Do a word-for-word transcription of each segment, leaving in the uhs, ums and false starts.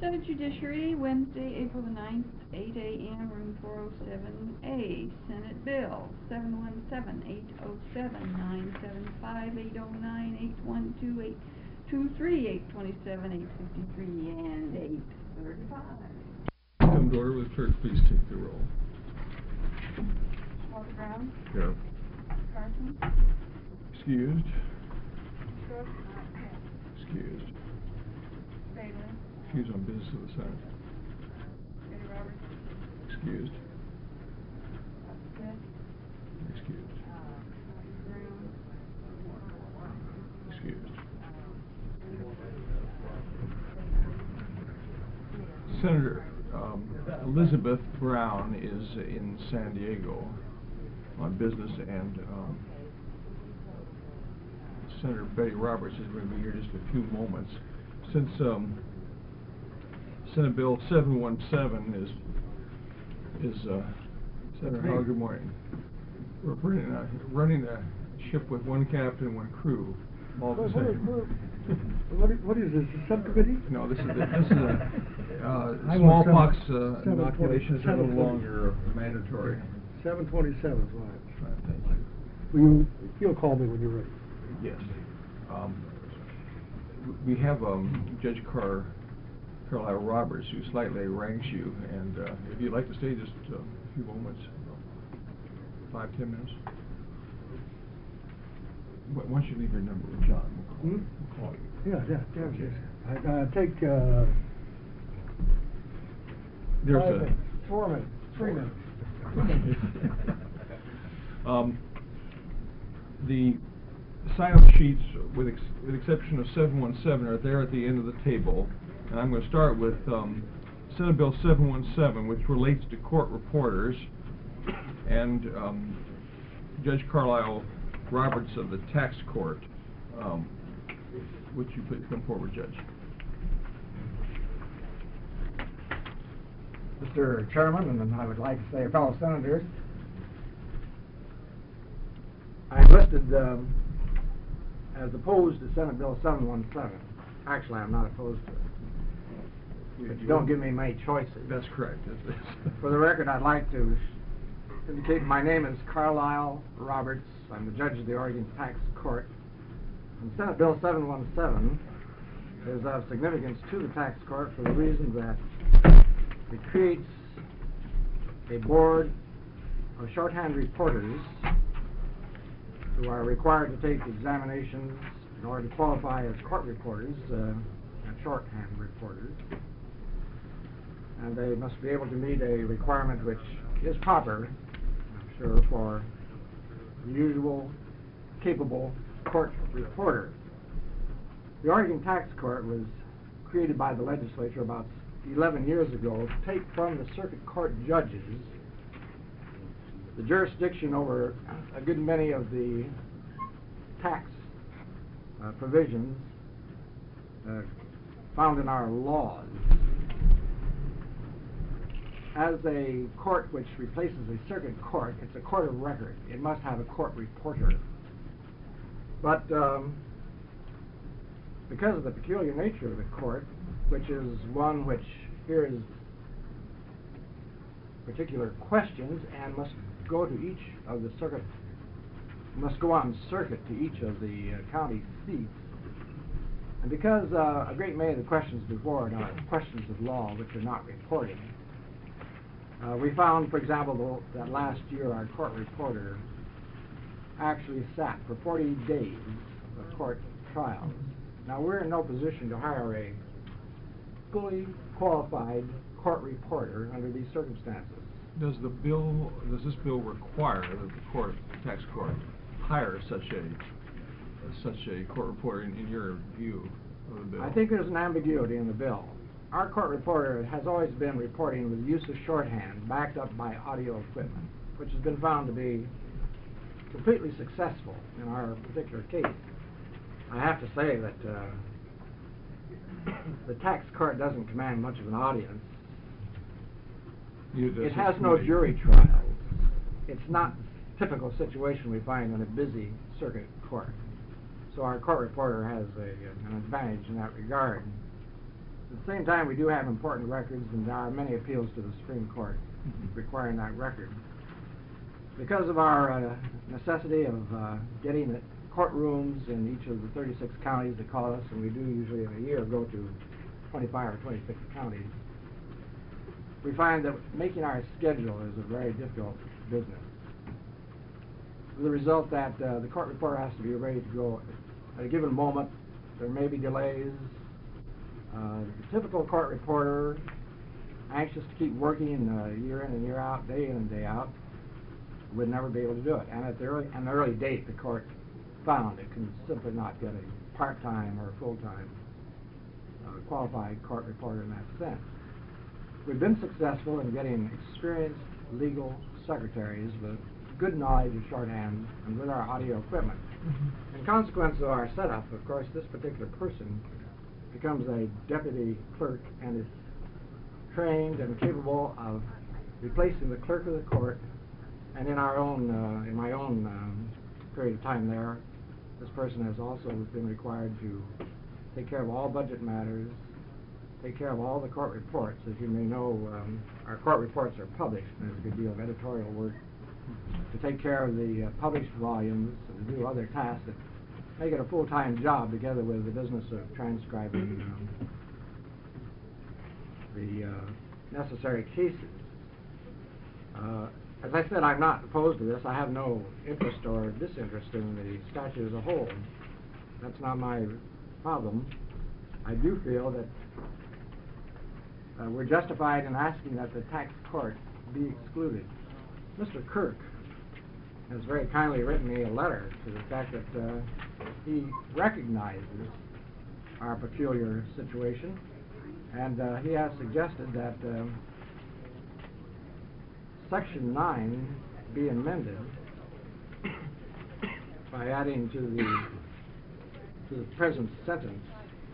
Senate Judiciary, Wednesday, April the ninth, eight A M, room four oh seven A. Senate Bill seven one seven, eight oh seven, nine seven five, eight oh nine, eight one two, eight two three, eight twenty-seven, eight fifty-three, and eight thirty-five. Come to order. Will the clerk please take the roll? Walter Brown? Here. Carson? Excused. Cook? Excused. Bailey? Excused on business of the Senate. Eddie Roberts? Excused. Smith? Excused. Brown? Excused. Senator um, Elizabeth Brown is in San Diego on business, and um, Senator Betty Roberts is going to be here just a few moments. Since um, Senate Bill seven one seven is is uh, Senator Howell, good morning. We're running a, running a ship with one captain and one crew, all the What, same. what, what, what is this, a subcommittee? No, this is a, this is a uh, I want smallpox seven- uh, seven inoculations are no twenty- longer mandatory. Seven twenty-seven is right. Right, thank you. Will you, you'll call me when you're ready. Yes. Um, w- we have um, Judge Car Carlisle Roberts, who slightly ranks you, and uh, if you'd like to stay just uh, a few moments, five, ten minutes. Why why don't you leave your number with John? We'll call, Hmm? we'll call you. Yeah, yeah, yeah, Okay. yes. I, uh, take, uh, There's five a minutes, four minutes, three minutes. um, the sign-up sheets, with ex with exception of seven one seven, are there at the end of the table, and I'm going to start with um, Senate Bill seven one seven, which relates to court reporters, and um, Judge Carlisle Roberts of the Tax Court. Um, would you please come forward, Judge? Mister Chairman, and I would like to say fellow senators, I enlisted um, as opposed to Senate Bill seven one seven. Actually, I'm not opposed to it. You, But you you don't give me many choices. That's correct. For the record, I'd like to indicate my name is Carlisle Roberts. I'm the judge of the Oregon Tax Court. And Senate Bill seven one seven is of significance to the tax court for the reason that it creates a board of shorthand reporters who are required to take examinations in order to qualify as court reporters, uh, and shorthand reporters. And they must be able to meet a requirement which is proper, I'm sure, for the usual capable court reporter. The Oregon Tax Court was created by the legislature about eleven years ago to take from the circuit court judges the jurisdiction over a good many of the tax uh, provisions uh, found in our laws. As a court which replaces a circuit court, it's a court of record. It must have a court reporter. But um, because of the peculiar nature of the court, which is one which hears particular questions and must go to each of the circuit, must go on circuit to each of the uh, county seats, and because uh, a great many of the questions before it are questions of law which are not reporting, uh, we found, for example, that last year our court reporter actually sat for forty days of court trials. Now, we're in no position to hire a fully qualified court reporter under these circumstances. Does the bill, does this bill require that the court, tax court, hire such a, such a court reporter in, in your view of the bill? I think there's an ambiguity in the bill. Our court reporter has always been reporting with the use of shorthand backed up by audio equipment, which has been found to be completely successful in our particular case. I have to say that uh, the tax court doesn't command much of an audience. It has no jury trials. It's not the typical situation we find in a busy circuit court. So our court reporter has a, an advantage in that regard. At the same time, we do have important records, and there are many appeals to the Supreme Court Mhm. requiring that record. Because of our uh, necessity of uh, getting the courtrooms in each of the thirty-six counties that call us, and we do usually in a year go to twenty-five or twenty-six counties, we find that making our schedule is a very difficult business. With the result that uh, the court reporter has to be ready to go at a given moment. There may be delays. Uh, the typical court reporter, anxious to keep working uh, year in and year out, day in and day out, would never be able to do it. And at the early, an early date, the court found it can simply not get a part-time or a full-time uh, qualified court reporter in that sense. We've been successful in getting experienced legal secretaries with good knowledge of shorthand and with our audio equipment. Mm-hmm. In consequence of our setup, of course, this particular person becomes a deputy clerk and is trained and capable of replacing the clerk of the court. And in our own, uh, in my own um, period of time there, this person has also been required to take care of all budget matters, take care of all the court reports. As you may know, um, our court reports are published, and there's a good deal of editorial work to take care of the uh, published volumes and to do other tasks that make it a full-time job, together with the business of transcribing um, the uh, necessary cases. Uh, as I said, I'm not opposed to this. I have no interest or disinterest in the statute as a whole. That's not my problem. I do feel that uh, we're justified in asking that the tax court be excluded. Mister Kirk has very kindly written me a letter to the fact that uh, he recognizes our peculiar situation, and uh, he has suggested that uh, Section nine be amended by adding to the to the present sentence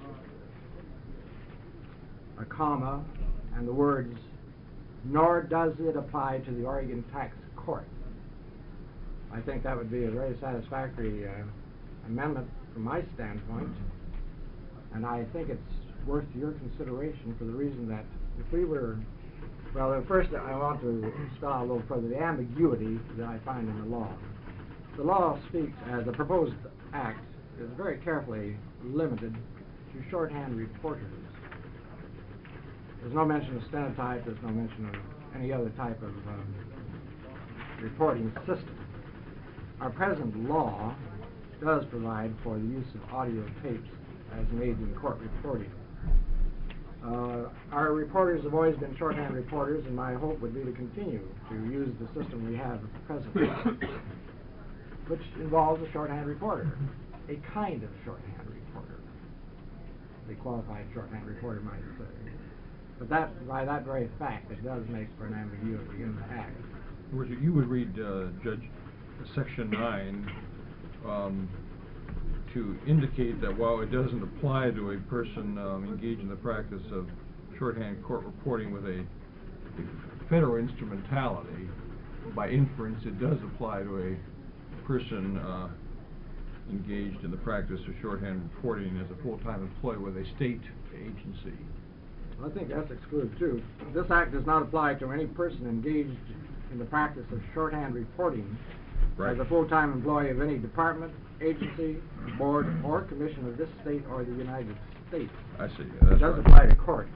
a comma and the words, "nor does it apply to the Oregon Tax Court." I think that would be a very satisfactory uh, amendment from my standpoint, and I think it's worth your consideration for the reason that if we were, well, first I want to spell out a little further the ambiguity that I find in the law. The law speaks, uh, the proposed act is very carefully limited to shorthand reporters. There's no mention of stenotype, there's no mention of any other type of um, reporting system. Our present law does provide for the use of audio tapes as made in court reporting. Uh, our reporters have always been shorthand reporters, and my hope would be to continue to use the system we have presently, which involves a shorthand reporter, a kind of shorthand reporter, a qualified shorthand reporter might say. But that, by that very fact, it does make for an ambiguity in the act. Would you, you would read, uh, Judge, Section nine um, to indicate that while it doesn't apply to a person um, engaged in the practice of shorthand court reporting with a, a federal instrumentality, by inference it does apply to a person uh, engaged in the practice of shorthand reporting as a full-time employee with a state agency. I think that's excluded too. This act does not apply to any person engaged in the practice of shorthand reporting Right. as a full-time employee of any department, agency, board, or commission of this state or the United States. I see. Yeah, It that's does right. apply to courts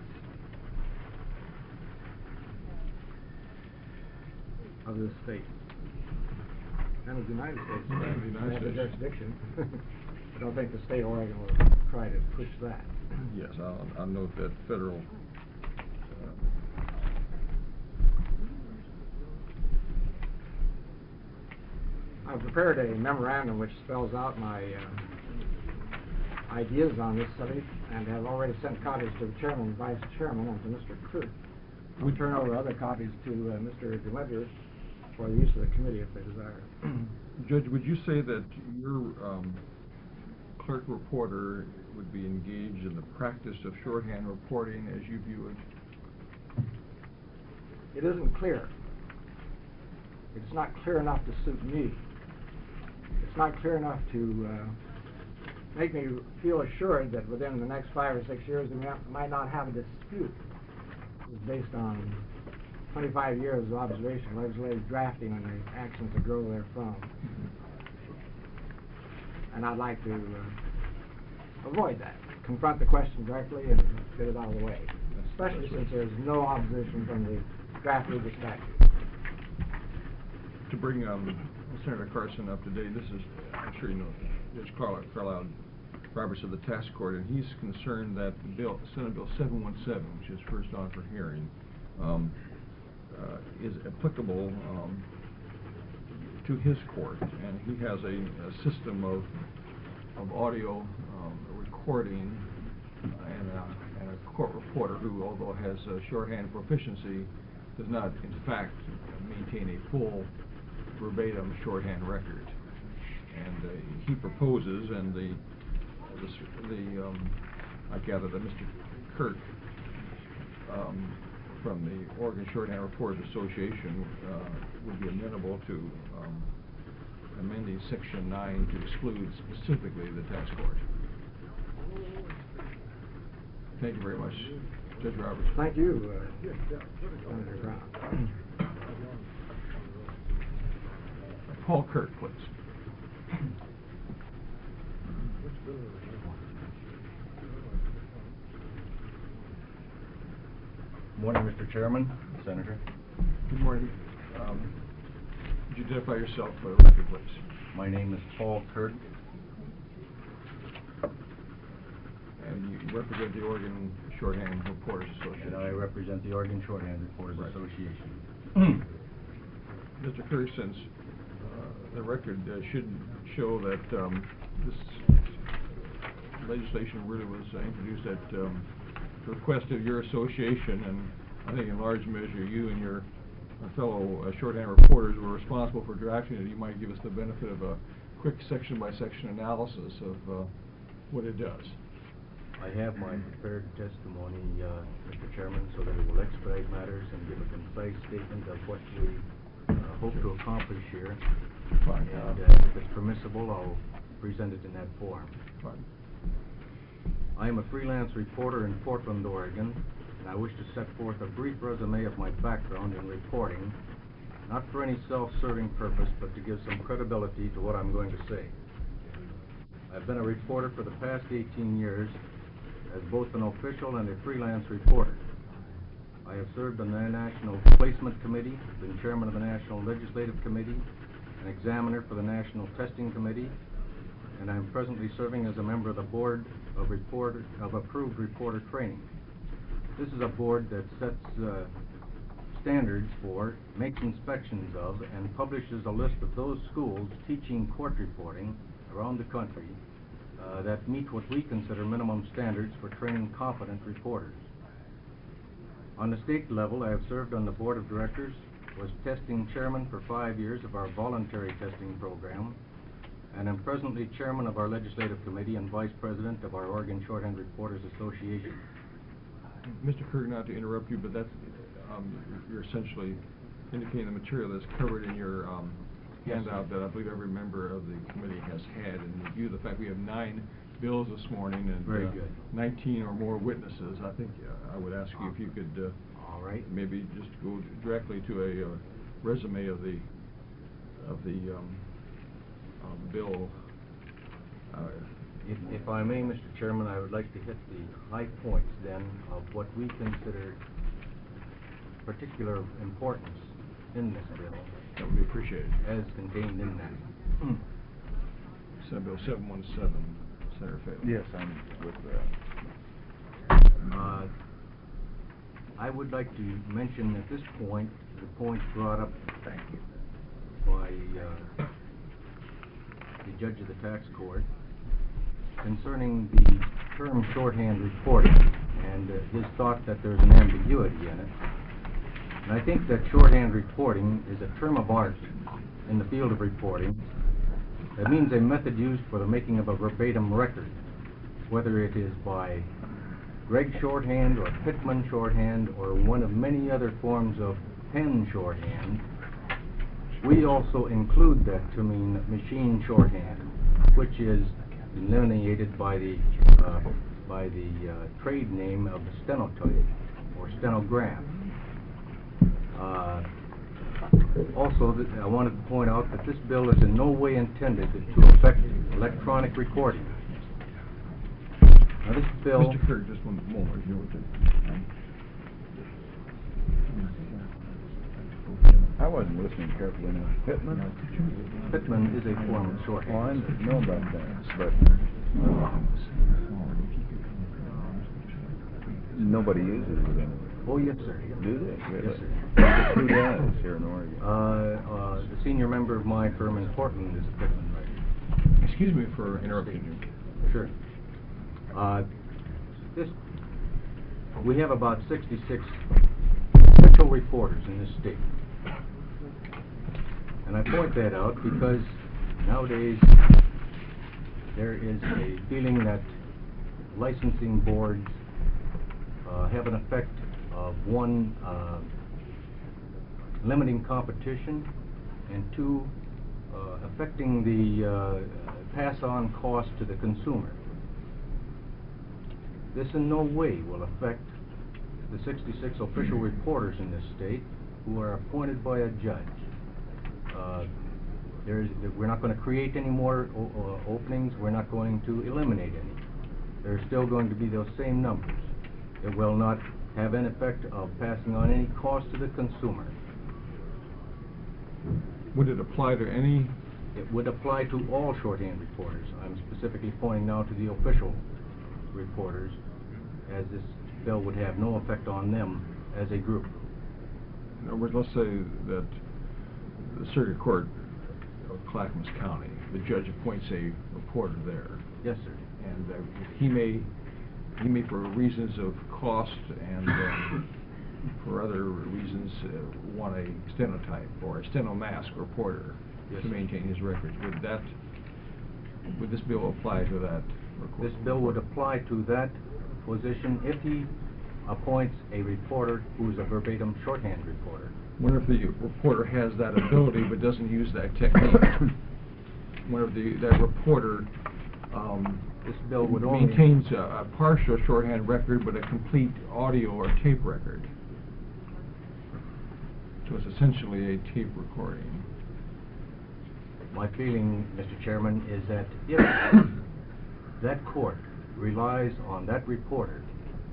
of this state and of the United States. And of the United They have States. jurisdiction. I don't think the state of Oregon will try to push that. Yes, I'll, I'll note that federal. Uh, I've prepared a memorandum which spells out my uh, ideas on this subject, and have already sent copies to the chairman and vice chairman and to Mister Kirk. We turn over other copies to uh, Mister DeWinter for the use of the committee if they desire. Judge, would you say that your um, clerk reporter would be engaged in the practice of shorthand reporting as you view it? It isn't clear. It's not clear enough to suit me. It's not clear enough to uh, make me feel assured that within the next five or six years we might- might not have a dispute. It's based on twenty-five years of observation, legislative drafting, and the actions that grow therefrom. And I'd like to uh, avoid that. Confront the question directly and get it out of the way, especially since there's no opposition from the draft legal statute. To bring um, Senator Carson up to date, this is, I'm sure you know, Judge Carlisle, Carlisle Roberts of the Tax Court, and he's concerned that the bill, Senate Bill seven one seven, which is first on for hearing, um, uh, is applicable um, to his court, and he has a, a system of of audio um, recording and, uh, and a court reporter who, although has uh, shorthand proficiency, does not, in fact, maintain a full verbatim shorthand record. And uh, he proposes, and the the, the um, I gather that Mister Kirk um, from the Oregon Shorthand Reporters Association uh, would be amenable to um, amending Section nine to exclude specifically the tax court. Thank you very much, Judge Roberts. Thank you, uh, Senator Brown. Paul Kirk, please. Morning, Mister Chairman, Senator. Good morning. Um, Would you identify yourself for the record, please? My name is Paul Kirk. And you represent the Oregon Shorthand Reporters Association. And I represent the Oregon Shorthand Reporters Right. Association. Mister Kirk, since uh, the record uh, should show that um, this legislation really was uh, introduced at um, the request of your association, and I think in large measure you and your uh, fellow uh, shorthand reporters were responsible for drafting it. You might give us the benefit of a quick section-by-section analysis of uh, what it does. I have my prepared testimony, uh, Mister Chairman, so that it will expedite matters and give a concise statement of what we uh, hope to accomplish here. Fine. And Uh, uh, if it's permissible, I'll present it in that form. Fine. I am a freelance reporter in Portland, Oregon, and I wish to set forth a brief resume of my background in reporting, not for any self-serving purpose, but to give some credibility to what I'm going to say. I've been a reporter for the past eighteen years as both an official and a freelance reporter. I have served on the National Placement Committee, been chairman of the National Legislative Committee, an examiner for the National Testing Committee, and I'm presently serving as a member of the Board of Reporter, of Approved Reporter Training. This is a board that sets uh, standards for, makes inspections of, and publishes a list of those schools teaching court reporting around the country uh, that meet what we consider minimum standards for training competent reporters. On the state level, I have served on the board of directors, was testing chairman for five years of our voluntary testing program, and am presently chairman of our legislative committee and vice president of our Oregon Shorthand Reporters Association. Mister Kirk, not to interrupt you, but that's, um, you're essentially indicating the material that's covered in your um, handout that I believe every member of the committee has had. And in view of the fact we have nine bills this morning and Very uh, good. nineteen or more witnesses, I think uh, I would ask you if you could uh, All right. maybe just go directly to a uh, resume of the of the um, um, bill. Uh, If, if I may, Mister Chairman, I would like to hit the high points then of what we consider particular importance in this bill that would be appreciated. as contained in that. Senate Bill seven one seven, Senator Fatal. Yes, I'm with that. Uh, I would like to mention at this point the point brought up Thank you. by uh, the judge of the tax court concerning the term shorthand reporting and uh, his thought that there's an ambiguity in it. And I think that shorthand reporting is a term of art in the field of reporting. That means a method used for the making of a verbatim record, whether it is by Gregg shorthand or Pittman shorthand or one of many other forms of pen shorthand. We also include that to mean machine shorthand, which is delineated by the, uh, by the uh, trade name of the stenotype or stenograph. Uh, Also, th- I wanted to point out that this bill is in no way intended to affect electronic recording. Now, this bill... Mister Kirk, just one moment, you would. I wasn't listening carefully now. Pittman? Pittman is a form of Oh, I shorthand. know about that, but nobody uses it anymore. Oh, yes, sir. Do they? Really? Yes, sir. Who does here in Oregon? Uh, uh, the senior member of my firm in Portland is a Pittman writer. Excuse me for interrupting you. Sure. Uh, this, we have about sixty-six official reporters in this state. And I point that out because nowadays there is a feeling that licensing boards uh, have an effect of one, uh, limiting competition, and two, uh, affecting the uh, pass-on cost to the consumer. This in no way will affect the sixty-six official reporters in this state who are appointed by a judge. Uh, there's, we're not going to create any more o uh, openings. We're not going to eliminate any. There's still going to be those same numbers. It will not have an effect of passing on any cost to the consumer. Would it apply to any, It would apply to all shorthand reporters. I'm specifically pointing now to the official reporters, as this bill would have no effect on them as a group. in other words, let's say that the circuit court of Clackamas County, the judge appoints a reporter there, Yes, sir. and uh, he may, he may for reasons of cost and um, for other reasons uh, want a stenotype or a stenomask reporter Yes, to sir. maintain his records. Would that, would this bill apply to that record? This bill would apply to that position if he appoints a reporter who's a verbatim shorthand reporter. What if the reporter has that ability but doesn't use that technique? What if the, that reporter um, This bill would only... maintains a, a partial shorthand record but a complete audio or tape record? So it's essentially a tape recording. My feeling, Mister Chairman, is that if that court relies on that reporter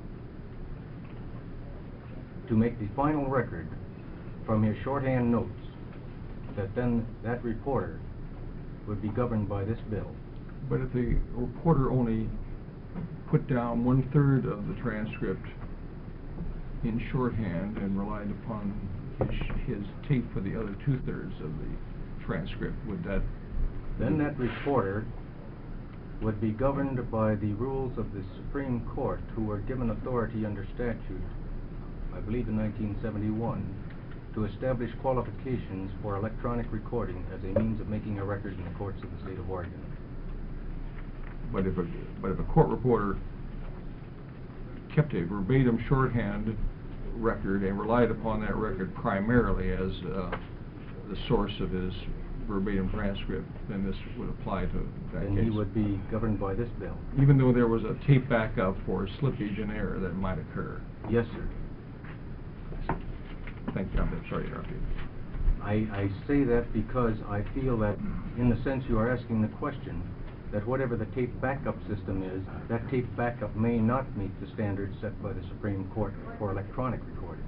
to make the final record from his shorthand notes, that then that reporter would be governed by this bill. But if the reporter only put down one-third of the transcript in shorthand and relied upon his, his tape for the other two-thirds of the transcript, would that... Then that reporter would be governed by the rules of the Supreme Court, who were given authority under statute, I believe in nineteen seventy-one, to establish qualifications for electronic recording as a means of making a record in the courts of the state of Oregon. But if a, but if a court reporter kept a verbatim shorthand record and relied upon that record primarily as uh, the source of his verbatim transcript, then this would apply to that Then case. he would be governed by this bill. Even though there was a tape backup for slippage and error that might occur. Yes, sir. Thank you. I'm sorry to interrupt you. I, I say that because I feel that, in the sense you are asking the question, that whatever the tape backup system is, that tape backup may not meet the standards set by the Supreme Court for electronic recording.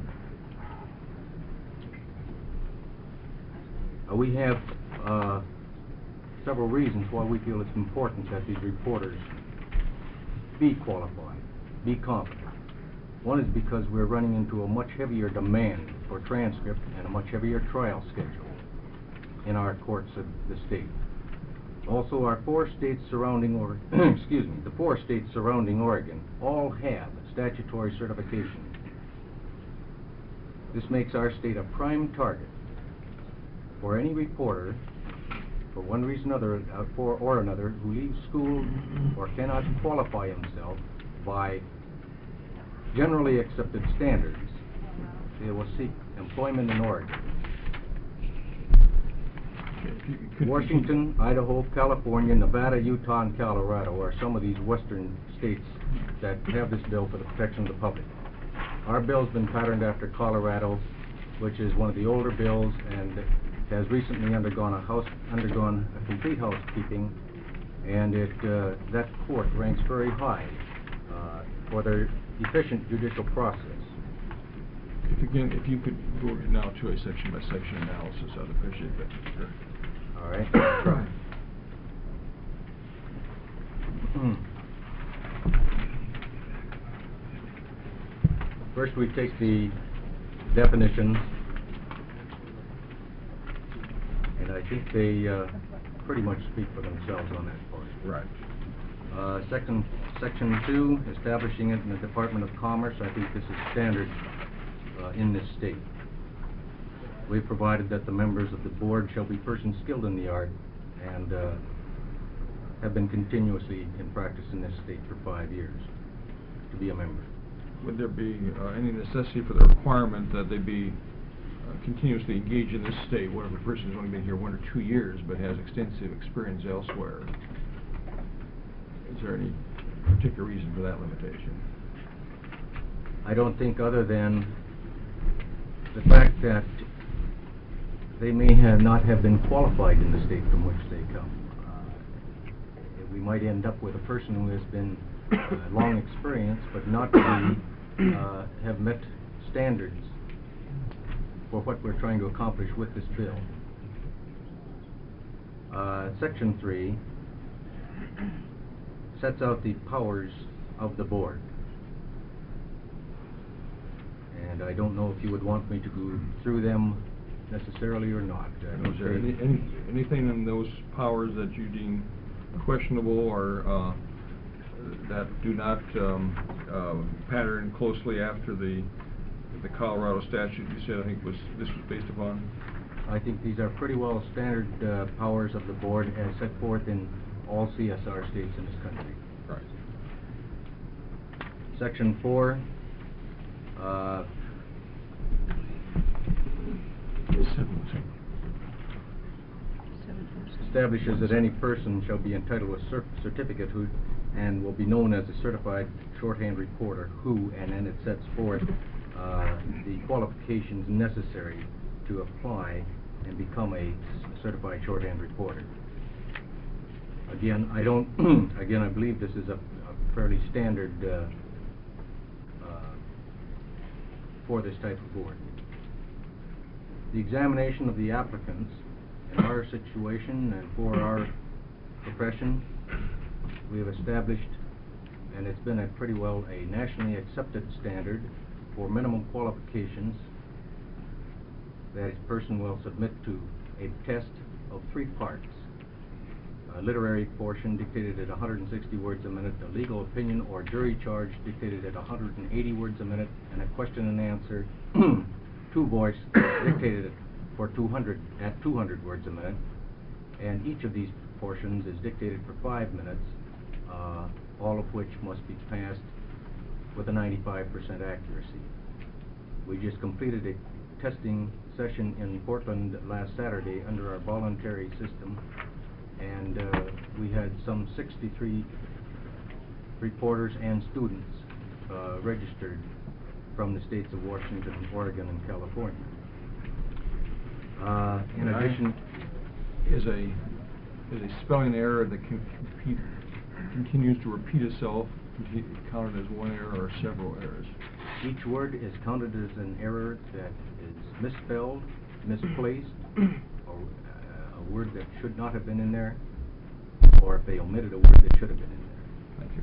Uh, we have uh, several reasons why we feel it's important that these reporters be qualified, be competent. One is because we're running into a much heavier demand for transcript and a much heavier trial schedule in our courts of the state. Also, our four states surrounding, or excuse me, the four states surrounding Oregon all have statutory certification. This makes our state a prime target for any reporter, for one reason or other, uh, for or another, who leaves school or cannot qualify himself by generally accepted standards. They will seek employment in Oregon. Okay, if you could- Washington, Idaho, California, Nevada, Utah, and Colorado are some of these western states that have this bill for the protection of the public. Our bill's been patterned after Colorado, which is one of the older bills and has recently undergone a house, undergone a complete housekeeping, and it, uh, that court ranks very high, uh, for their efficient judicial process. If again, if you could go now to a section by section analysis, I'd appreciate that. Sure. All right, I'll try. First, we take the definitions, and I think they uh, pretty much speak for themselves on that part. Right. Uh, section, section two, establishing it in the Department of Commerce. I think this is standard uh, in this state. We provided that the members of the board shall be persons skilled in the art and uh, have been continuously in practice in this state for five years to be a member. Would there be uh, any necessity for the requirement that they be uh, continuously engaged in this state, where if a person has only been here one or two years but has extensive experience elsewhere? Is there any particular reason for that limitation? I don't think, other than the fact that they may have not have been qualified in the state from which they come. Uh, we might end up with a person who has been uh, long experience but not really uh, have met standards for what we're trying to accomplish with this bill. Uh, section three sets out the powers of the board. And I don't know if you would want me to go through them necessarily or not. Uh, Is there any, any, anything in those powers that you deem questionable or uh, that do not um, uh, pattern closely after the the Colorado statute you said I think was this was based upon? I think these are pretty well standard uh, powers of the board as set forth in all C S R states in this country. Right. Section four uh, establishes that any person shall be entitled to a cer certificate who and will be known as a certified shorthand reporter who, and then it sets forth uh, the qualifications necessary to apply and become a certified shorthand reporter. Again, I don't, again, I believe this is a, a fairly standard uh, uh, for this type of board. The examination of the applicants in our situation and for our profession, we have established, and it's been a pretty well a nationally accepted standard for minimum qualifications, that a person will submit to a test of three parts. A literary portion dictated at one hundred sixty words a minute, a legal opinion or jury charge dictated at one hundred eighty words a minute, and a question and answer two voice dictated for two hundred at two hundred words a minute, and each of these portions is dictated for five minutes, uh, all of which must be passed with a ninety-five percent accuracy. We just completed a testing session in Portland last Saturday under our voluntary system, and uh, we had some sixty-three reporters and students uh, registered from the states of Washington, Oregon, and California. Uh, in Right. addition, Is a is a spelling error that can compete, continues to repeat itself conti- counted as one error or several errors? each word is counted as an error that is misspelled, misplaced, or uh, a word that should not have been in there, or if they omitted a word that should have been in there. Thank you.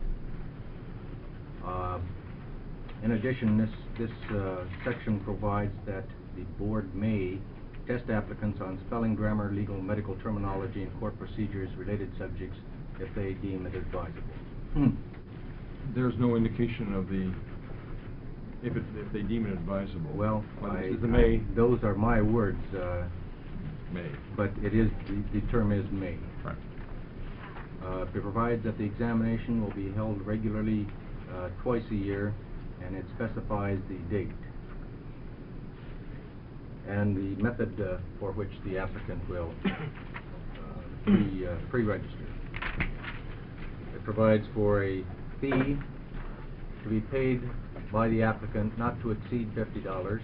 Uh, in addition, this, this uh, section provides that the board may test applicants on spelling, grammar, legal, medical terminology, and court procedures related subjects if they deem it advisable. There's no indication of the if it, if they deem it advisable. Well, Well, I, this is the may I, those are my words, uh, may. but it is, the, the term is may. Right. Uh, it provides that the examination will be held regularly uh, twice a year, and it specifies the date. and the method uh, for which the applicant will uh, pre, uh, pre-register. It provides for a fee to be paid by the applicant not to exceed fifty dollars,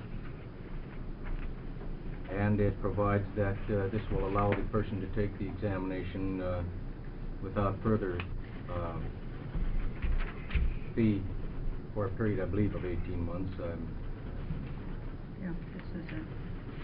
and it provides that uh, this will allow the person to take the examination uh, without further uh, fee for a period, I believe, of eighteen months. Um, Yeah, this is it.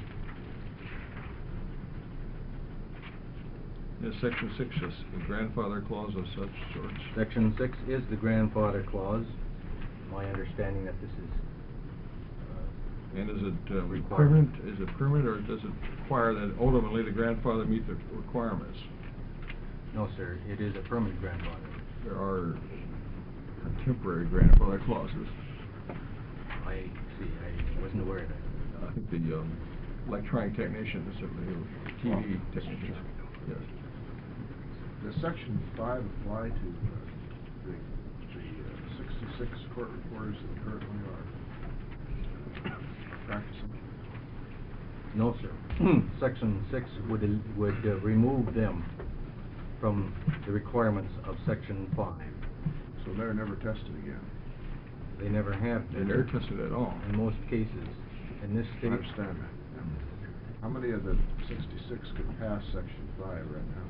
Is section six is a grandfather clause of such sorts? Section six is the grandfather clause. My understanding that this is uh, And is it uh, Required. permanent, is it permanent, or does it require that ultimately the grandfather meet the requirements? no, sir, it is a permanent grandfather. There are temporary grandfather clauses. I see. I wasn't aware of that. I think the um, electronic technicians, or the T Well, V technicians, yes. Does section five apply to uh, the, the uh, sixty-six court reporters that currently are practicing? No, sir. Section six would el- would uh, remove them from the requirements of section five. So they're never tested again? They never have They're been. never tested at all. In most cases, in this I state. understand that. How many of the sixty-six could pass section five right now?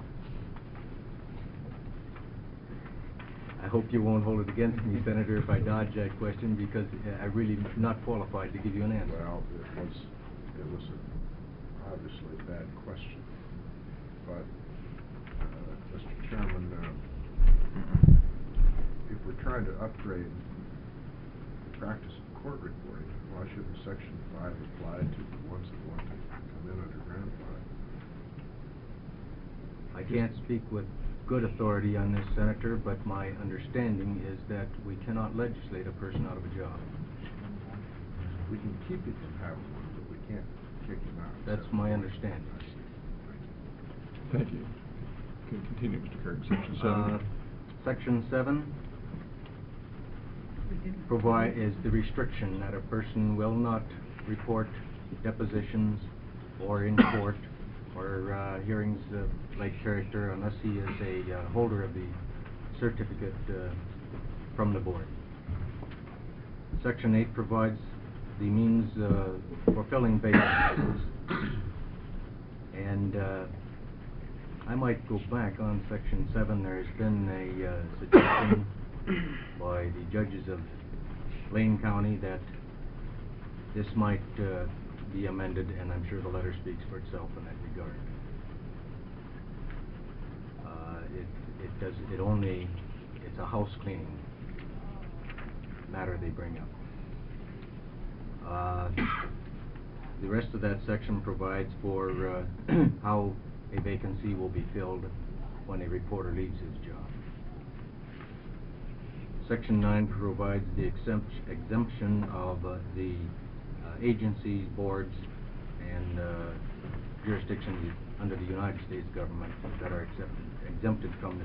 I hope you won't hold it against me, Senator, if I dodge that question, because uh, I'm really not qualified to give you an answer. Well, it was, it was a obviously bad question. But, uh, Mister Chairman, uh, if we're trying to upgrade the practice of court reporting, why shouldn't section five apply to the ones that want to come in under grandfather? I can't speak with good authority on this, Senator, but my understanding is that we cannot legislate a person out of a job. We can keep it from having one, but we can't kick him out. That's my understanding. Thank you. Can continue, Mister Kirk. Section Uh, seven. Section seven We didn't- provide, is the restriction that a person will not report depositions or in court or uh, hearings of like character unless he is a uh, holder of the certificate uh, from the board. Section eight provides the means uh, for filling vacancies. And uh, I might go back on section seven. There's been a uh, suggestion by the judges of Lane County that this might uh, be amended, and I'm sure the letter speaks for itself in that regard. Uh, it, it does, it only, it's a house cleaning matter they bring up. Uh, the rest of that section provides for uh, how a vacancy will be filled when a reporter leaves his job. Section nine provides the exempt exemption of uh, the uh, agencies, boards, and uh, jurisdictions under the United States government that are accepted, exempted from this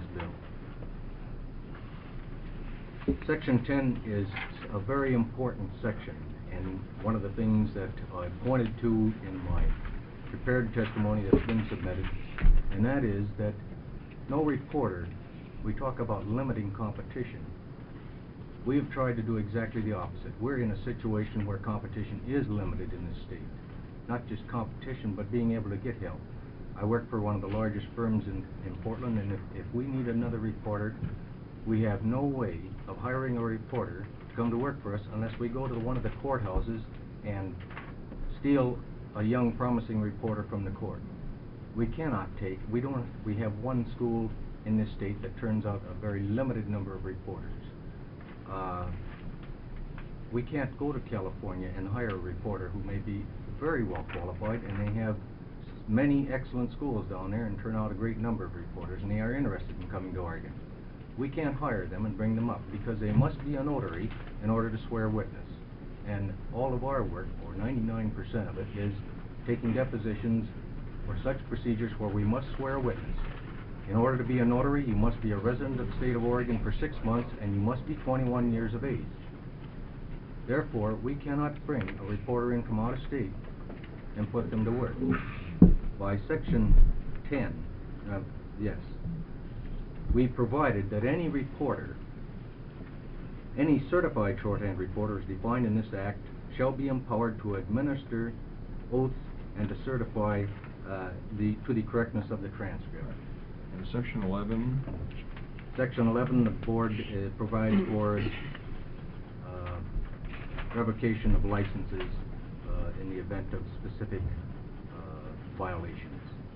bill. Section ten is a very important section, and one of the things that I pointed to in my prepared testimony that's been submitted, and that is that no reporter, we talk about limiting competition. We have tried to do exactly the opposite. We're in a situation where competition is limited in this state. Not just competition, but being able to get help. I work for one of the largest firms in, in Portland, and if, if we need another reporter, we have no way of hiring a reporter to come to work for us unless we go to one of the courthouses and steal a young, promising reporter from the court. We cannot take, we don't, we have one school in this state that turns out a very limited number of reporters. Uh, we can't go to California and hire a reporter who may be very well qualified, and they have many excellent schools down there and turn out a great number of reporters, and they are interested in coming to Oregon. We can't hire them and bring them up because they must be a notary in order to swear witness. And all of our work, or ninety-nine percent of it, is taking depositions or such procedures where we must swear a witness. In order to be a notary, you must be a resident of the state of Oregon for six months, and you must be twenty-one years of age. Therefore, we cannot bring a reporter in from out of state and put them to work. By section ten, uh, yes, we provided that any reporter, any certified shorthand reporter as defined in this act, shall be empowered to administer oaths and to certify uh, the to the correctness of the transcript. In section eleven, Section eleven, the board uh, provides for uh, revocation of licenses uh, in the event of specific uh, violations.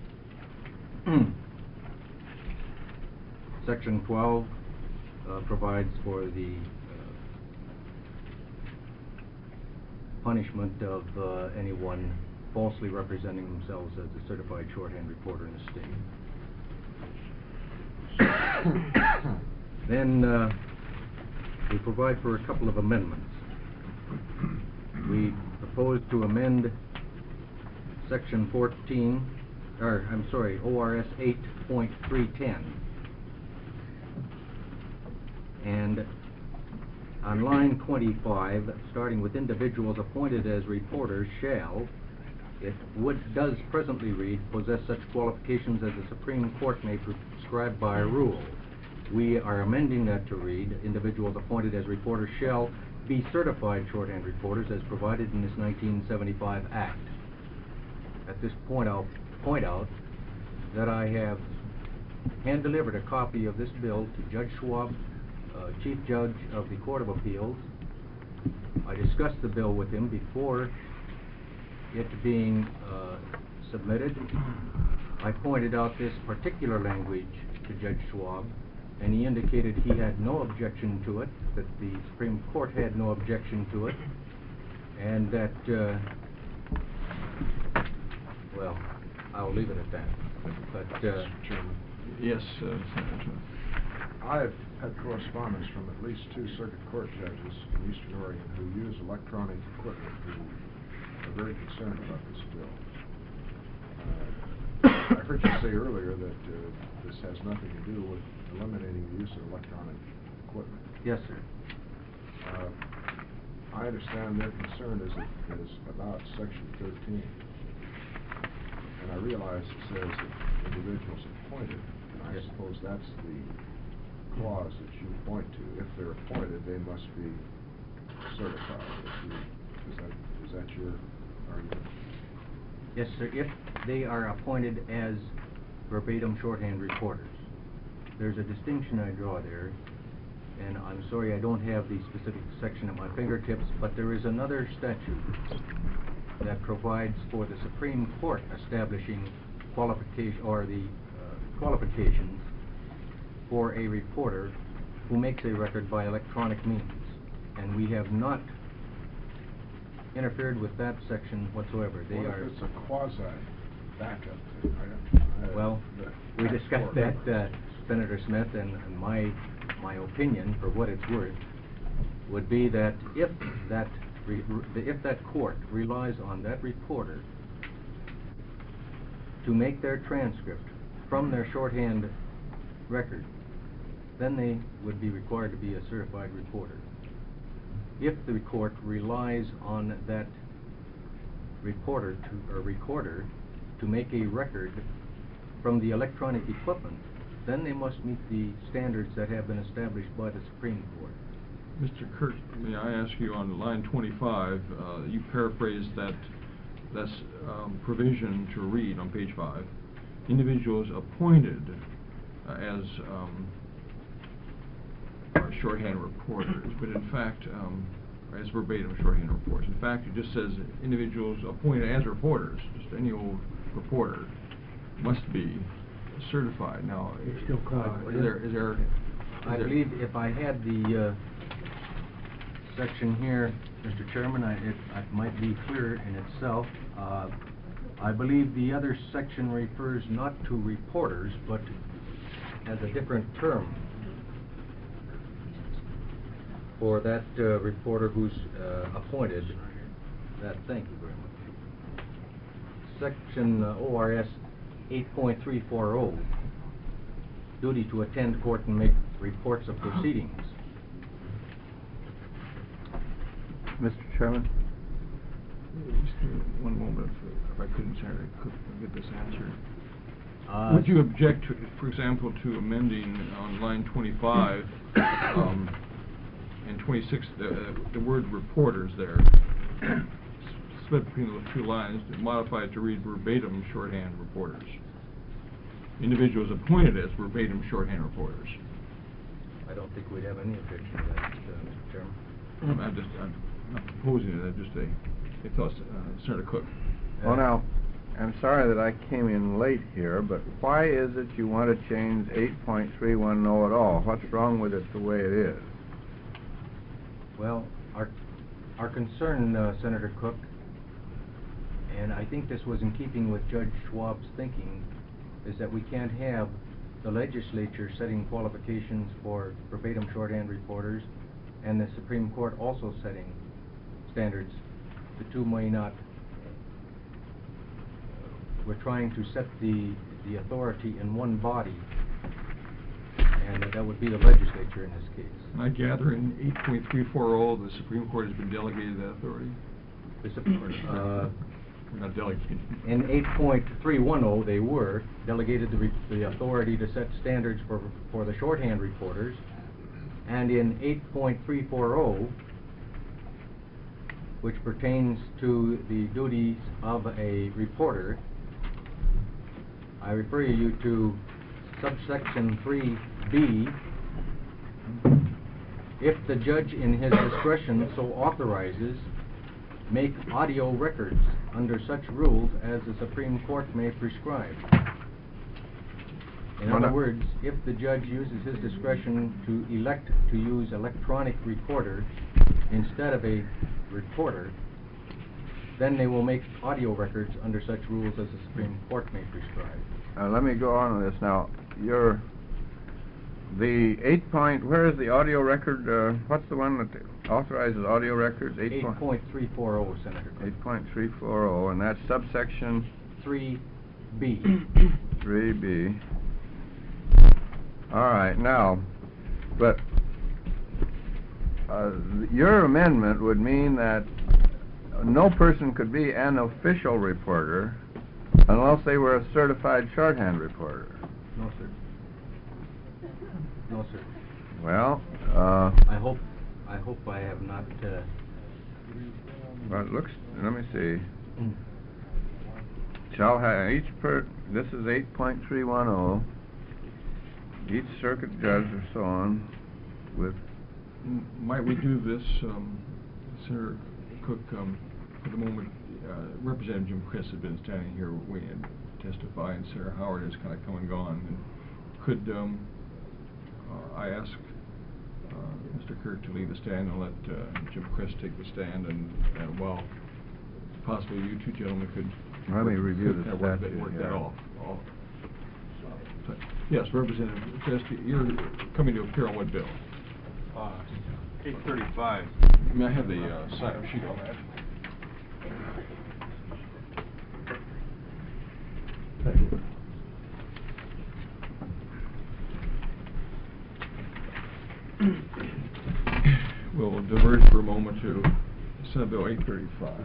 Section twelve uh, provides for the uh, punishment of uh, anyone falsely representing themselves as a certified shorthand reporter in the state. Then uh, we provide for a couple of amendments. We propose to amend section fourteen, or I'm sorry, O R S eight point three ten. And on line twenty-five, starting with individuals appointed as reporters shall, it would, does presently read, possess such qualifications as the Supreme Court may prescribe by rule. We are amending that to read, individuals appointed as reporters shall be certified shorthand reporters as provided in this nineteen seventy-five Act. At this point, I'll point out that I have hand-delivered a copy of this bill to Judge Schwab, uh, Chief Judge of the Court of Appeals. I discussed the bill with him before it being uh, submitted. I pointed out this particular language to Judge Schwab, and he indicated he had no objection to it, that the Supreme Court had no objection to it, and that, uh, well, I'll leave it at that. But, uh, Mister Chairman, yes, uh, Senator. I've had correspondence from at least two circuit court judges in Eastern Oregon who use electronic equipment who are very concerned about this bill. Uh, I heard you say earlier that uh, this has nothing to do with eliminating the use of electronic equipment. yes, sir. Uh, I understand their concern is, is about section thirteen. And I realize it says that individuals appointed, and I Yes. suppose that's the clause that you point to. If they're appointed, they must be certified. If you, is that, is that your argument? Yes, sir, if they are appointed as verbatim shorthand reporters. There's a distinction I draw there, and I'm sorry I don't have the specific section at my fingertips, but there is another statute that provides for the Supreme Court establishing qualification, or the uh, qualifications for a reporter who makes a record by electronic means. And we have not interfered with that section whatsoever. They What are... if it's a quasi backup? I- I- Well, the we tax discussed court. that, uh, Senator Smith, and, and my, my opinion, for what it's worth, would be that if that, re, re, if that court relies on that reporter to make their transcript from their shorthand record, then they would be required to be a certified reporter. If the court relies on that reporter to, or recorder to make a record from the electronic equipment, then they must meet the standards that have been established by the Supreme Court. Mister Kurt, may I ask you on line twenty-five, uh, you paraphrased that, that's, um, provision to read on page five. Individuals appointed uh, as, um, uh, shorthand reporters, but in fact, um, as verbatim shorthand reporters. In fact, it just says individuals appointed as reporters, just any old reporter must be certified. Now, It's still uh, called- is there, is there? is I there- believe if I had the, uh, section here, Mister Chairman, I, it, it might be clear in itself. Uh, I believe the other section refers not to reporters, but has a different term for that, uh, reporter who's, uh, appointed. That, thank you very much. Section uh, O R S eight point three four zero, duty to attend court and make reports of proceedings. Mister Chairman? Just one moment, if, if I couldn't, Senator, could get this answered. Uh, Would you object to, for example, to amending on line twenty-five, um, and twenty-six, the, the word reporters there, split between those two lines, to modify it to read verbatim shorthand reporters? Individuals appointed as verbatim shorthand reporters. I don't think we'd have any objection to that, uh, Mister Chairman. I'm, I'm just, I'm not proposing it, I'm just a, a thought, uh, Senator Cook. Well, now, I'm sorry that I came in late here, but why is it you want to change eight point three one oh at all? What's wrong with it the way it is? Well, our, our concern, uh, Senator Cook, and I think this was in keeping with Judge Schwab's thinking, is that we can't have the legislature setting qualifications for verbatim shorthand reporters and the Supreme Court also setting standards. The two may not. We're trying to set the, the authority in one body, and that would be the legislature in this case. I gather in eight point three four oh, the Supreme Court has been delegated that authority? The Supreme Court, uh, Not delegated. in eight point three one oh, they were delegated the, re the authority to set standards for, for the shorthand reporters, and in eight point three four oh, which pertains to the duties of a reporter, I refer you to subsection three B. If the judge in his discretion so authorizes, make audio records under such rules as the Supreme Court may prescribe. In Well, other now- words, if the judge uses his discretion to elect to use electronic recorder instead of a reporter, then they will make audio records under such rules as the Supreme Court may prescribe. Uh, let me go on with this now. Your, the eight point, where is the audio record, uh, what's the one that authorizes audio records? eight point three four oh, Senator Cook. eight point three four oh, and that's subsection three B. three B. All right, now, but uh, your amendment would mean that no person could be an official reporter unless they were a certified shorthand reporter. No, sir. No, sir. Well, uh, I hope, I hope I have not, uh... well, it looks, let me see. Shall have each per, this is eight point three one oh, each circuit judge or so on with... M- Might we do this, um, Senator Cook, um, for the moment, uh, Representative Jim Chris has been standing here waiting to testify, and Sarah Howard has kind of come and gone. And could um, uh, I ask uh, Mister Kirk to leave the stand and let uh, Jim Chris take the stand, and uh, well, possibly you two gentlemen could Let me work- review could the that work that, statute work here. that off. off. So, yes, Representative Chris, you're coming to appear on what bill? Uh, eight thirty-five. May I have the uh, sign-up sheet on that? Thank you. We'll diverge for a moment to Senate Bill eight thirty-five.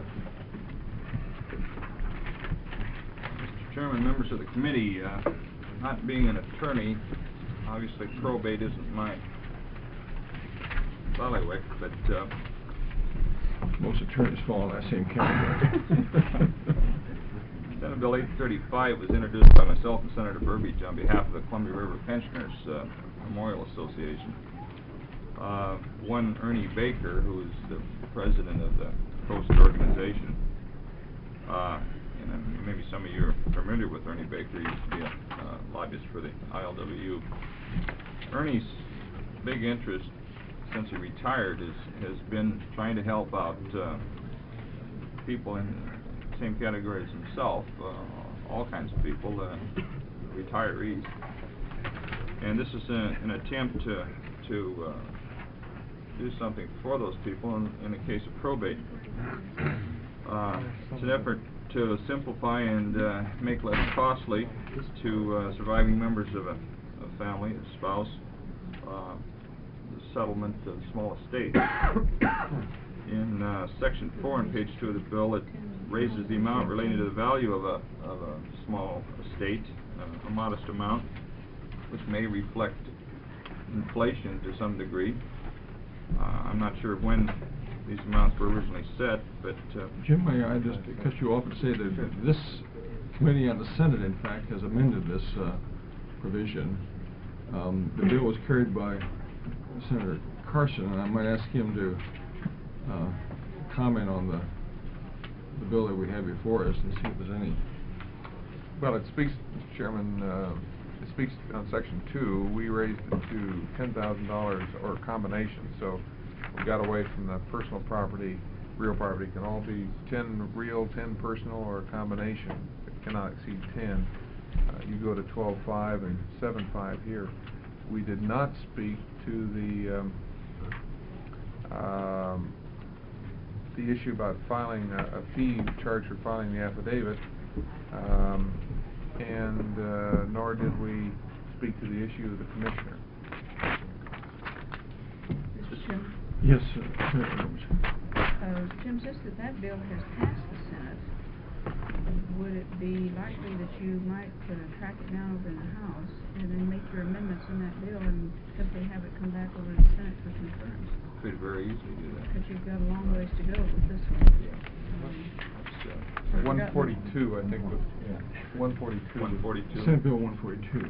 Mister Chairman, members of the committee, uh, not being an attorney, obviously probate isn't my bailiwick, but uh, Most attorneys fall in that same category. Senate Bill eight thirty-five was introduced by myself and Senator Burbidge on behalf of the Columbia River Pensioners uh, Memorial Association. Uh, one Ernie Baker, who is the president of the Post organization, uh, and uh, maybe some of you are familiar with Ernie Baker. He used to be a uh, lobbyist for the I L W U. Ernie's big interest since he retired is, has been trying to help out uh, people in the same category as himself, uh, all kinds of people, uh, retirees. And this is a, an attempt to, to uh, do something for those people in, in the case of probate. Uh, it's an effort to simplify and uh, make less costly to uh, surviving members of a, a family, a spouse, uh, the settlement of small estates. In uh, section four on page two of the bill, it raises the amount relating to the value of a, of a small estate, uh, a modest amount, which may reflect inflation to some degree. Uh, I'm not sure when these amounts were originally set, but... Uh, Jim, may I just cut you off and say that this committee and the Senate, in fact, has amended this uh, provision. Um, the bill was carried by Senator Carson, and I might ask him to uh, comment on the the bill that we have before us and see if there's any. Well, it speaks, Mister Chairman, uh, it speaks on section two. We raised it to ten thousand dollars or a combination, so we got away from the personal property, real property. It can all be ten real, ten personal, or a combination. It cannot exceed ten. Uh, you go to twelve five and seven five here. We did not speak to the um, um, the issue about filing a, a fee charged for filing the affidavit, um, and uh, nor did we speak to the issue of the commissioner. Mister Jim, Yes, sir. Senator Roberts. uh, Jim, since that that bill has passed the Senate, would it be likely that you might uh, track it down over in the House and then make your amendments in that bill and simply have it come back over to the Senate for concurrence? could very easily do that. Because you've got a long ways to go with this one. Yeah. That's, uh, So we one got- forty-two, I think, was, yeah, one forty-two. one forty-two. Senate Bill one forty-two.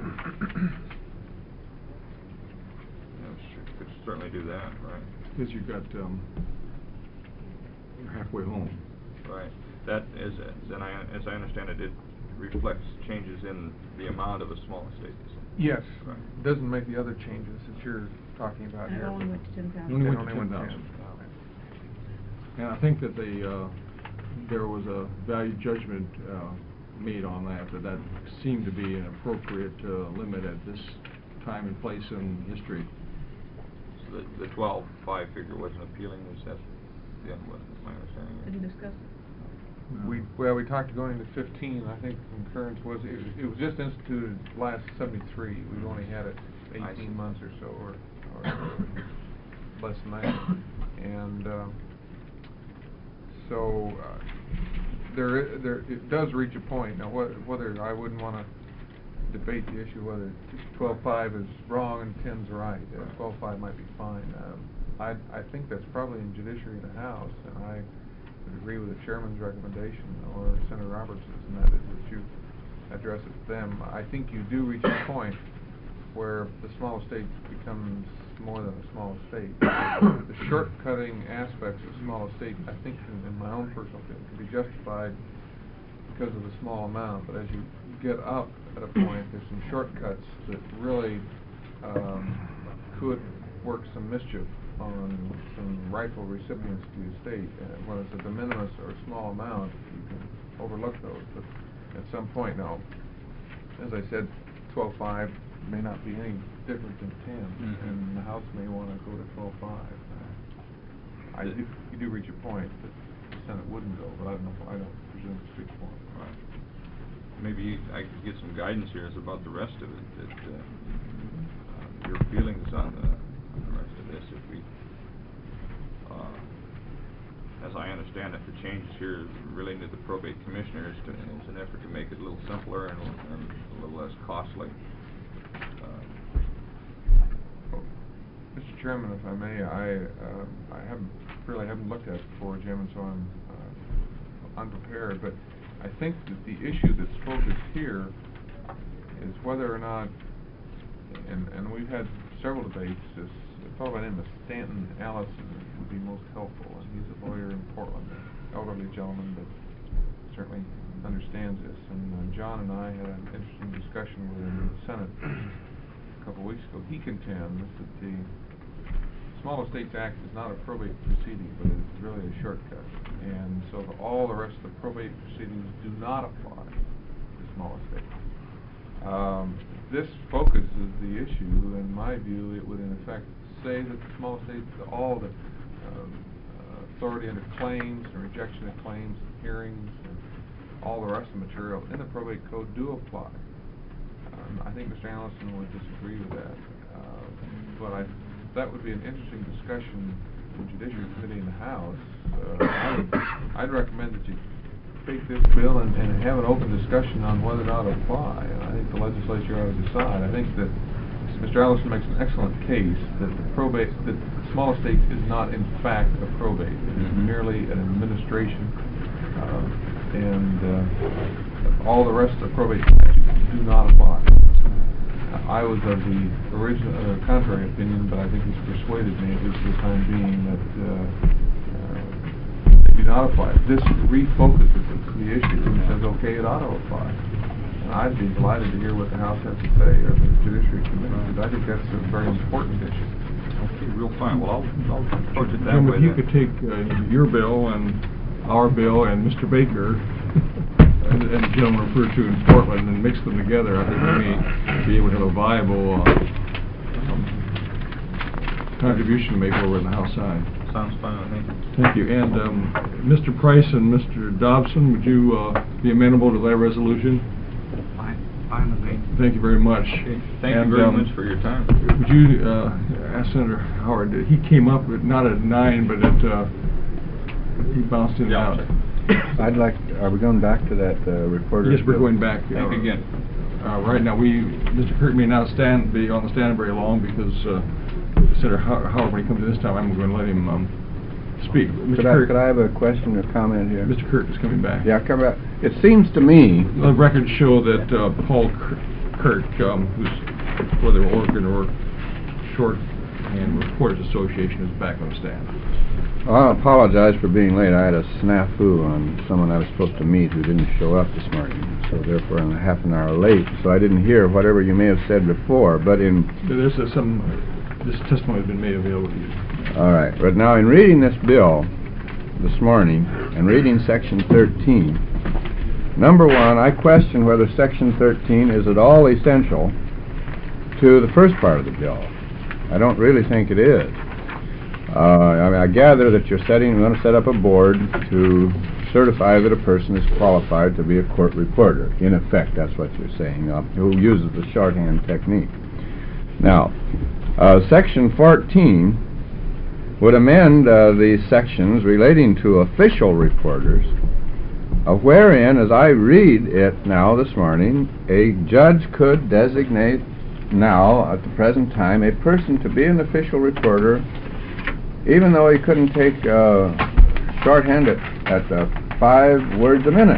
Yeah, sure, could certainly do that, right. Because you've got, um, you're halfway home. Right. That is, then I, as I understand it, it reflects changes in the amount of a small estate. Yes, Right. doesn't make the other changes that you're talking about And here. it only went to ten thousand. Only It went to only ten went to thousand. ten. And I think that the, uh, there was a value judgment, uh, made on that, that that seemed to be an appropriate, uh, limit at this time and place in history. So the, the twelve five figure wasn't appealing, is that, yeah, what, my understanding? Didn't discuss it. We, well, we talked going to fifteen, I think concurrence was, it, it was just instituted last seventy-three, we've only had it I see. eighteen months or so, or, or less than that. And, uh, so, uh, there, i- there, it does reach a point, now whether, whether, I wouldn't wanna debate the issue whether twelve five is wrong and ten's right, uh, twelve five might be fine. Um, I, I think that's probably in judiciary in the House, and I would agree with the chairman's recommendation, or Senator Roberts's, and that is that you address it to them. I think you do reach a point where the small estate becomes more than a small estate. The short-cutting aspects of small estate, I think, in, in my own personal opinion, can be justified because of the small amount, but as you get up at a point, there's some shortcuts that really um, could work some mischief on some rightful recipients to the estate. Uh, whether it's a de minimis or a small amount, you can overlook those, but at some point, now, as I said, twelve five may not be any different than ten, Mhm. and the House may want to go to twelve five. Uh, I The- do, you do reach a point that the Senate wouldn't go, but I don't know, I don't presume to speak for them. Right. Maybe I could get some guidance here as about the rest of it, that, uh, uh, your feelings on the, on the rest of this, if we, uh, as I understand it, the changes here relating to the probate commissioners to, is an effort to make it a little simpler and, and a little less costly. Uh, Mister Chairman, if I may, I, uh, I haven't, really haven't looked at it before, Jim, and so I'm, uh, unprepared, but I think that the issue that's focused here is whether or not, and, and we've had several debates, this, a fellow by the name of Stanton Allison would be most helpful, and he's a lawyer in Portland, an elderly gentleman, but certainly understands this, and uh, John and I had an interesting discussion with him in the Senate a couple of weeks ago. He contends that the Small Estates Act is not a probate proceeding, but it is really a shortcut, and so the, all the rest of the probate proceedings do not apply to small estates. Um, this focuses the issue. In my view, it would in effect say that the small estates, all the um, uh, authority under claims and rejection of claims, hearings, and all the rest of the material in the probate code do apply. Um, I think Mister Allison would disagree with that, uh, but I that would be an interesting discussion for Judiciary Committee in the House. Uh, I would, I'd recommend that you take this bill and, and have an open discussion on whether or not it apply. And I think the legislature ought to decide. I think that Mister Allison makes an excellent case that the probate, that small estate is not in fact a probate. It is Mhm. merely an administration, uh, and uh, all the rest of the probate statutes do not apply. I was of the original, uh, contrary opinion, but I think he's persuaded me, at least for the time being, that uh, uh, they do not apply. This refocuses the issue and says, okay, it ought to apply. And I'd be delighted to hear what the House has to say, or the Judiciary Committee, because I think that's a very important issue. Okay, real fine. Well, I'll, I'll approach it that Jim, way if you then. could take uh, your bill and our bill and Mister Baker and, and the gentleman referred to in Portland and mix them together, I think we may be able to have a viable uh, um, contribution to make over in the House side. Sounds fine with me. Thank you. And um, Mister Price and Mister Dobson, would you uh, be amenable to that resolution? Fine, fine with me. Thank you very much. Okay. Thank And, you very um, much for your time. Would you uh, ask Senator Howard, uh, he came up at, not at nine, but at, uh, he bounced in and Yeah, I'll out. check. I'd like, are we going back to that uh, reporter? Yes, we're going back. Think uh, again. Uh, right now, we, Mister Kirk may not stand, be on the stand very long because uh, Senator How- Howard, when he comes in this time, I'm going to let him um, speak. Mister Could I, Kirk, could I have a question or comment here? Mister Kirk is coming back. Yeah, come back. It seems to me, The records show that uh, Paul Kir- Kirk, um, who's for the Oregon or Shorthand Reporters Association, is back on the stand. well, I apologize for being late. I had a snafu on someone I was supposed to meet who didn't show up this morning, so therefore I'm a half an hour late, so I didn't hear whatever you may have said before, but in... There's uh, some, this testimony has been made available to you. All right, but now in reading this bill this morning and reading section thirteen, number one, I question whether section thirteen is at all essential to the first part of the bill. I don't really think it is. Uh, I, mean, I gather that you're setting, you want to set up a board to certify that a person is qualified to be a court reporter. In effect, that's what you're saying, uh, who uses the shorthand technique. Now, uh, section fourteen would amend uh, the sections relating to official reporters, uh, wherein, as I read it now this morning, a judge could designate now, at the present time, a person to be an official reporter, even though he couldn't take uh, shorthand at, at uh, five words a minute.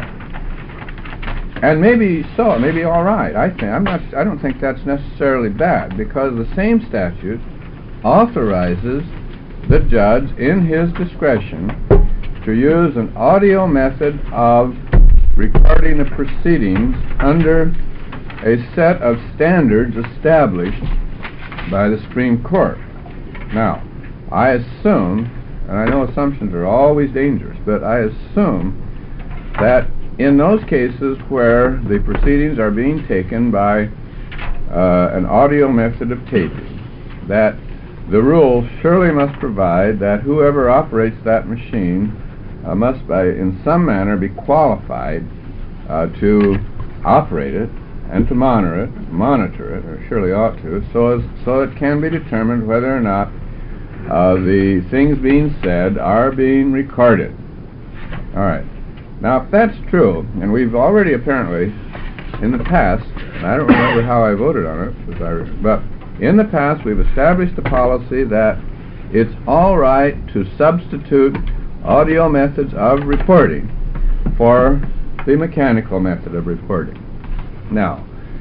And maybe so, maybe all right. I think I'm not. I don't think that's necessarily bad, because the same statute authorizes the judge, in his discretion, to use an audio method of recording the proceedings under a set of standards established by the Supreme Court. Now, I assume, and I know assumptions are always dangerous, but I assume that in those cases where the proceedings are being taken by uh, an audio method of taping, that the rule surely must provide that whoever operates that machine uh, must, by in some manner, be qualified uh, to operate it and to monitor it, monitor it, or surely ought to, so as so it can be determined whether or not uh, the things being said are being recorded. All right. Now, if that's true, and we've already apparently, in the past, and I don't remember how I voted on it, because I, but in the past we've established the policy that it's all right to substitute audio methods of reporting for the mechanical method of reporting. Now,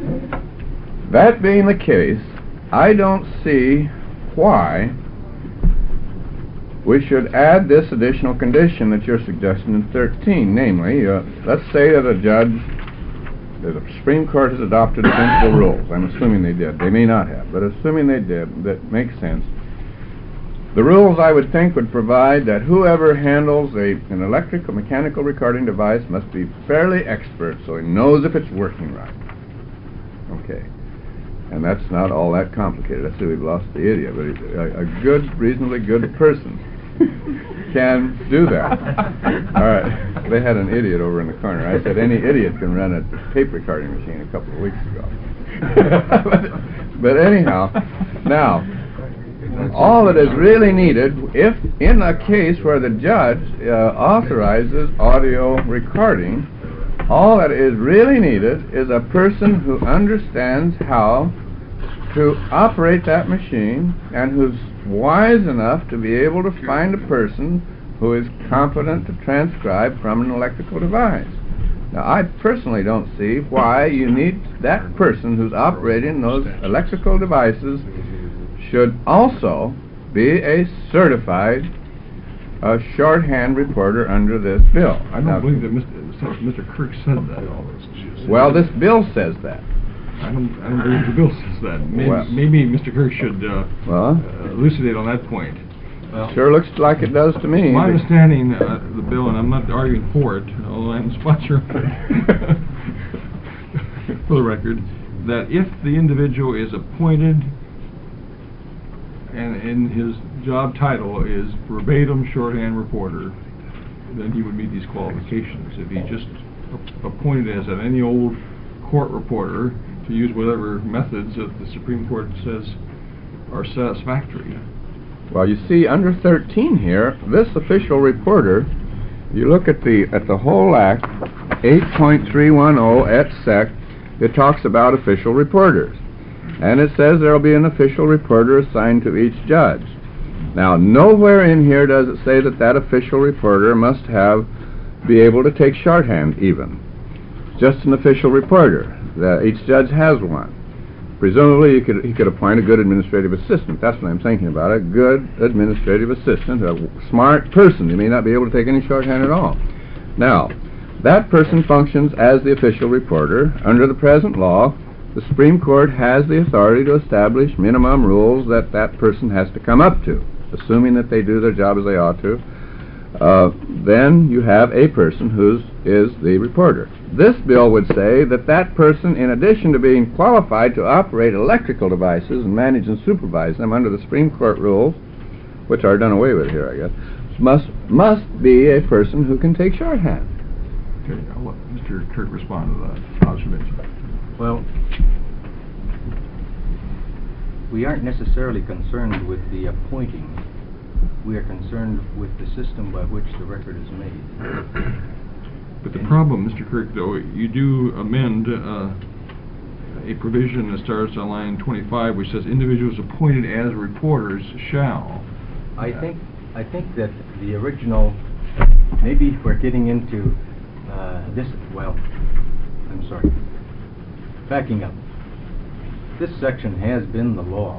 that being the case, I don't see why we should add this additional condition that you're suggesting in thirteen, namely, uh, let's say that a judge, that the Supreme Court has adopted principal rules. I'm assuming they did. They may not have, but assuming they did, that makes sense. The rules, I would think, would provide that whoever handles a, an electric or mechanical recording device must be fairly expert so he knows if it's working right. Okay. And that's not all that complicated. I see we've lost the idiot, but a, a good, reasonably good person can do that. All right. They had an idiot over in the corner. I said any idiot can run a tape recording machine a couple of weeks ago. but, but anyhow, now, All that is really needed, if in a case where the judge uh, authorizes audio recording, all that is really needed is a person who understands how to operate that machine and who's wise enough to be able to find a person who is competent to transcribe from an electrical device. Now, I personally don't see why you need that person who's operating those electrical devices should also be a certified uh, shorthand reporter under this bill. I don't Now, believe that Mister Mister Kirk said that. well, this bill says that. I don't, I don't believe the bill says that. Maybe, Well- maybe Mister Kirk should uh, Well, uh, elucidate on that point. Well, sure looks like it does to me. My but- understanding, uh, the bill, and I'm not arguing for it, although I'm the sponsor of it, for the record, that if the individual is appointed and in his job title is verbatim shorthand reporter, then he would meet these qualifications. If he's just a- appointed as an any old court reporter to use whatever methods that the Supreme Court says are satisfactory. Well, you see, under thirteen here, this official reporter, you look at the at the whole act, eight point three one oh et sec, it talks about official reporters. And it says there will be an official reporter assigned to each judge. Now, nowhere in here does it say that that official reporter must have, be able to take shorthand even. Just an official reporter. That each judge has one. Presumably, you could, he could appoint a good administrative assistant. That's what I'm thinking about, a good administrative assistant, a smart person. He may not be able to take any shorthand at all. Now, that person functions as the official reporter. Under the present law, the Supreme Court has the authority to establish minimum rules that that person has to come up to, assuming that they do their job as they ought to. Uh, then you have a person who is the reporter. This bill would say that that person, in addition to being qualified to operate electrical devices and manage and supervise them under the Supreme Court rules, which are done away with here, I guess, must must be a person who can take shorthand. Okay, I'll let Mister Kirk respond to that observation. well, we aren't necessarily concerned with the appointing. We are concerned with the system by which the record is made. But the problem, Mister Kirk, though, you do amend uh, a provision that starts on line twenty-five, which says individuals appointed as reporters shall. I think I think that the original, maybe we're getting into uh, this, well, I'm sorry, backing up. This section has been the law,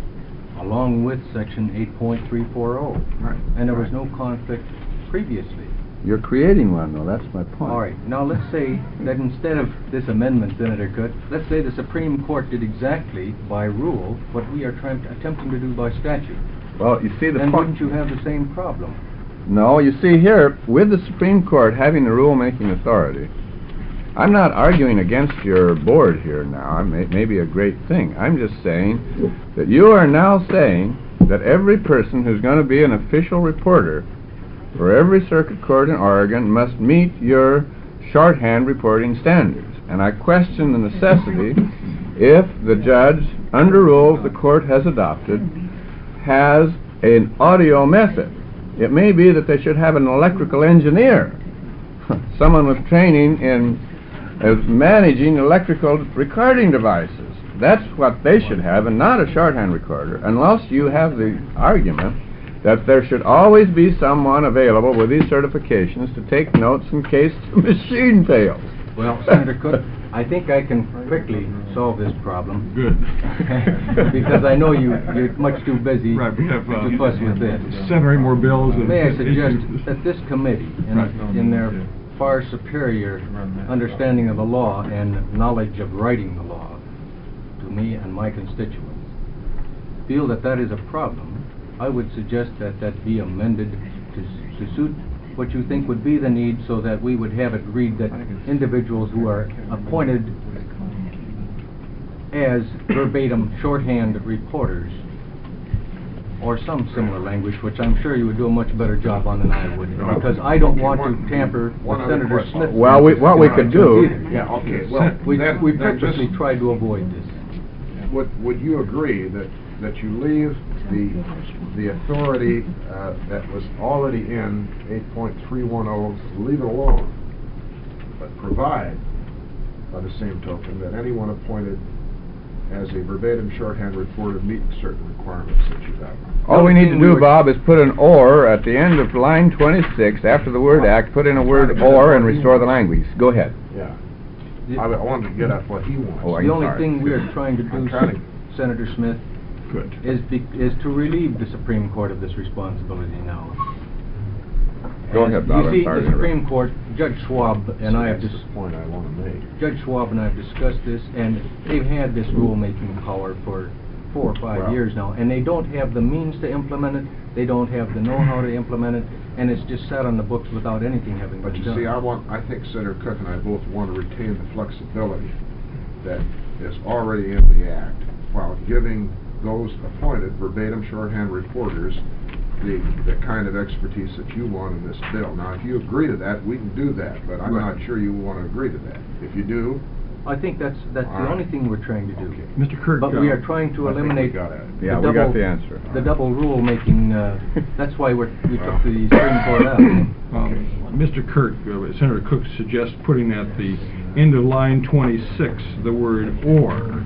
along with section eight point three four oh. Right. And there was no conflict previously. You're creating one, though. That's my point. All right, now let's say that instead of this amendment, Senator Cook, let's say the Supreme Court did exactly by rule what we are trying, attempting to do by statute. Well, you see the Then point. wouldn't you have the same problem? No, you see here, with the Supreme Court having the rule-making authority, I'm not arguing against your board here now. It may, may be a great thing. I'm just saying that you are now saying that every person who's going to be an official reporter for every circuit court in Oregon must meet your shorthand reporting standards. And I question the necessity if the judge, under rules the court has adopted, has an audio method. It may be that they should have an electrical engineer, someone with training in uh, managing electrical recording devices. That's what they should have, and not a shorthand recorder, unless you have the argument that there should always be someone available with these certifications to take notes in case the machine fails. Well, Senator Cook, I think I can quickly solve this problem. Good. Because I know you, you're much too busy Right, we have uh, to fuss with this. seven or eight more bills. And May I suggest issues. that this committee, in, Right. in their far superior understanding of the law and knowledge of writing the law, to me and my constituents, feel that that is a problem, I would suggest that that be amended to, to suit what you think would be the need, so that we would have it read that individuals who are appointed as verbatim shorthand reporters, or some similar language, which I'm sure you would do a much better job on than I would, because I don't want to tamper with One other Senator question. Smith's... Well, we, what we could do, either. Yeah, okay, well, We, then- we then just- purposely tried to avoid this. Would, would you agree that, that you leave the, the authority uh, that was already in eight point three one oh, leave it alone, but provide, by the same token, that anyone appointed as a verbatim shorthand reporter meet certain requirements that you've outlined. All we need to do, Bob, is put an or at the end of line twenty-six, after the word act, put in a word or and restore the language. Go ahead. Yeah. I I wanted to get at what he wants. Oh, The I'm only sorry. thing we are trying to I'm do, trying to- Senator Smith, Good. is be, is to relieve the Supreme Court of this responsibility now. Go And ahead, Bob, I'm You see, sorry the to interrupt. Supreme Court, Judge Schwab and I have That's just, the point I want to make. Judge Schwab and I have discussed this, and they've had this rulemaking power for four or five Well- years now, and they don't have the means to implement it, they don't have the know-how to implement it, and it's just sat on the books without anything having But been you done. see, I want, I think Senator Cook and I both want to retain the flexibility that is already in the Act, while giving those appointed verbatim shorthand reporters the, the kind of expertise that you want in this bill. Now, if you agree to that, we can do that, but I'm Right. not sure you want to agree to that. If you do, I think that's, that's All the right. only thing we're trying to do. Okay. Mister Kirk. But we uh, are trying to I think we eliminate got it. the Yeah, double... we got the answer. The double rule-making, uh, that's why we're, we Well. took the Supreme Court out. Um, Mister Kirk, uh, Senator Cook suggests putting at the end of line twenty-six the word "or."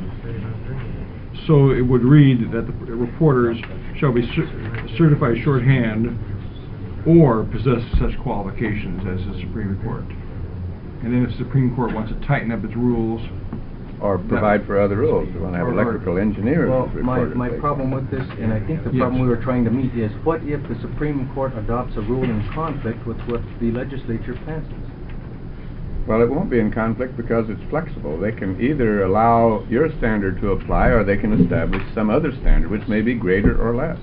So it would read that the reporters shall be cer- certified shorthand or possess such qualifications as the Supreme Court. And then if the Supreme Court wants to tighten up its rules, Or provide for other rules. We want to have Or- or- electrical engineers Well, my, reported. my problem with this, and I think the Yes. problem we were trying to meet is, what if the Supreme Court adopts a rule in conflict with what the legislature passes? Well, it won't be in conflict because it's flexible. They can either allow your standard to apply, or they can establish some other standard, which may be greater or less.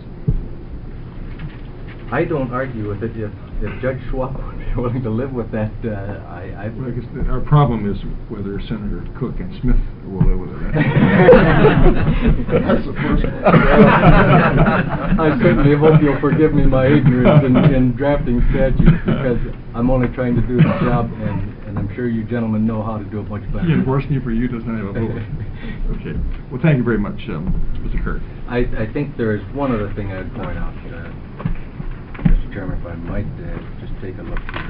I don't argue with it if, if Judge Schwab would be willing to live with that, uh, I, I... well, I guess the- our problem is whether Senator Cook and Smith will live with it. That's the first one. I certainly hope you'll forgive me my ignorance in, in drafting statutes, because I'm only trying to do the job, and, and I'm sure you gentlemen know how to do it much better. He endorsing you for you does not have a vote. Okay. Well, thank you very much, um, Mister Kirk. I, I think there is one other thing I'd point out, uh, Mister Chairman, if I might uh, just take a look here.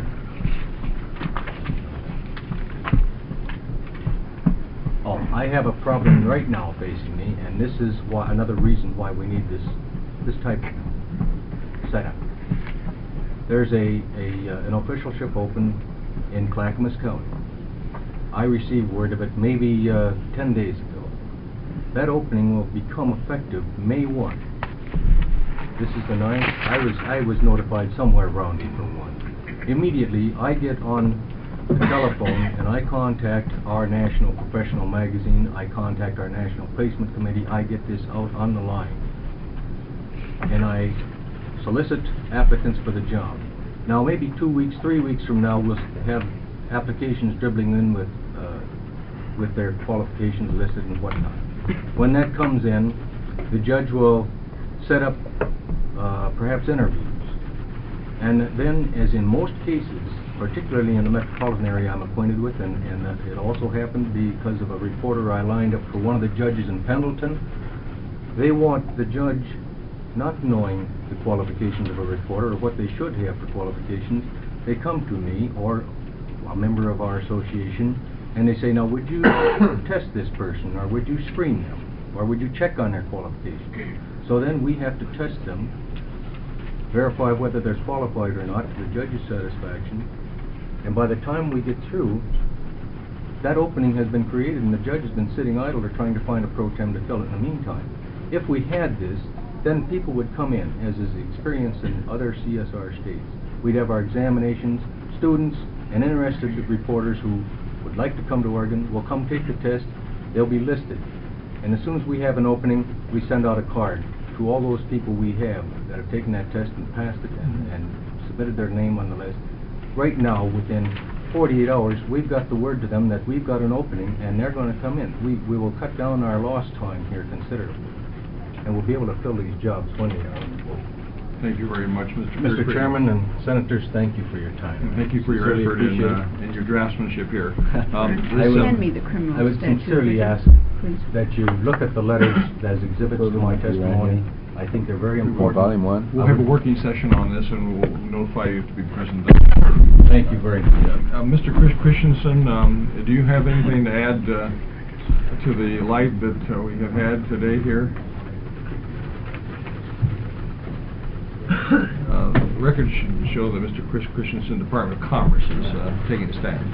Oh, I have a problem right now facing me, and this is why, another reason why we need this, this type of setup. There's a, a, uh, an officialship open in Clackamas County. I received word of it maybe, uh, ten days ago. That opening will become effective May first. This is the ninth. I was, I was notified somewhere around April first. Immediately, I get on the telephone and I contact our National Professional Magazine, I contact our National Placement Committee, I get this out on the line. And I solicit applicants for the job. Now, maybe two weeks, three weeks from now, we'll have applications dribbling in with, uh, with their qualifications listed and whatnot. When that comes in, the judge will set up, uh, perhaps interviews. And then, as in most cases, particularly in the metropolitan area I'm acquainted with, and, and uh, it also happened because of a reporter I lined up for one of the judges in Pendleton, they want the judge, not knowing the qualifications of a reporter or what they should have for qualifications, they come to me or a member of our association and they say, now would you test this person, or would you screen them, or would you check on their qualifications? So then we have to test them, verify whether they're qualified or not to the judge's satisfaction, and by the time we get through, that opening has been created and the judge has been sitting idle or trying to find a pro tem to fill it in the meantime. If we had this, then people would come in, as is experienced in other C S R states. We'd have our examinations, students and interested reporters who would like to come to Oregon will come take the test, they'll be listed. And as soon as we have an opening, we send out a card to all those people we have that have taken that test and passed it and, and submitted their name on the list. Right now, within forty-eight hours, we've got the word to them that we've got an opening and they're going to come in. We, we will cut down our lost time here considerably, and we'll be able to fill these jobs when they are open. Thank you very much, Mister Mister Kirk. Chairman and Senators, thank you for your time. And thank you for your Sincerely effort and, appreciate uh, it. and your draftsmanship here. I Um, this, would- um, Send me the criminal I would statute, sincerely would you? ask Please. that you look at the letters as exhibits to my testimony I think they're very Well, important. volume one? We'll have a working session on this, and we'll notify you to be present. Thank you very much. Uh, Mister Chris Christensen, um, do you have anything to add uh, to the light that uh, we have had today here? Uh, the record should show that Mister Chris Christensen, Department of Commerce, is uh, taking a stand.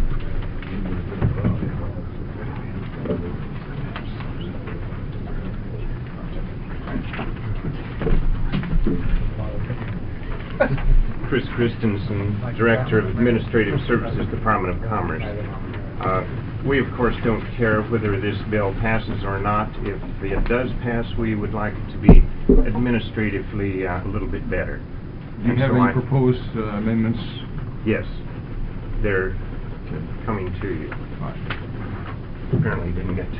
Chris Christensen, Director of Administrative Services, Department of Commerce. Uh, we, of course, don't care whether this bill passes or not. If it does pass, we would like it to be administratively uh, a little bit better. Do you And have so any I- proposed uh, amendments? Yes, they're coming to you. Apparently didn't get to you.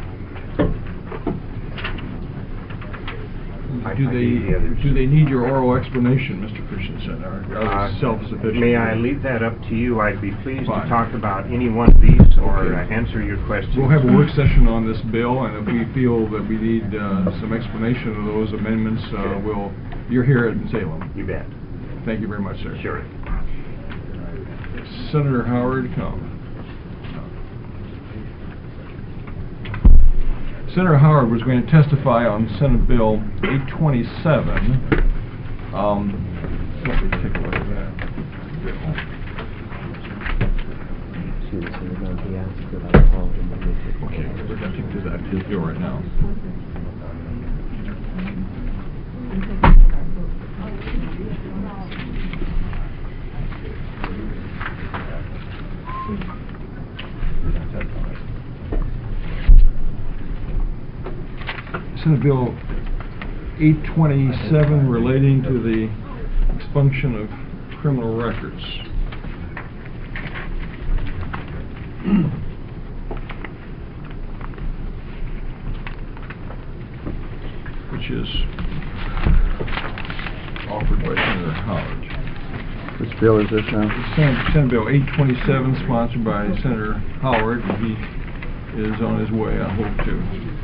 I- Do I they, gave the others. do they need your oral explanation, Mister Christensen, or are Uh, they self-sufficient? May I leave that up to you? I'd be pleased to Fine. talk about any one of these or Okay. uh, answer your questions. We'll have a work session on this bill, and if we feel that we need uh, some explanation of those amendments, uh, Sure. we'll, you're here in Salem. You bet. Thank you very much, sir. Sure. Senator Howard, come. Senator Howard was going to testify on Senate Bill eight twenty-seven. Um, let me take a look at that bill. Okay, we're going to take to that, his bill right now. Senate Bill eight twenty-seven relating to the expunction of criminal records. Which is offered by Senator Howard. Which bill is this now? Senate, Senate Bill eight twenty-seven, sponsored by Senator Howard, and he is on his way, I hope, to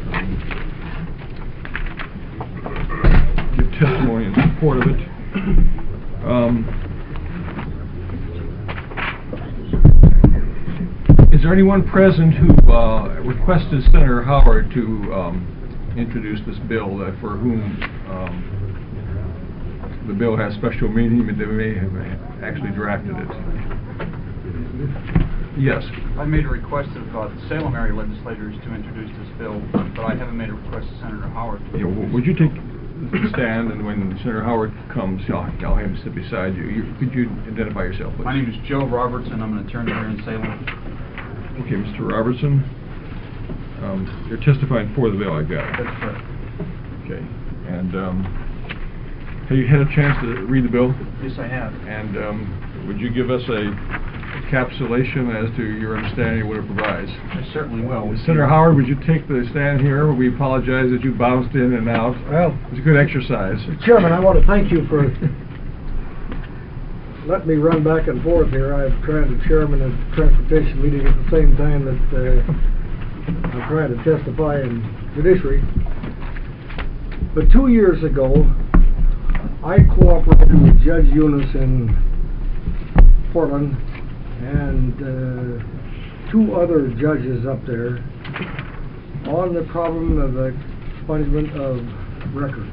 give testimony in support of it. Um, is there anyone present who uh, requested Senator Howard to um, introduce this bill, uh, for whom um, the bill has special meaning, but they may have actually drafted it? Yes. I made a request of uh, the Salem area legislators to introduce this bill, but I haven't made a request to Senator Howard. Yeah, w- would you take the stand, and when Senator Howard comes, I'll, I'll have him sit beside you. you. Could you identify yourself, please? My name is Joe Robertson. I'm an attorney here in Salem. Okay, Mister Robertson, um, you're testifying for the bill, I got it. That's correct. Okay, and um, have you had a chance to read the bill? Yes, I have. And um, would you give us a encapsulation as to your understanding of what it provides? I certainly will. Senator Howard, would you take the stand here? We apologize that you bounced in and out. Well, It's a good exercise. Chairman, I want to thank you for letting me run back and forth here. I'm trying to chairman a transportation meeting at the same time that uh, I'm trying to testify in judiciary. But two years ago, I cooperated with Judge Eunice in Portland and uh, two other judges up there on the problem of the expungement of records.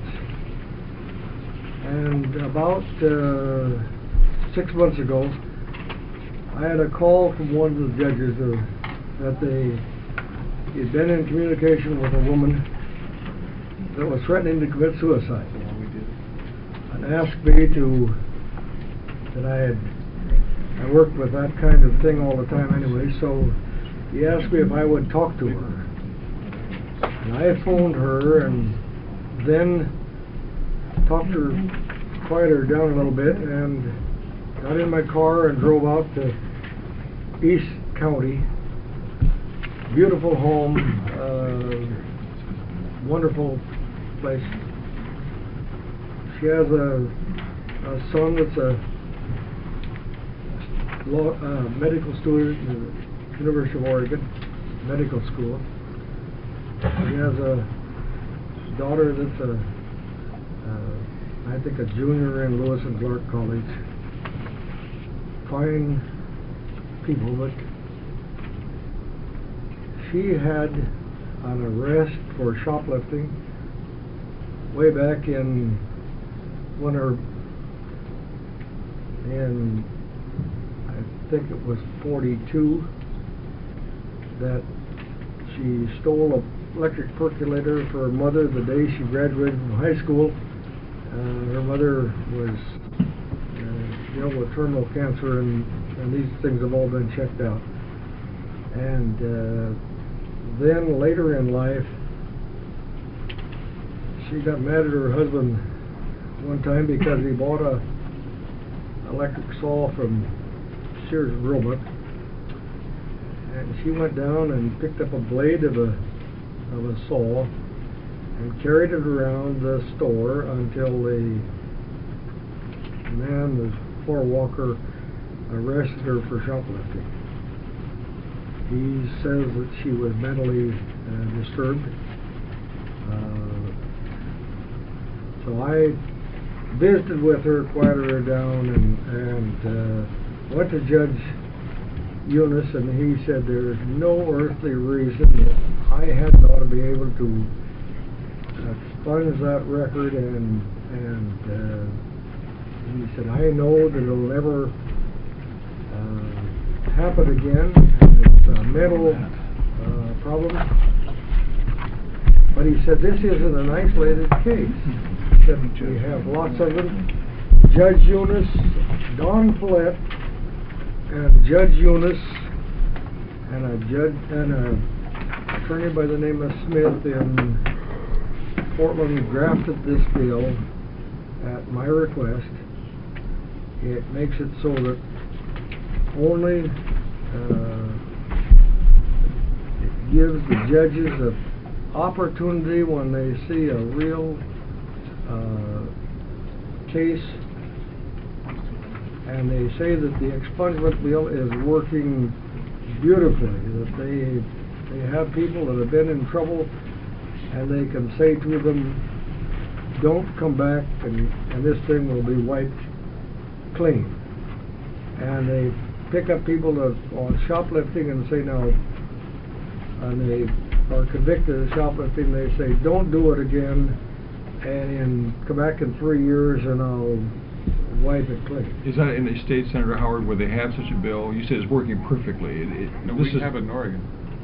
And about uh, six months ago, I had a call from one of the judges uh, that they had been in communication with a woman that was threatening to commit suicide, and asked me to, that I had, I worked with that kind of thing all the time anyway, so he asked me if I would talk to her. And I phoned her and then talked her, quieted her down a little bit, and got in my car and drove out to East County. Beautiful home, uh, wonderful place. She has a, a son that's a law, uh, medical student at the University of Oregon Medical School. She has a daughter that's a I think a junior in Lewis and Clark College. Fine people, but she had an arrest for shoplifting way back in when her in I think it was forty-two that she stole a electric percolator for her mother the day she graduated from high school. Uh, her mother was uh, ill with terminal cancer, and, and these things have all been checked out. And uh, then later in life, she got mad at her husband one time because he bought a electric saw from Sears and Roebuck, and she went down and picked up a blade of a of a saw and carried it around the store until the man, the floor walker, arrested her for shoplifting. He says that she was mentally uh, disturbed. Uh, so I visited with her, quieted her down, and, and uh, went to Judge Eunice, and he said there's no earthly reason that I had ought to be able to expunge that record, and and uh, he said I know that it'll never uh, happen again, and it's a mental uh, problem. But he said this isn't an isolated case. He said we have lots of them. Judge Eunice, Don Follett, and Judge Eunice, and a judge and a attorney by the name of Smith in Portland drafted this bill at my request. It makes it so that only uh, it gives the judges an opportunity when they see a real uh, case, and they say that the expungement bill is working beautifully, that they they have people that have been in trouble, and they can say to them, don't come back, and, and this thing will be wiped clean. And they pick up people that on shoplifting and say no, and they are convicted of shoplifting. They say don't do it again, and in, come back in three years and I'll wipe it clean. Is that in the state, Senator Howard, where they have such a bill? You said it's working perfectly. It, it, No, this we is, have it in Oregon.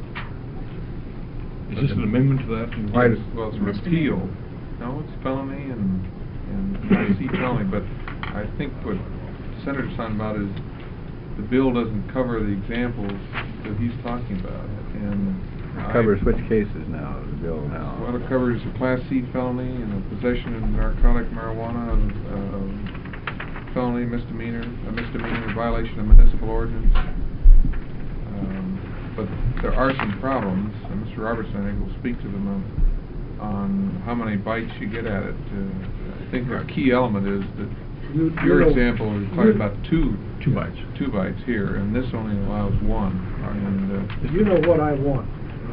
Is this an amendment to that? Why does, well, it's a repeal. No, it's felony and, and I C felony, but I think what the Senator's talking about is the bill doesn't cover the examples that he's talking about. And It covers which cases now, the bill now? Well, it covers a Class C felony and a possession of narcotic marijuana, uh, felony, misdemeanor, a misdemeanor violation of municipal ordinance. Um, but there are some problems, and Mister Robertson, I think, will speak to them on, on how many bites you get at it. Uh, I think the key element is that You, your you know, example is talking you, about two Two bites. two bites here, and this only allows one. And uh, you know what I want.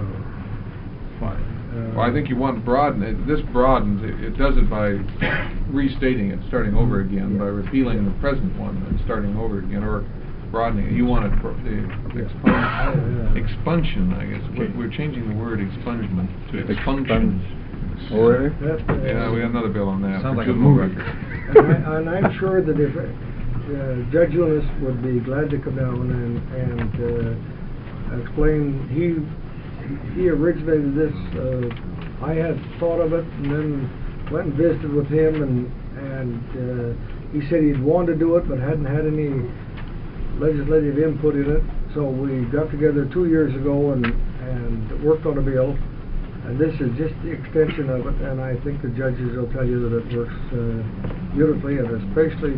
Fine. Uh, well, I think you want to broaden it. This broadens it. It does it by restating it, starting over again, by repealing the present one and starting over again, or broadening it. You want it, pro the expung expunction, I guess. Okay. We're, we're changing the word expungement to Expunge. expunction. Oh, really? that, uh, Yeah, we have another bill on that. Sounds for like a juvenile movie. record. and, I, and I'm sure that if uh, Judge Eunice would be glad to come down and, and uh, explain, he he originated this. Uh, I had thought of it, and then went and visited with him, and and uh, he said he'd wanted to do it, but hadn't had any legislative input in it. So we got together two years ago and and worked on a bill. And this is just the extension of it, and I think the judges will tell you that it works uh, beautifully, and especially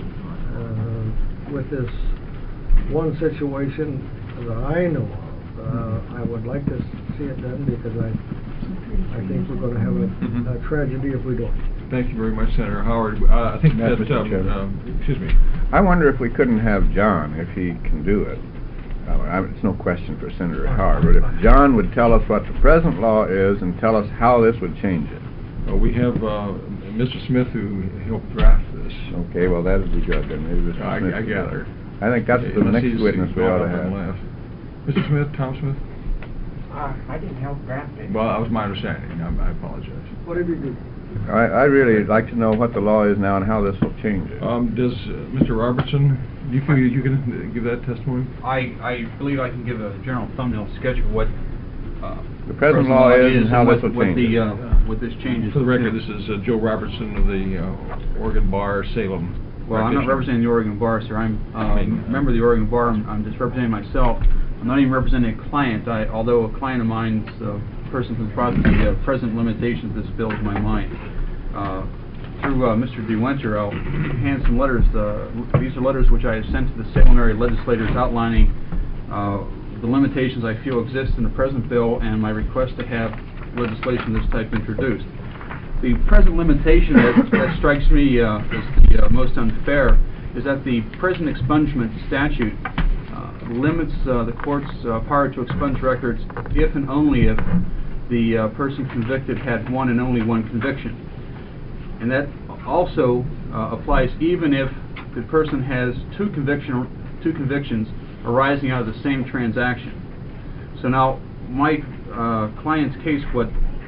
uh, with this one situation that I know of. Uh, I would like to see it done because I I think we're going to have a, Mhm. a tragedy if we don't. Thank you very much, Senator Howard. Uh, I think Yes, that, Mister um, Chairman. um, excuse me. I wonder if we couldn't have John, if he can do it. Uh, I, it's no question for Senator Howard, but if John would tell us what the present law is and tell us how this would change it. Uh, we have uh, Mister Smith, who helped draft this. Okay, well, that would be good, then, maybe Mister I- Smith. I can- gather. I think that's the Unless next he's- witness he's we ought to gone up and have. left. Mister Smith, Tom Smith? Uh, I didn't help draft it. Well, that was my understanding, I I apologize. What have you do? I, I really like to know what the law is now and how this will change it. Um, does, uh, Mister Robertson, you can, you can give that testimony? I, I believe I can give a general thumbnail sketch of what, uh... The present law is and how this what- will what change the, it. uh, what this changes. For the record, to. this is uh, Joe Robertson of the uh, Oregon Bar, Salem. Well, I'm not practitioner. representing the Oregon Bar, sir. I'm, um, a member of the Oregon Bar. I'm, I'm just representing myself. I'm not even representing a client, I, although a client of mine's, uh, person who's brought the uh, present limitations of this bill to my mind. Uh, through, uh, Mister DeWinter, I'll hand some letters, uh, these are letters which I have sent to the Salem area legislators outlining, uh, the limitations I feel exist in the present bill and my request to have legislation of this type introduced. The present limitation that, that strikes me uh, as the uh, most unfair is that the prison expungement statute uh, limits uh, the court's uh, power to expunge records if and only if the uh, person convicted had one and only one conviction. And that also uh, applies even if the person has two conviction two convictions arising out of the same transaction. So now, my uh, client's case, what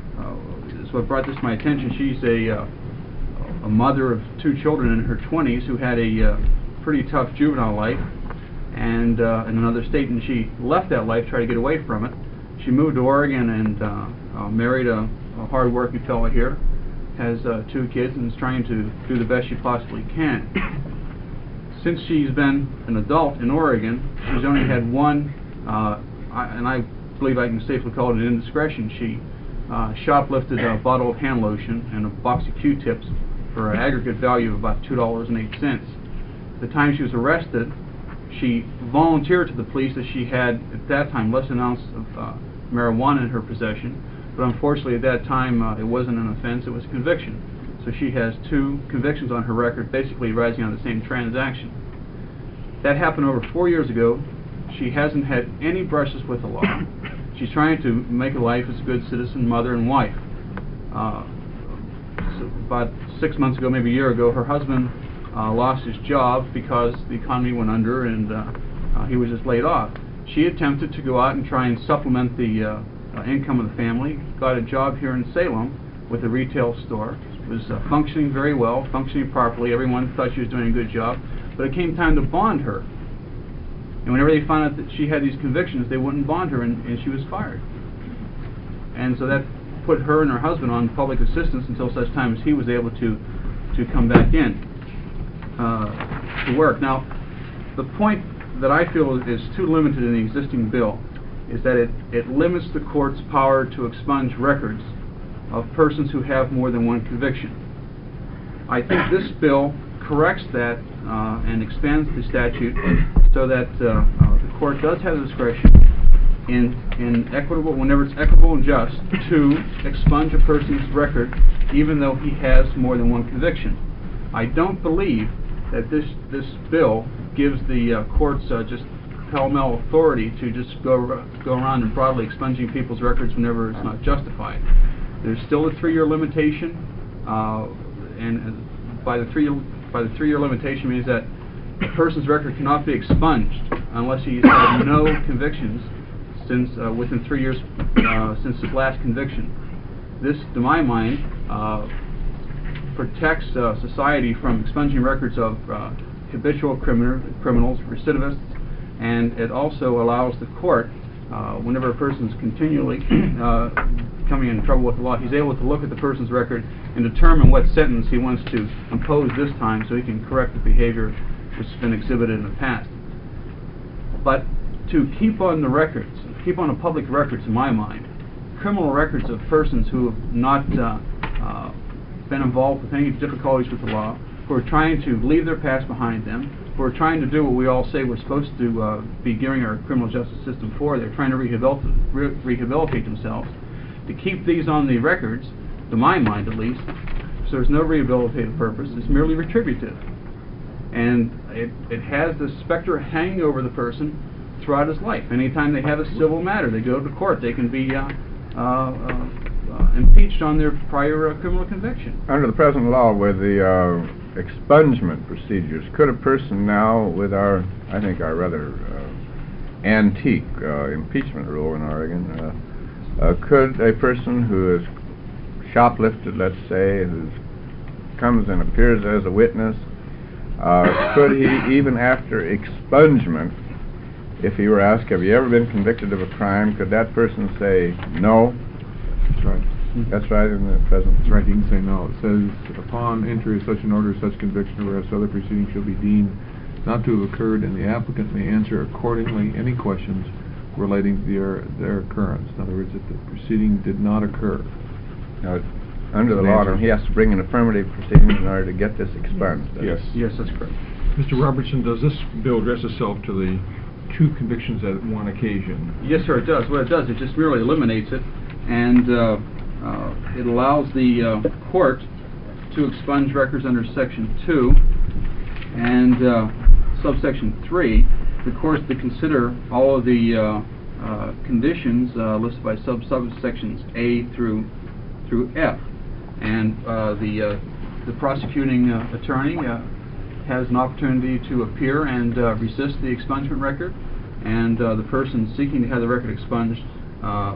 uh, is what brought this to my attention. She's a uh, a mother of two children in her twenties who had a uh, pretty tough juvenile life, and uh, in another state, and she left that life, tried to get away from it. She moved to Oregon and uh, uh, married a, a hard-working fellow here. Has uh, two kids and is trying to do the best she possibly can. Since she's been an adult in Oregon, she's only had one, uh, I, and I believe I can safely call it an indiscretion. She uh, shoplifted a bottle of hand lotion and a box of Q-tips for an aggregate value of about two dollars and eight cents. At the time she was arrested, she volunteered to the police that she had, at that time, less than an ounce of uh, marijuana in her possession. But unfortunately, at that time, uh, it wasn't an offense, it was a conviction. So she has two convictions on her record, basically rising on the same transaction. That happened over four years ago. She hasn't had any brushes with the law. She's trying to make a life as a good citizen, mother, and wife. Uh, so about six months ago, maybe a year ago, her husband uh, lost his job because the economy went under and uh, uh, he was just laid off. She attempted to go out and try and supplement the uh, Uh, income of the family, got a job here in Salem with a retail store, was uh, functioning very well, functioning properly, everyone thought she was doing a good job, but it came time to bond her. And whenever they found out that she had these convictions, they wouldn't bond her, and, and she was fired. And so that put her and her husband on public assistance until such time as he was able to, to come back in uh, to work. Now, the point that I feel is too limited in the existing bill is that it, it limits the court's power to expunge records of persons who have more than one conviction. I think this bill corrects that uh, and expands the statute so that uh, uh, the court does have the discretion in, in equitable, whenever it's equitable and just, to expunge a person's record even though he has more than one conviction. I don't believe that this, this bill gives the uh, courts uh, just pell-mell authority to just go go around and broadly expunging people's records whenever it's not justified. There's still a three-year limitation, uh, and uh, by the three by the three-year limitation means that a person's record cannot be expunged unless he's had no convictions since uh, within three years uh, since his last conviction. This, to my mind, uh, protects uh, society from expunging records of uh, habitual criminal criminals, recidivists. And it also allows the court, uh, whenever a person's continually uh, coming in trouble with the law, he's able to look at the person's record and determine what sentence he wants to impose this time so he can correct the behavior which has been exhibited in the past. But to keep on the records, keep on the public records, in my mind, criminal records of persons who have not uh, uh, been involved with any difficulties with the law, who are trying to leave their past behind them, who are trying to do what we all say we're supposed to uh, be gearing our criminal justice system for. They're trying to rehabilitate, re rehabilitate themselves. To keep these on the records, to my mind at least, so there's no rehabilitative purpose, it's merely retributive. And it, it has the specter hanging over the person throughout his life. Anytime they have a civil matter, they go to court, they can be uh, uh, uh, uh, impeached on their prior uh, criminal conviction. Under the present law, with the uh, expungement procedures. Could a person now, with our, I think our rather uh, antique uh, impeachment rule in Oregon, uh, uh, could a person who has shoplifted, let's say, who comes and appears as a witness, uh, could he, even after expungement, if he were asked, have you ever been convicted of a crime, could that person say no? That's right. That's right in the present. That's right, you can say no. It says, upon entry of such an order, such conviction or arrest, other proceedings shall be deemed not to have occurred, and the applicant may answer accordingly any questions relating to their, their occurrence. In other words, if the proceeding did not occur. Now, under the law, he has to bring an affirmative proceeding in order to get this expunged. Yes. Yes, that's correct. Mister Robertson, does this bill address itself to the two convictions at one occasion? Yes, sir, it does. What it does, it just merely eliminates it, and uh, uh, it allows the uh, court to expunge records under Section two and uh, subsection three. The court to consider all of the uh, uh, conditions uh, listed by sub subsections A through through F, and uh, the uh, the prosecuting uh, attorney uh, has an opportunity to appear and uh, resist the expungement record, and uh, the person seeking to have the record expunged uh,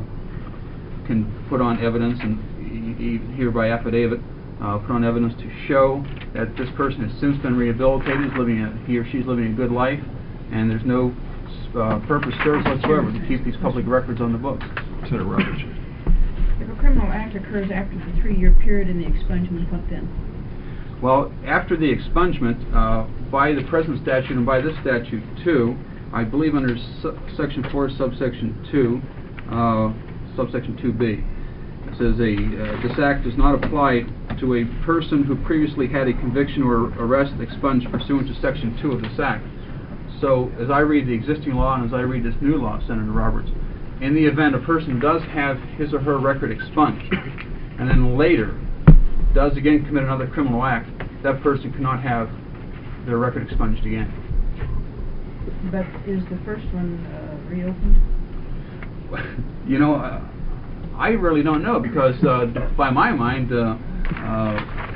can put on evidence, and e e hereby affidavit, uh, put on evidence to show that this person has since been rehabilitated, is living a, he or she is living a good life, and there's no uh, purpose served whatsoever to keep these public records on the books. Senator Robertson. If a criminal act occurs after the three-year period in the expungement, what then? Well, after the expungement, uh, by the present statute and by this statute too, I believe under su Section four, subsection two, uh, subsection two B, it says a uh, this act does not apply to a person who previously had a conviction or arrest expunged pursuant to Section two of this act. So, as I read the existing law and as I read this new law, Senator Roberts, in the event a person does have his or her record expunged, and then later does again commit another criminal act, that person cannot have their record expunged again. But is the first one uh, reopened? You know, uh, I really don't know, because uh, by my mind, uh, uh,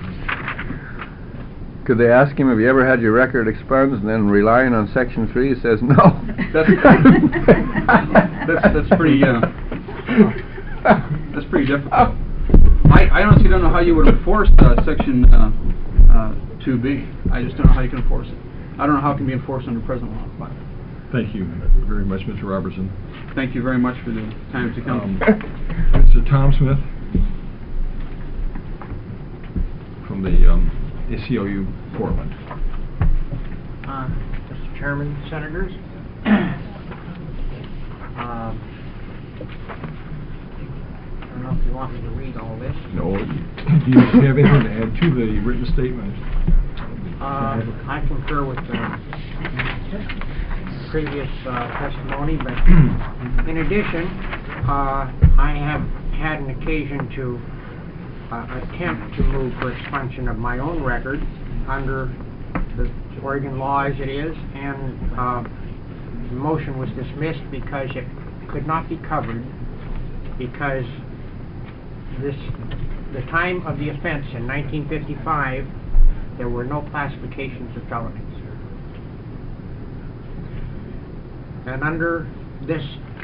could they ask him, have you ever had your record expunged, and then relying on Section three, he says no? That's that's, that's pretty uh, that's pretty difficult. I, I honestly don't know how you would enforce uh, Section uh, uh, two B. I just don't know how you can enforce it. I don't know how it can be enforced under present law. Thank you very much, Mister Robertson. Thank you very much for the time to come. Um, Mister Tom Smith from the um, A C L U Portland. Uh, Mister Chairman, Senators, um, I don't know if you want me to read all this. No. Do you have anything to add to the written statement? Uh, I concur with the previous uh, testimony, but in addition, uh, I have had an occasion to uh, attempt to move for expunction of my own record under the Oregon law as it is, and uh, the motion was dismissed because it could not be covered, because this the time of the offense in nineteen fifty-five, there were no classifications of felonies. And under this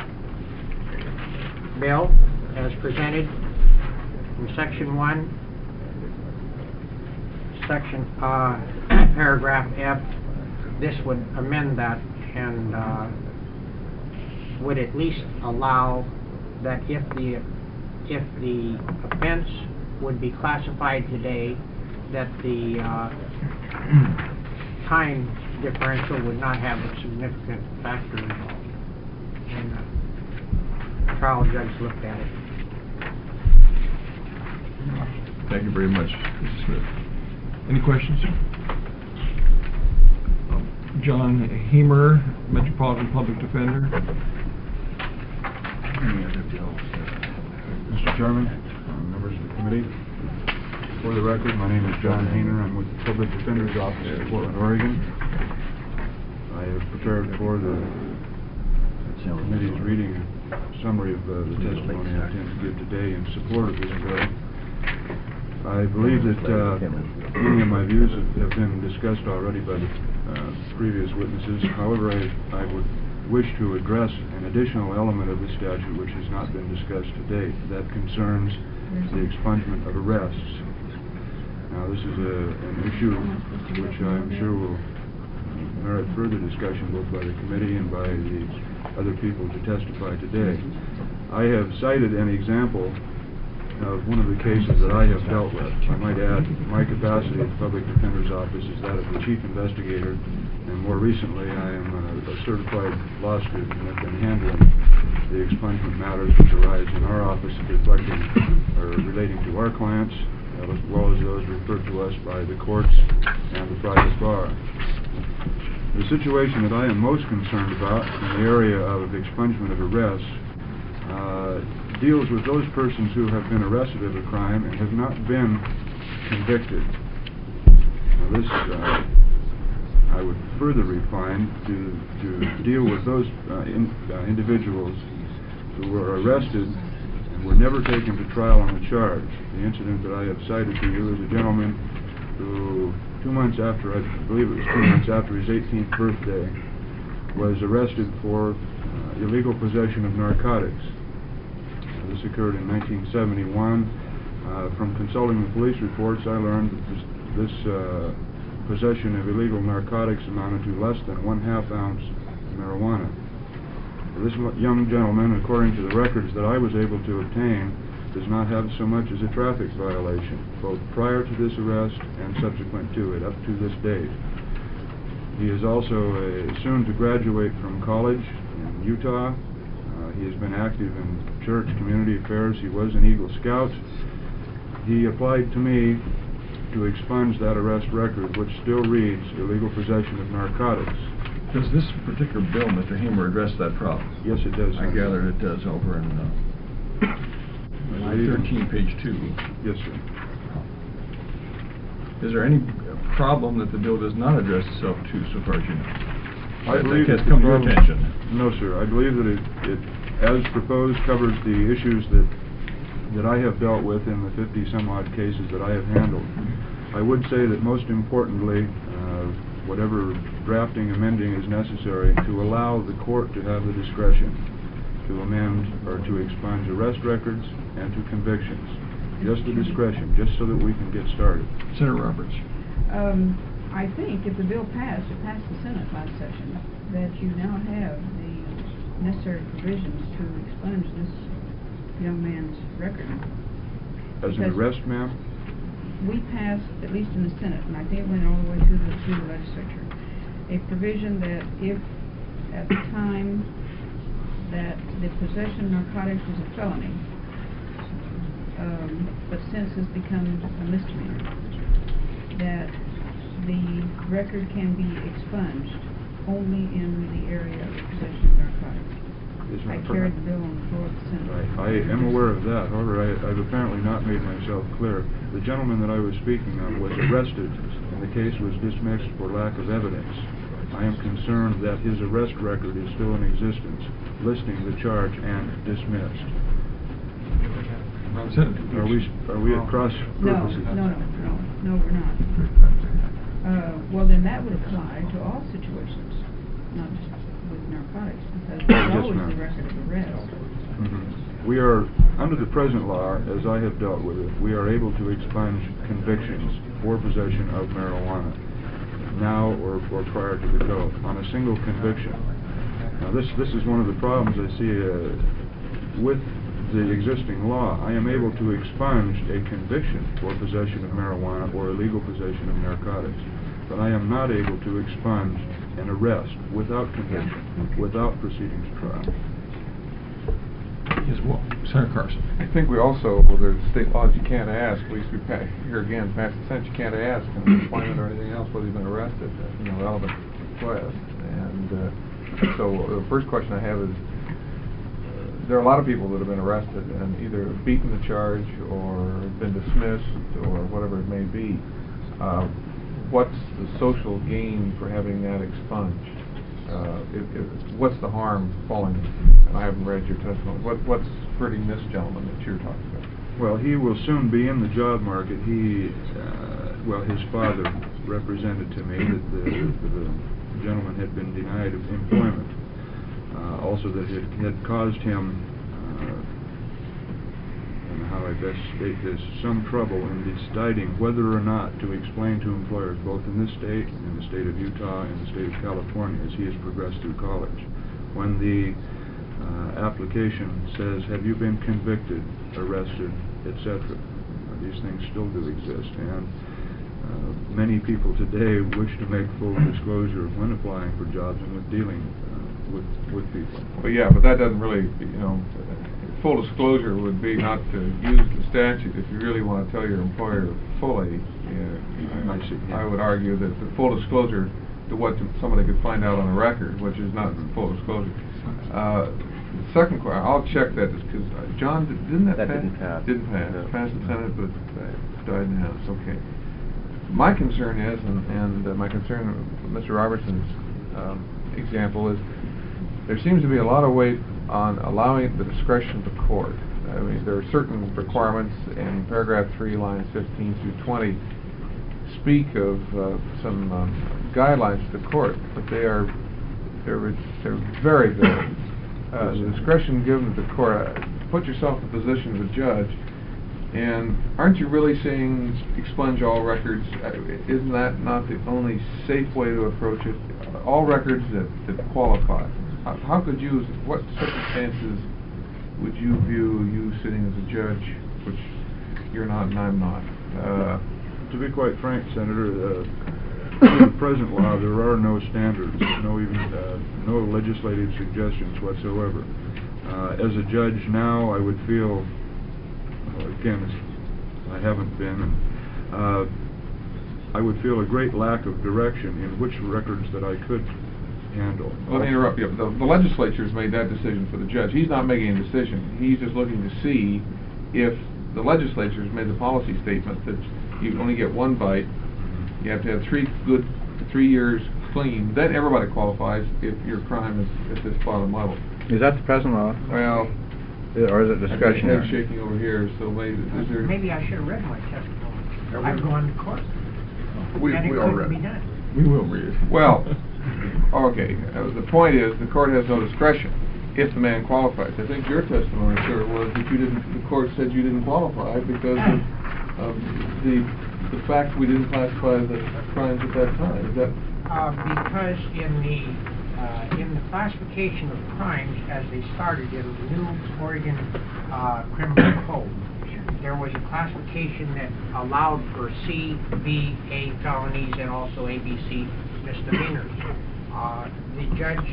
bill, as presented in Section one, Section uh, paragraph F, this would amend that and uh, would at least allow that if the if the offense would be classified today, that the uh, time differential would not have a significant factor involved. And uh, the trial judge looked at it. Thank you very much, Mister Smith. Any questions? Um, John Hemer, Metropolitan Public Defender. Mister Chairman, uh, members of the committee, for the record, my name is John Hainer. I'm with the Public Defender's Office in Portland, Oregon. I have prepared for the committee's reading a summary of uh, the testimony I intend to give today in support of this bill. I believe that uh, many of my views have, have been discussed already by the uh, previous witnesses. However, I, I would wish to address an additional element of the statute which has not been discussed to date. That concerns the expungement of arrests. Now, this is a, an issue which I'm sure will merit further discussion both by the committee and by the other people to testify today. I have cited an example of one of the cases that I have dealt with. I might add, my capacity at the Public Defender's Office is that of the Chief Investigator, and more recently I am a, a certified law student and have been handling the expungement matters which arise in our office reflecting or relating to our clients, as well as those referred to us by the courts and the private bar. The situation that I am most concerned about in the area of expungement of arrests uh, deals with those persons who have been arrested of a crime and have not been convicted. Now this uh, I would further refine to, to deal with those uh, in, uh, individuals who were arrested and were never taken to trial on the charge. The incident that I have cited to you is a gentleman who, two months after, I believe it was two months after his eighteenth birthday, was arrested for uh, illegal possession of narcotics. This occurred in nineteen seventy-one. Uh, from consulting the police reports, I learned that this, this uh, possession of illegal narcotics amounted to less than one half ounce marijuana. This young gentleman, according to the records that I was able to obtain, does not have so much as a traffic violation, both prior to this arrest and subsequent to it, up to this date. He is also uh, soon to graduate from college in Utah. Uh, he has been active in church, community affairs. He was an Eagle Scout. He applied to me to expunge that arrest record, which still reads illegal possession of narcotics. Does this particular bill, Mister Hamer, address that problem? Yes, it does. I gather it does over in uh, thirteen, page two. Yes, sir. Is there any problem that the bill does not address itself to, so far as you know? I believe that has that come to your problem- attention. No, sir. I believe that it, it, as proposed, covers the issues that that I have dealt with in the fifty some odd cases that I have handled. I would say that most importantly, uh, whatever drafting, amending is necessary to allow the court to have the discretion to amend or to expunge arrest records and to convictions. Just the discretion, just so that we can get started. Senator Roberts. Um, I think if the bill passed, it passed the Senate last session, that you now have the necessary provisions to expunge this young man's record. As an Because arrest, ma'am? we passed, at least in the Senate, and I think it went all the way through the, through the legislature, a provision that if at the time that the possession of narcotics was a felony, um, but since it's become a misdemeanor, that the record can be expunged only in the area of possession of narcotics. Is I not carried correct. the bill on the floor of the Senate. Right. I am aware of that. However, I, I've apparently not made myself clear. The gentleman that I was speaking of was arrested, and the case was dismissed for lack of evidence. I am concerned that his arrest record is still in existence, listing the charge and dismissed. Are we, are we at cross No, purposes? no, no, no, no, we're not. Uh, well, then that would apply to all situations, not just with narcotics, because there's Yes, always ma'am. a record of arrest. Mhm. We are, under the present law, as I have dealt with it, we are able to expunge convictions for possession of marijuana, now or, or prior to the code, on a single conviction. Now, this, this is one of the problems I see uh, with the existing law. I am able to expunge a conviction for possession of marijuana or illegal possession of narcotics, but I am not able to expunge an arrest without conviction, without proceeding to trial. Yes, well, Senator Carson. I think we also, well, there's state laws you can't ask, at least we pa here again, past the sentence, you can't ask in an employment or anything else whether he's been arrested, uh, you know, relevant request. And uh, so the first question I have is, uh, there are a lot of people that have been arrested and either beaten the charge or been dismissed or whatever it may be. Uh, what's the social gain for having that expunged? Uh, if, if, what's the harm falling? And I haven't read your testimony. What, what's hurting this gentleman that you're talking about? Well, he will soon be in the job market. He, uh, well, his father represented to me that the, the gentleman had been denied of employment. Uh, also that it had caused him, uh, and how I best state this, some trouble in deciding whether or not to explain to employers both in this state, and in the state of Utah, and the state of California as he has progressed through college. When the uh, application says, have you been convicted, arrested, et cetera, uh, these things still do exist, and uh, many people today wish to make full disclosure when applying for jobs and with dealing uh, with, with people. Well, yeah, but that doesn't really, you know, full disclosure would be not to use the statute. If you really want to tell your employer fully, yeah, I, see, yeah. I would argue that the full disclosure to what somebody could find out on a record, which is not full disclosure. Uh, the second question, I'll check that, because uh, John, didn't that, that pass? didn't pass. Didn't pass. No. Passed the Senate, but died in the House. Okay. My concern is, and, and uh, my concern with Mister Robertson's um, example is, there seems to be a lot of weight on allowing the discretion of the court. I mean, there are certain requirements in paragraph three, lines fifteen through twenty, speak of uh, some um, guidelines to the court, but they are they're they're very vague. Uh, the discretion given to the court. Uh, put yourself in the position of a judge, and aren't you really saying expunge all records? Uh, isn't that not the only safe way to approach it? Uh, all records that, that qualify. How, how could you? What circumstances would you view you sitting as a judge, which you're not and I'm not? Uh, to be quite frank, Senator, uh, in the present law, there are no standards, no even uh, no legislative suggestions whatsoever. Uh, as a judge now, I would feel, well, again, I haven't been, and, uh, I would feel a great lack of direction in which records that I could handle. Let me interrupt you. The, the legislature's made that decision for the judge. He's not making a decision. He's just looking to see if the legislature's made the policy statement that you only get one bite. You have to have three good, three years clean. Then everybody qualifies if your crime is at this bottom level. Is that the present law? Well, or is it discretionary? Head shaking over here. So maybe is there? Maybe I should have read my testimony. I've gone to court. We, and it we all couldn't read. be done. We will read it. Well, okay. Uh, the point is, the court has no discretion if the man qualifies. I think your testimony, sir, was that you didn't. The court said you didn't qualify because of, of the. the fact we didn't classify the crimes at that time. Is that? Uh, because in the uh, in the classification of crimes as they started in the new Oregon uh, Criminal Code, there was a classification that allowed for C, B, A felonies and also A, B, C misdemeanors. Uh, the judge,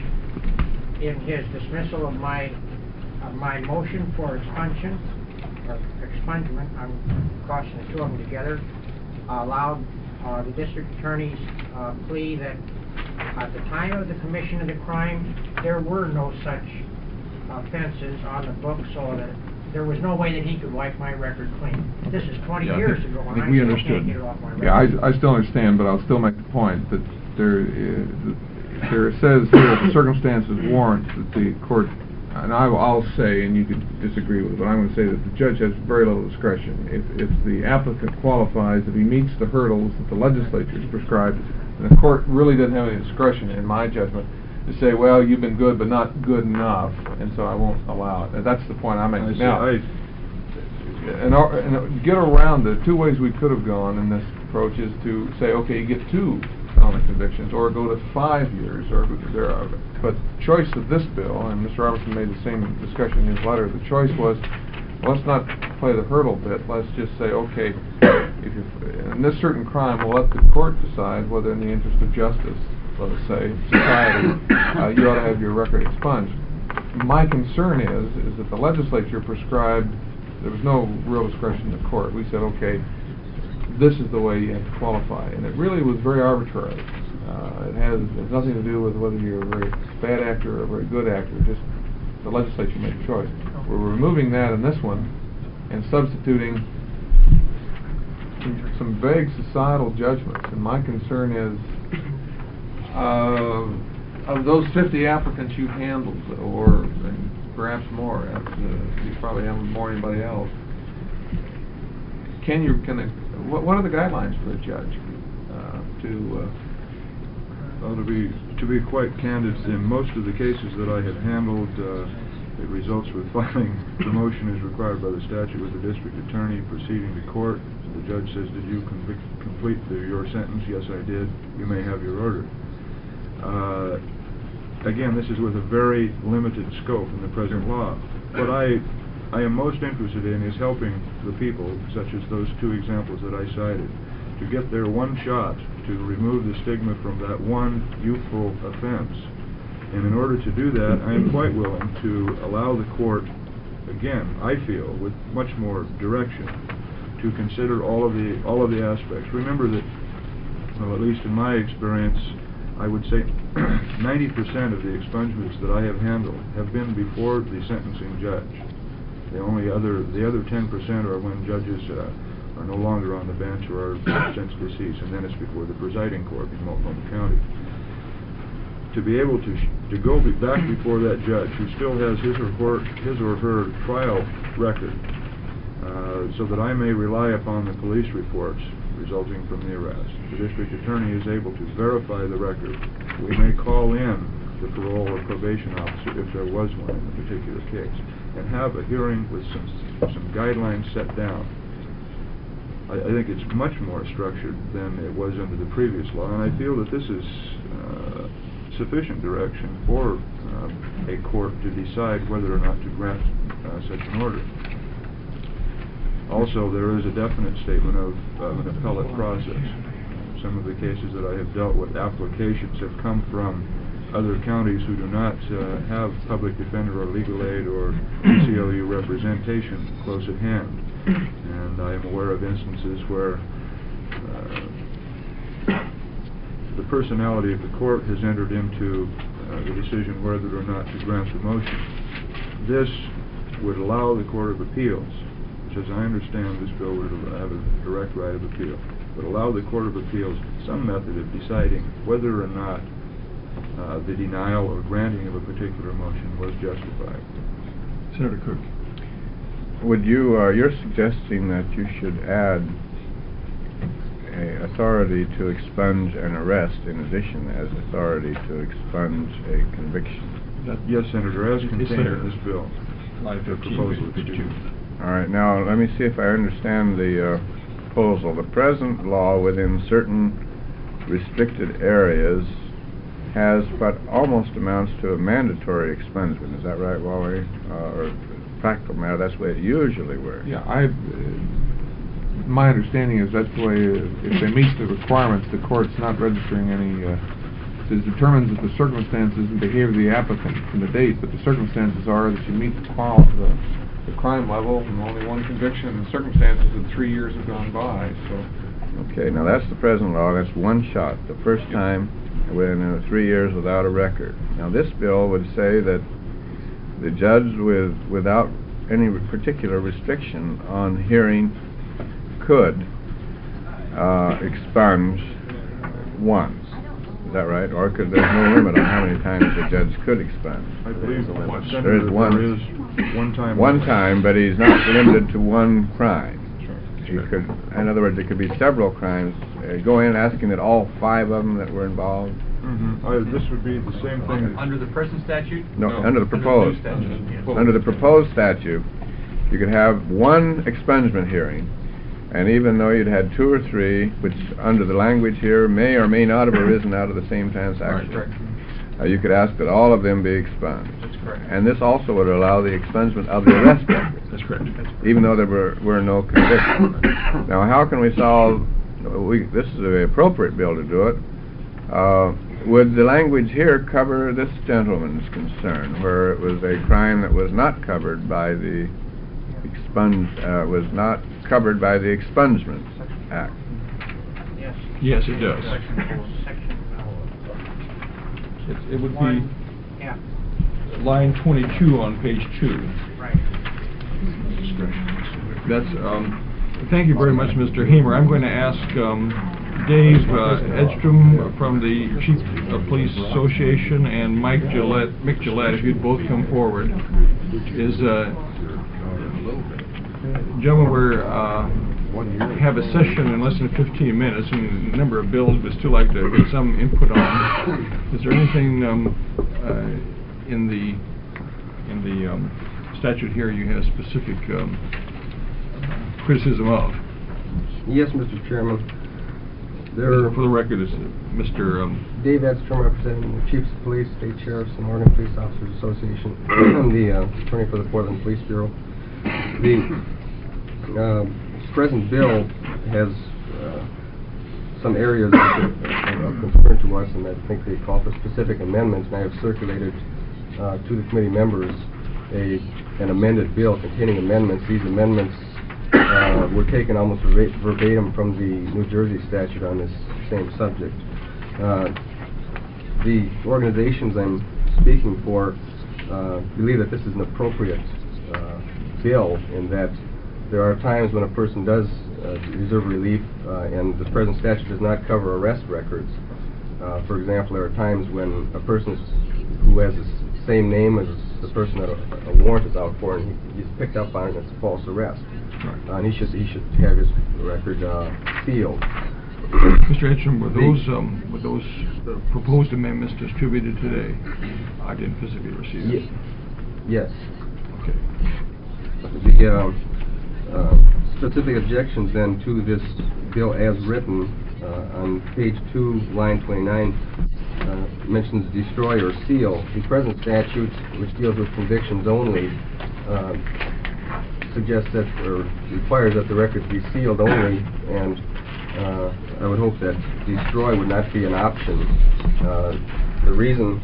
in his dismissal of my of my motion for expunction or expungement, I'm crossing the two of them together, allowed uh, the district attorney's uh, plea that at the time of the commission of the crime, there were no such offenses on the books, so that there was no way that he could wipe my record clean. This is twenty yeah, years I ago, and think I we still understood. can't get it off my record. Yeah, I, I still understand, but I'll still make the point that there, is, there says here that the circumstances warrant that the court, and I, I'll say, and you could disagree with it, but I'm going to say that the judge has very little discretion. If, if the applicant qualifies, if he meets the hurdles that the legislature has prescribed, and the court really doesn't have any discretion, in my judgment, to say, well, you've been good, but not good enough, and so I won't allow it. And that's the point I'm making. Now, I and, our, and get around the two ways we could have gone in this approach is to say, okay, you get two felony convictions, or go to five years, or there are. But choice of this bill, and Mister Robertson made the same discussion in his letter. The choice was, well, let's not play the hurdle bit. Let's just say, okay, if you're, in this certain crime, we'll let the court decide whether, in the interest of justice, let us say, society, uh, you ought to have your record expunged. My concern is, is that the legislature prescribed. There was no real discretion in the court. We said, okay, this is the way you have to qualify. And it really was very arbitrary. Uh, it has, has nothing to do with whether you're a very bad actor or a very good actor. Just the legislature made a choice. We're removing that in this one and substituting some, some vague societal judgments. And my concern is, uh, of those fifty applicants you've handled, or and perhaps more, as, uh, you probably haven't more than anybody else, can you, can, the- what, what are the guidelines for a judge uh, to, uh, Well, to be, to be quite candid, in most of the cases that I have handled, uh, it results with filing, the motion is required by the statute with the district attorney proceeding to court. The judge says, did you convict, complete the, your sentence? Yes, I did. You may have your order. Uh, again, this is with a very limited scope in the present law. What I, I am most interested in is helping the people, such as those two examples that I cited, to get their one shot to remove the stigma from that one youthful offense. And in order to do that, I am quite willing to allow the court, again, I feel, with much more direction, to consider all of the all of the aspects. Remember that, well, at least in my experience, I would say ninety percent of the expungements that I have handled have been before the sentencing judge. The only other, the other ten percent are when judges uh, are no longer on the bench or are since deceased, and then it's before the presiding court in Multnomah County. To be able to sh to go be back before that judge who still has his or her his or her trial record, uh, so that I may rely upon the police reports resulting from the arrest. The district attorney is able to verify the record. We may call in the parole or probation officer if there was one in the particular case, and have a hearing with some some guidelines set down. I, I think it's much more structured than it was under the previous law, and I feel that this is uh, sufficient direction for uh, a court to decide whether or not to grant uh, such an order. Also, there is a definite statement of, of an appellate process. Some of the cases that I have dealt with, applications have come from other counties who do not uh, have public defender or legal aid or A C L U representation close at hand. And I am aware of instances where uh, the personality of the court has entered into uh, the decision whether or not to grant the motion. This would allow the Court of Appeals, which as I understand this bill would have a direct right of appeal, would allow the Court of Appeals some method of deciding whether or not uh, the denial or granting of a particular motion was justified. Senator Cook. Would you, uh, you're suggesting that you should add a authority to expunge an arrest in addition as authority to expunge a conviction? That, yes, Senator, as contained in this bill. Line The fifteen, proposal page is two. All right, now let me see if I understand the uh, proposal. The present law within certain restricted areas has what almost amounts to a mandatory expungement. Is that right, Wally? Uh, or practical matter, that's the way it usually works. Yeah, I, uh, my understanding is that's the way, uh, if they meet the requirements, the court's not registering any, uh, it determines that the circumstances and behavior of the applicant and the date, but the circumstances are that you meet the qual the, the crime level and only one conviction, and the circumstances that three years have gone by, so. Okay, now that's the present law. That's one shot, the first time within uh, three years without a record. Now this bill would say that the judge with without any particular restriction on hearing could uh, expunge once. Is that right? Or could there's no limit on how many times the judge could expunge? I believe what, Senator, There is one. there is one time. One time, but he's not limited to one crime. Sure. He could, in other words, it could be several crimes. Uh, go in asking that all five of them that were involved. Mm-hmm. Uh, this would be the same thing as... Under the present statute? No, No. under the proposed. Under the new statute, yes. Under the proposed statute, you could have one expungement hearing, and even though you'd had two or three, which under the language here may or may not have arisen out of the same transaction, Right, uh, you could ask that all of them be expunged. That's correct. And this also would allow the expungement of the arrest record, That's correct. even though there were, were no convictions. Now, how can we solve, we, this is the appropriate bill to do it. Uh, would the language here cover this gentleman's concern, where it was a crime that was not covered by the expunge, uh, was not covered by the Expungement Act? Yes. Yes, it does. Section four, section It, it would one, be yeah, line twenty-two on page two. right. That's, um, thank you very much, Mister Hamer. I'm going to ask, um, Dave uh, Edstrom from the Chief of Police Association and Mike Gillette, Mick Gillette, if you'd both come forward. Is, uh, gentlemen, we're, uh, one year. have a session in less than fifteen minutes, and a number of bills we'd still like to get some input on. Is there anything um, uh, in the in the um, statute here you have specific um, criticism of? Yes, Mister Chairman. There, for the record, is Mister Um, Dave Edstrom, representing the Chiefs of Police, State Sheriffs, and Oregon Police Officers Association. I'm the uh, attorney for the Portland Police Bureau. The uh, present bill has uh, some areas that are of concern to us, and I think they call for specific amendments, and I have circulated uh, to the committee members a an amended bill containing amendments. These amendments uh, were taken almost verba verbatim from the New Jersey statute on this same subject. Uh, the organizations I'm speaking for uh, believe that this is an appropriate uh, bill, in that there are times when a person does uh, deserve relief, uh, and the present statute does not cover arrest records. Uh, for example, there are times when a person is, who has the same name as the person that a, a warrant is out for, and he, he's picked up on it, and it's a false arrest. Uh, and he should he should have his record uh, sealed. Mister Edstrom, were those um, were those uh, proposed amendments distributed today? I didn't physically receive it. Ye yes. Okay. The uh, uh, specific objections then to this bill as written uh, on page two, line twenty-nine, uh, mentions destroy or seal. The present statute, which deals with convictions only, uh, suggests that, or requires that the records be sealed only, and uh, I would hope that destroy would not be an option. Uh, the reason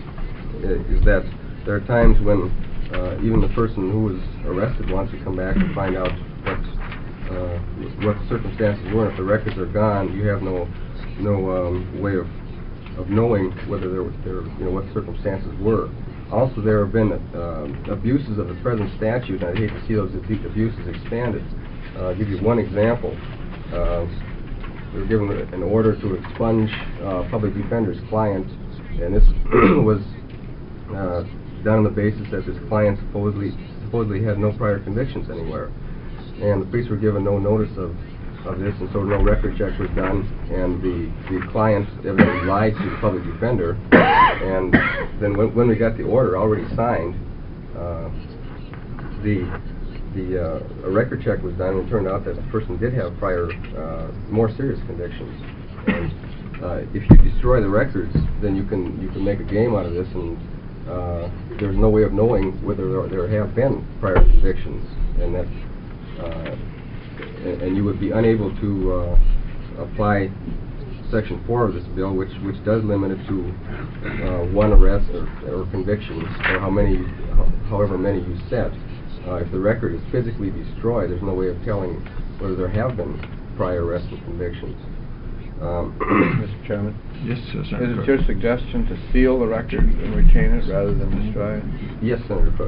is that there are times when uh, even the person who was arrested wants to come back and find out what uh, what the circumstances were. If the records are gone, you have no no um, way of of knowing whether there were there you know what circumstances were. Also, there have been uh, abuses of the present statute, and I'd hate to see those abuses expanded. Uh, I'll give you one example. Uh, we were given an order to expunge uh, public defender's client, and this was uh, done on the basis that this client supposedly supposedly had no prior convictions anywhere. And the police were given no notice of, of this, and so no record check was done, and the, the client evidently lied to the public defender. And then when, when we got the order already signed, uh, the the uh, a record check was done, and it turned out that the person did have prior, uh, more serious convictions. And uh, if you destroy the records, then you can you can make a game out of this, and uh, there's no way of knowing whether there, there have been prior convictions, and that uh, and, and you would be unable to uh, apply Section four of this bill, which which does limit it to uh, one arrest or, or convictions, or how many, however many you set. Uh, if the record is physically destroyed, there's no way of telling whether there have been prior arrests and convictions. Um, Mister Chairman? Yes, uh, Senator Is it Cook. your suggestion to seal the record and retain it rather than destroy it? Yes, Senator Cook.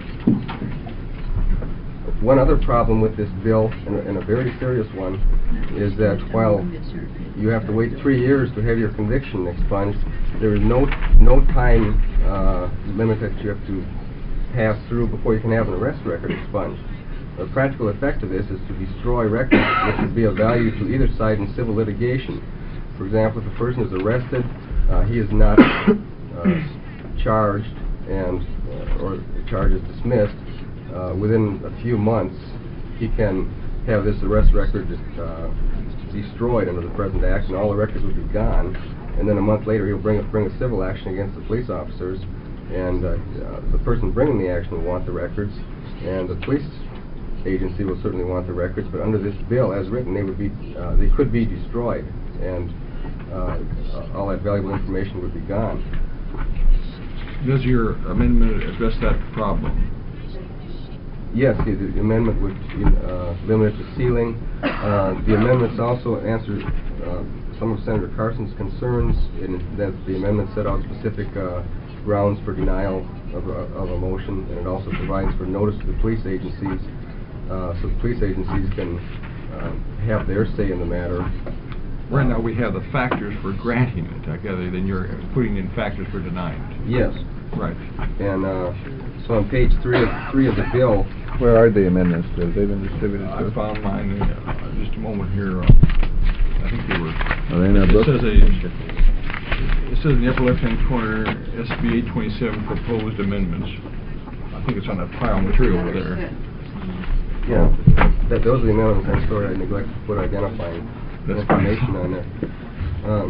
One other problem with this bill, and a, and a very serious one, is that while you have to wait three years to have your conviction expunged, there is no no time uh, limit that you have to pass through before you can have an arrest record expunged. The practical effect of this is to destroy records which would be of value to either side in civil litigation. For example, if a person is arrested, uh, he is not uh, charged, and uh, or the charge is dismissed. Uh, within a few months, he can have this arrest record uh, destroyed under the present act, and all the records would be gone. And then a month later, he'll bring a, bring a civil action against the police officers, and uh, uh, the person bringing the action will want the records, and the police agency will certainly want the records. But under this bill, as written, they would be uh, they could be destroyed, and uh, all that valuable information would be gone. Does your amendment address that problem? Yes, the, the amendment would uh, limit it to sealing. Uh, the amendments also answer uh, some of Senator Carson's concerns, in that the amendment set out specific uh, grounds for denial of a, of a motion, and it also provides for notice to the police agencies, uh, so the police agencies can uh, have their say in the matter. Right now, we have the factors for granting it, I gather, then you're putting in factors for denying it. Yes. Right. And, uh, so on page three of, three of the bill. Where are the amendments? Have they been distributed? I to- found mine, uh, just a moment here, uh, I think they were. Are they in our it book? says a, it says in the upper left-hand corner, S B eight twenty-seven proposed amendments. I think it's on that pile of material over there. Yeah, that, those are the amendments, I'm sorry, I neglected to put identifying That's information fine. on there. Um,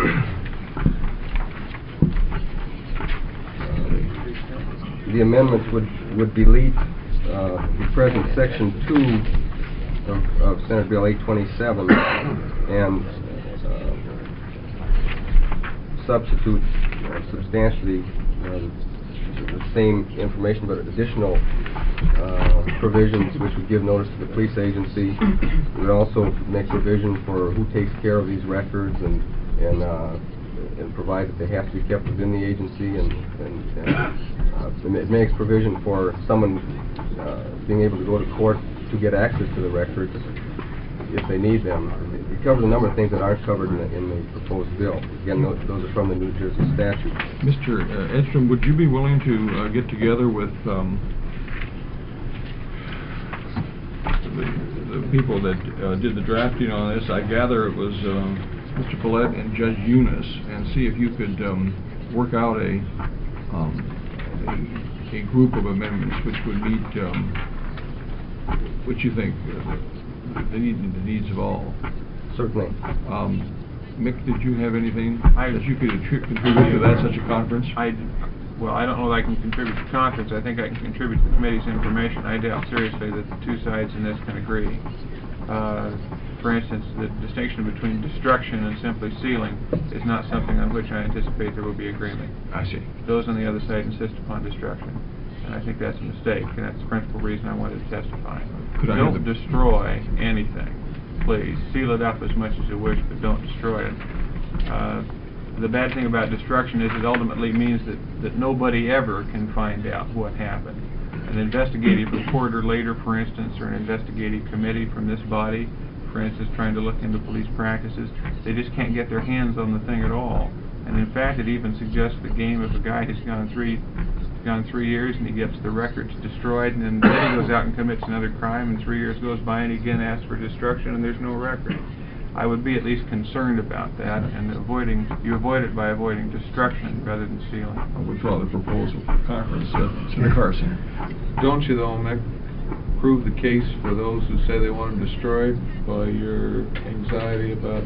uh, The amendments would, would delete, uh, the present section two of, of Senate Bill eight twenty-seven and, uh, substitute uh, substantially, uh, the same information, but additional uh, provisions which would give notice to the police agency. It would also make provision for who takes care of these records and and uh, and provide that they have to be kept within the agency, and, and, and uh, it makes provision for someone uh, being able to go to court to get access to the records if they need them. It covers a number of things that aren't covered in the, in the proposed bill. Again, those, those are from the New Jersey statute. Mister Uh, Edstrom, would you be willing to uh, get together with um, the, the people that uh, did the drafting on this? I gather it was um, Mister Follett and Judge Eunice, and see if you could um, work out a, um, a a group of amendments which would meet um, what you think uh, the, need, the needs of all. Certainly. Um, Mick, did you have anything I- that you could attri- contribute to that, such a conference? I, well, I don't know that I can contribute to the conference. I think I can contribute to the committee's information. I doubt seriously that the two sides in this can agree. Uh, for instance, the distinction between destruction and simply sealing is not something on which I anticipate there will be agreement. I see. Those on the other side insist upon destruction, and I think that's a mistake, and that's the principal reason I wanted to testify. Could I have Don't the- destroy anything. Please, seal it up as much as you wish, but don't destroy it. Uh, the bad thing about destruction is it ultimately means that, that nobody ever can find out what happened. An investigative reporter later, for instance, or an investigative committee from this body, for instance, trying to look into police practices, they just can't get their hands on the thing at all. And in fact, it even suggests the game of a guy who's gone three gone three years and he gets the records destroyed, and then, then he goes out and commits another crime, and three years goes by and he again asks for destruction and there's no record. I would be at least concerned about that, and avoiding you avoid it by avoiding destruction rather than sealing. I'll withdraw the proposal for conference, uh, Senator Carson. Don't you though, Mick, prove the case for those who say they want them destroyed by your anxiety about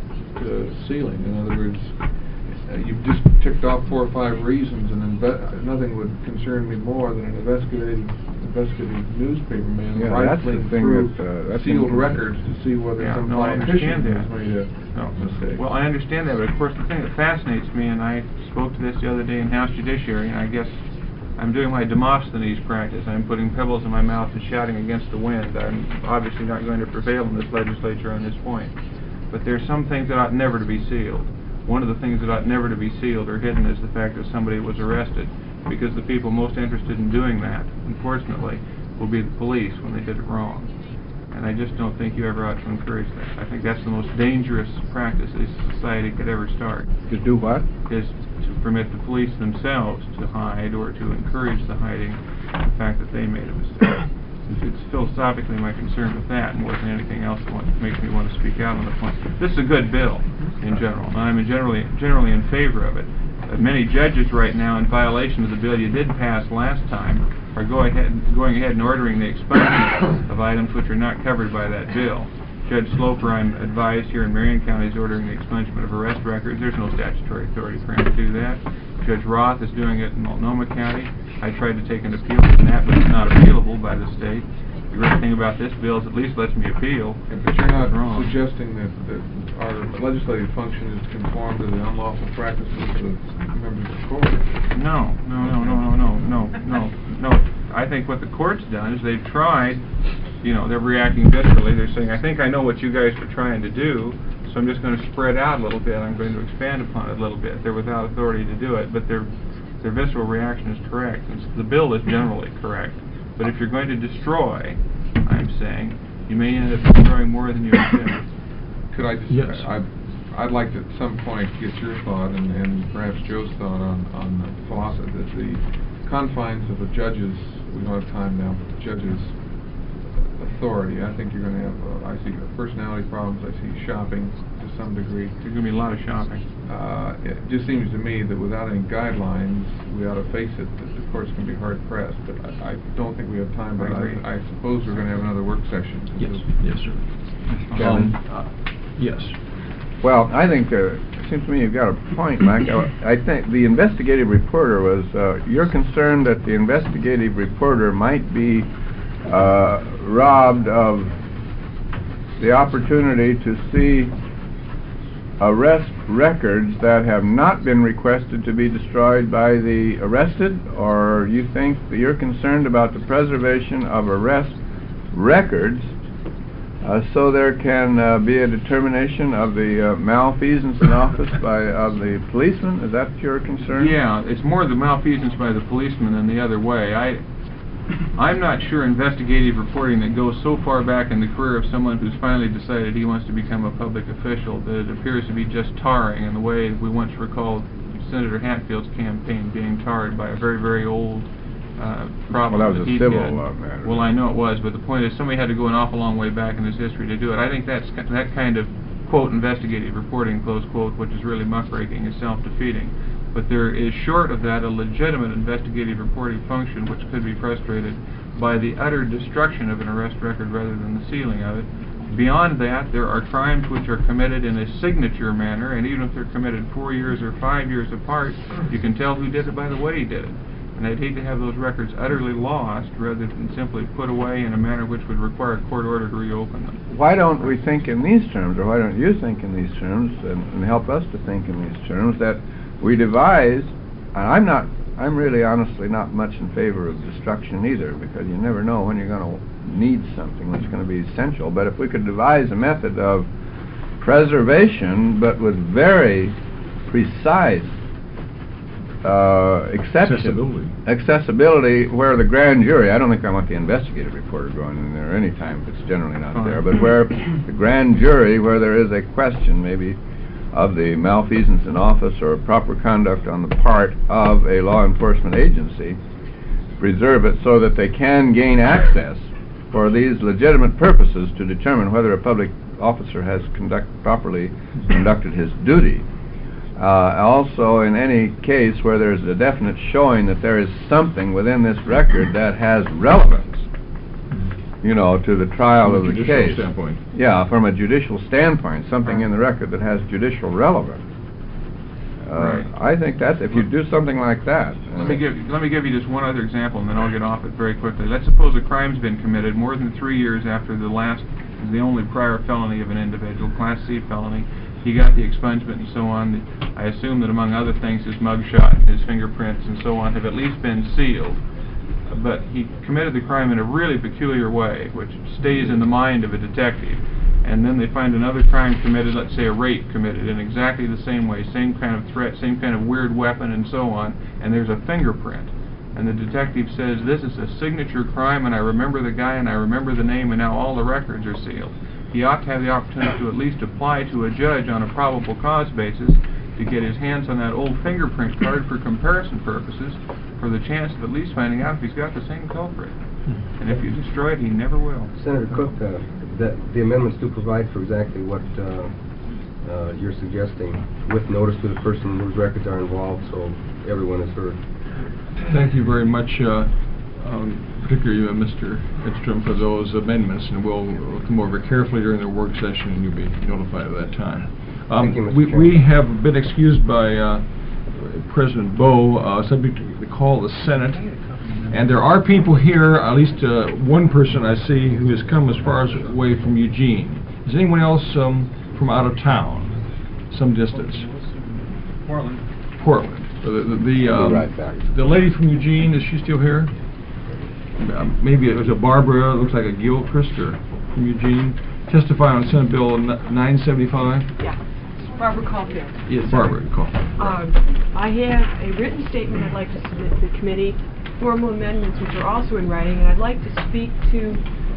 uh, sealing? In other words, uh, you've just ticked off four or five reasons, and inve nothing would concern me more than an investigative, investigative newspaperman Yeah, that's the rifling thing through that, uh, that's sealed interesting. records to see whether Yeah, some no, I politician understand has that. made a No. mistake. Well, I understand that, but of course the thing that fascinates me, and I spoke to this the other day in House Judiciary, and I guess I'm doing my Demosthenes practice. I'm putting pebbles in my mouth and shouting against the wind. I'm obviously not going to prevail in this legislature on this point. But there are some things that ought never to be sealed. One of the things that ought never to be sealed or hidden is the fact that somebody was arrested, because the people most interested in doing that, unfortunately, will be the police when they did it wrong. And I just don't think you ever ought to encourage that. I think that's the most dangerous practice a society could ever start. To do what? Is to permit the police themselves to hide, or to encourage the hiding of the fact that they made a mistake. It's, it's philosophically my concern with that more than anything else that want, makes me want to speak out on the point. This is a good bill in general, and I'm in generally generally in favor of it. Uh, many judges right now, in violation of the bill you did pass last time, are going ahead going ahead and ordering the expungement of items which are not covered by that bill. Judge Sloper, I'm advised, here in Marion County, is ordering the expungement of arrest records. There's no statutory authority for him to do that. Judge Roth is doing it in Multnomah County. I tried to take an appeal from that, but it's not appealable by the state. The great thing about this bill is at least lets me appeal. But you're not wrong. suggesting that, that our legislative function is to conform to the unlawful practices of members of the court. No, no, no, no, no, no, no, no, no. I think what the court's done is they've tried, you know, they're reacting viscerally. They're saying, I think I know what you guys are trying to do, so I'm just going to spread out a little bit. I'm going to expand upon it a little bit. They're without authority to do it, but their their visceral reaction is correct. It's, the bill is generally correct. But if you're going to destroy, I'm saying, you may end up destroying more than you intended. Could I just, Yes. I, I'd like to at some point get your thought and, and perhaps Joe's thought on, on the philosophy, that the confines of a judge's, we don't have time now, but the judge's authority. I think you're going to have, uh, I see personality problems, I see shopping to some degree. There's going to be a lot of shopping. Uh, it just seems to me that without any guidelines, we ought to face it, that the courts can be hard pressed. But I, I don't think we have time, but I agree. I, I suppose we're going to have another work session. Yes, yes, sir. Chairman? Um, uh, yes. Well, I think, uh, it seems to me you've got a point, Mike. I, I think the investigative reporter was, uh, you're concerned that the investigative reporter might be uh, robbed of the opportunity to see arrest records that have not been requested to be destroyed by the arrested, or you think that you're concerned about the preservation of arrest records uh, so there can uh, be a determination of the uh, malfeasance in office by of the policeman? Is that your concern? Yeah, it's more the malfeasance by the policeman than the other way. I, I'm not sure investigative reporting that goes so far back in the career of someone who's finally decided he wants to become a public official that it appears to be just tarring in the way we once recalled Senator Hatfield's campaign being tarred by a very, very old uh, problem Well, that was a he civil did. uh, matter. Well, I know it was, but the point is somebody had to go an awful long way back in his history to do it. I think that's that kind of, quote, investigative reporting, close quote, which is really muckraking, is self-defeating. But there is, short of that, a legitimate investigative reporting function which could be frustrated by the utter destruction of an arrest record rather than the sealing of it. Beyond that, there are crimes which are committed in a signature manner, and even if they're committed four years or five years apart, you can tell who did it by the way he did it. And I'd hate to have those records utterly lost rather than simply put away in a manner which would require a court order to reopen them. Why don't we think in these terms, or why don't you think in these terms, and, and help us to think in these terms, that we devise, and I'm not, I'm really honestly not much in favor of destruction either, because you never know when you're going to need something that's going to be essential, but if we could devise a method of preservation, but with very precise uh, exception, Accessibility. accessibility, where the grand jury, I don't think I want the investigative reporter going in there any time, it's generally not there, but where the grand jury, where there is a question maybe of the malfeasance in office or proper conduct on the part of a law enforcement agency, preserve it so that they can gain access for these legitimate purposes to determine whether a public officer has conduct properly conducted his duty. Uh, also, in any case where there's a definite showing that there is something within this record that has relevance, you know, to the trial From a of the judicial case. standpoint. Yeah, from a judicial standpoint, something in the record that has judicial relevance. Uh, Right. I think that if you do something like that. Let me give let me give you just one other example, and then I'll get off it very quickly. Let's suppose a crime's been committed more than three years after the last, the only prior felony of an individual, Class C felony. He got the expungement and so on. I assume that among other things, his mugshot, his fingerprints, and so on have at least been sealed. But he committed the crime in a really peculiar way, which stays in the mind of a detective. And then they find another crime committed, let's say a rape committed in exactly the same way, same kind of threat, same kind of weird weapon, and so on, and there's a fingerprint. And the detective says, this is a signature crime, and I remember the guy, and I remember the name, and now all the records are sealed. He ought to have the opportunity to at least apply to a judge on a probable cause basis to get his hands on that old fingerprint card for comparison purposes, for the chance of at least finding out if he's got the same culprit. And if you destroy it, he never will. Senator Cook, uh, the, the amendments do provide for exactly what uh, uh, you're suggesting, with notice to the person whose records are involved, so everyone is heard. Thank you very much, uh, um, particularly uh, Mister Edstrom, for those amendments, and we'll, we'll come over carefully during the work session, and you'll be notified at that time. Um, Thank you, Mister we, Chairman. we have been excused by uh, President Bowe, uh, subject to the call of the Senate, and there are people here, at least uh, one person I see, who has come as far as away from Eugene. Is anyone else um, from out of town, some distance? Portland. Portland. So the the, the, um, We'll be right back. the lady from Eugene, is she still here? Um, maybe it was a Barbara, looks like a Gilchrist or from Eugene, testifying on Senate Bill nine seventy-five. Yeah, Barbara Caulfield. Yes, Barbara, call. Um, I have a written statement I'd like to submit to the committee, formal amendments which are also in writing, and I'd like to speak to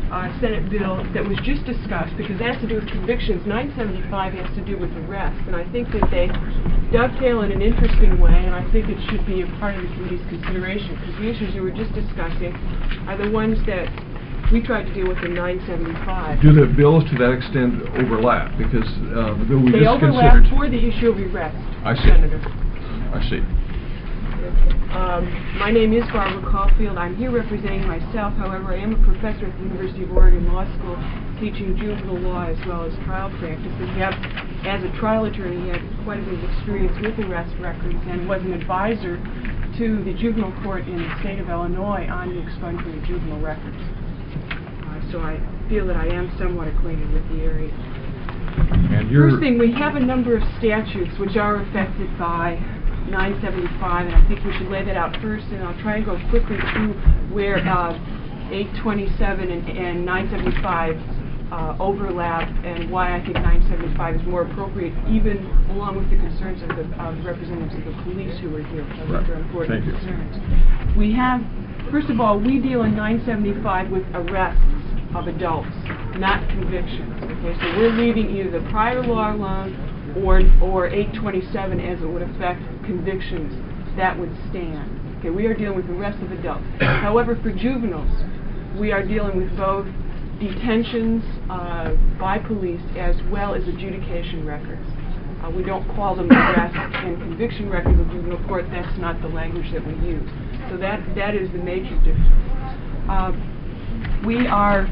uh, Senate bill that was just discussed, because it has to do with convictions. nine seventy-five has to do with arrest, and I think that they dovetail in an interesting way, and I think it should be a part of the committee's consideration, because the issues you were just discussing are the ones that we tried to deal with in nine seventy-five. Do the bills to that extent overlap? Because uh, the bill we They just overlap considered... for the issue of arrest, I see. Senator. I see. Um, my name is Barbara Caulfield. I'm here representing myself. However, I am a professor at the University of Oregon Law School teaching juvenile law as well as trial practice. And have, as a trial attorney, he had quite a bit of experience with arrest records and was an advisor to the juvenile court in the state of Illinois on the expungement of juvenile records. Uh, so I feel that I am somewhat acquainted with the area. And you're... First thing, we have a number of statutes which are affected by nine seventy-five, and I think we should lay that out first, and I'll try and go quickly through where uh, eight twenty-seven and, and nine seventy-five uh, overlap, and why I think nine seventy-five is more appropriate, even along with the concerns of the uh, representatives of the police who are here, which I think are important Thank you. concerns. We have, first of all, we deal in nine seventy-five with arrests of adults, not convictions. Okay, so we're leaving either the prior law alone or or eight twenty-seven as it would affect convictions. That would stand. Okay, we are dealing with the rest of adults. However, for juveniles, we are dealing with both detentions uh, by police as well as adjudication records. Uh, we don't call them arrest and conviction records of juvenile court. That's not the language that we use. So that that is the major difference. Uh, we are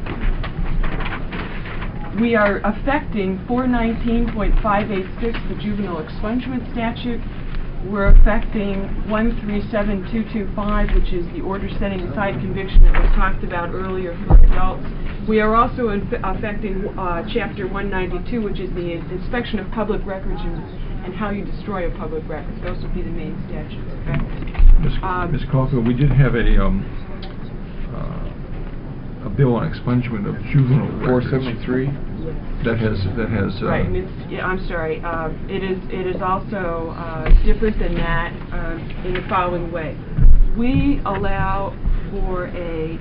We are affecting four nineteen point five eight six, the juvenile expungement statute. We're affecting one three seven two two five, which is the order setting aside conviction that was talked about earlier for adults. We are also affecting uh, Chapter one ninety-two, which is the inspection of public records and, and how you destroy a public record. Those would be the main statutes affected. Miz Um, Miz Caulfield, we did have a um, uh, a bill on expungement of juvenile records. four seventy-three? That has, that has... Uh, Right, and it's, yeah, I'm sorry, uh, it is, it is also uh, different than that uh, in the following way. We allow for a,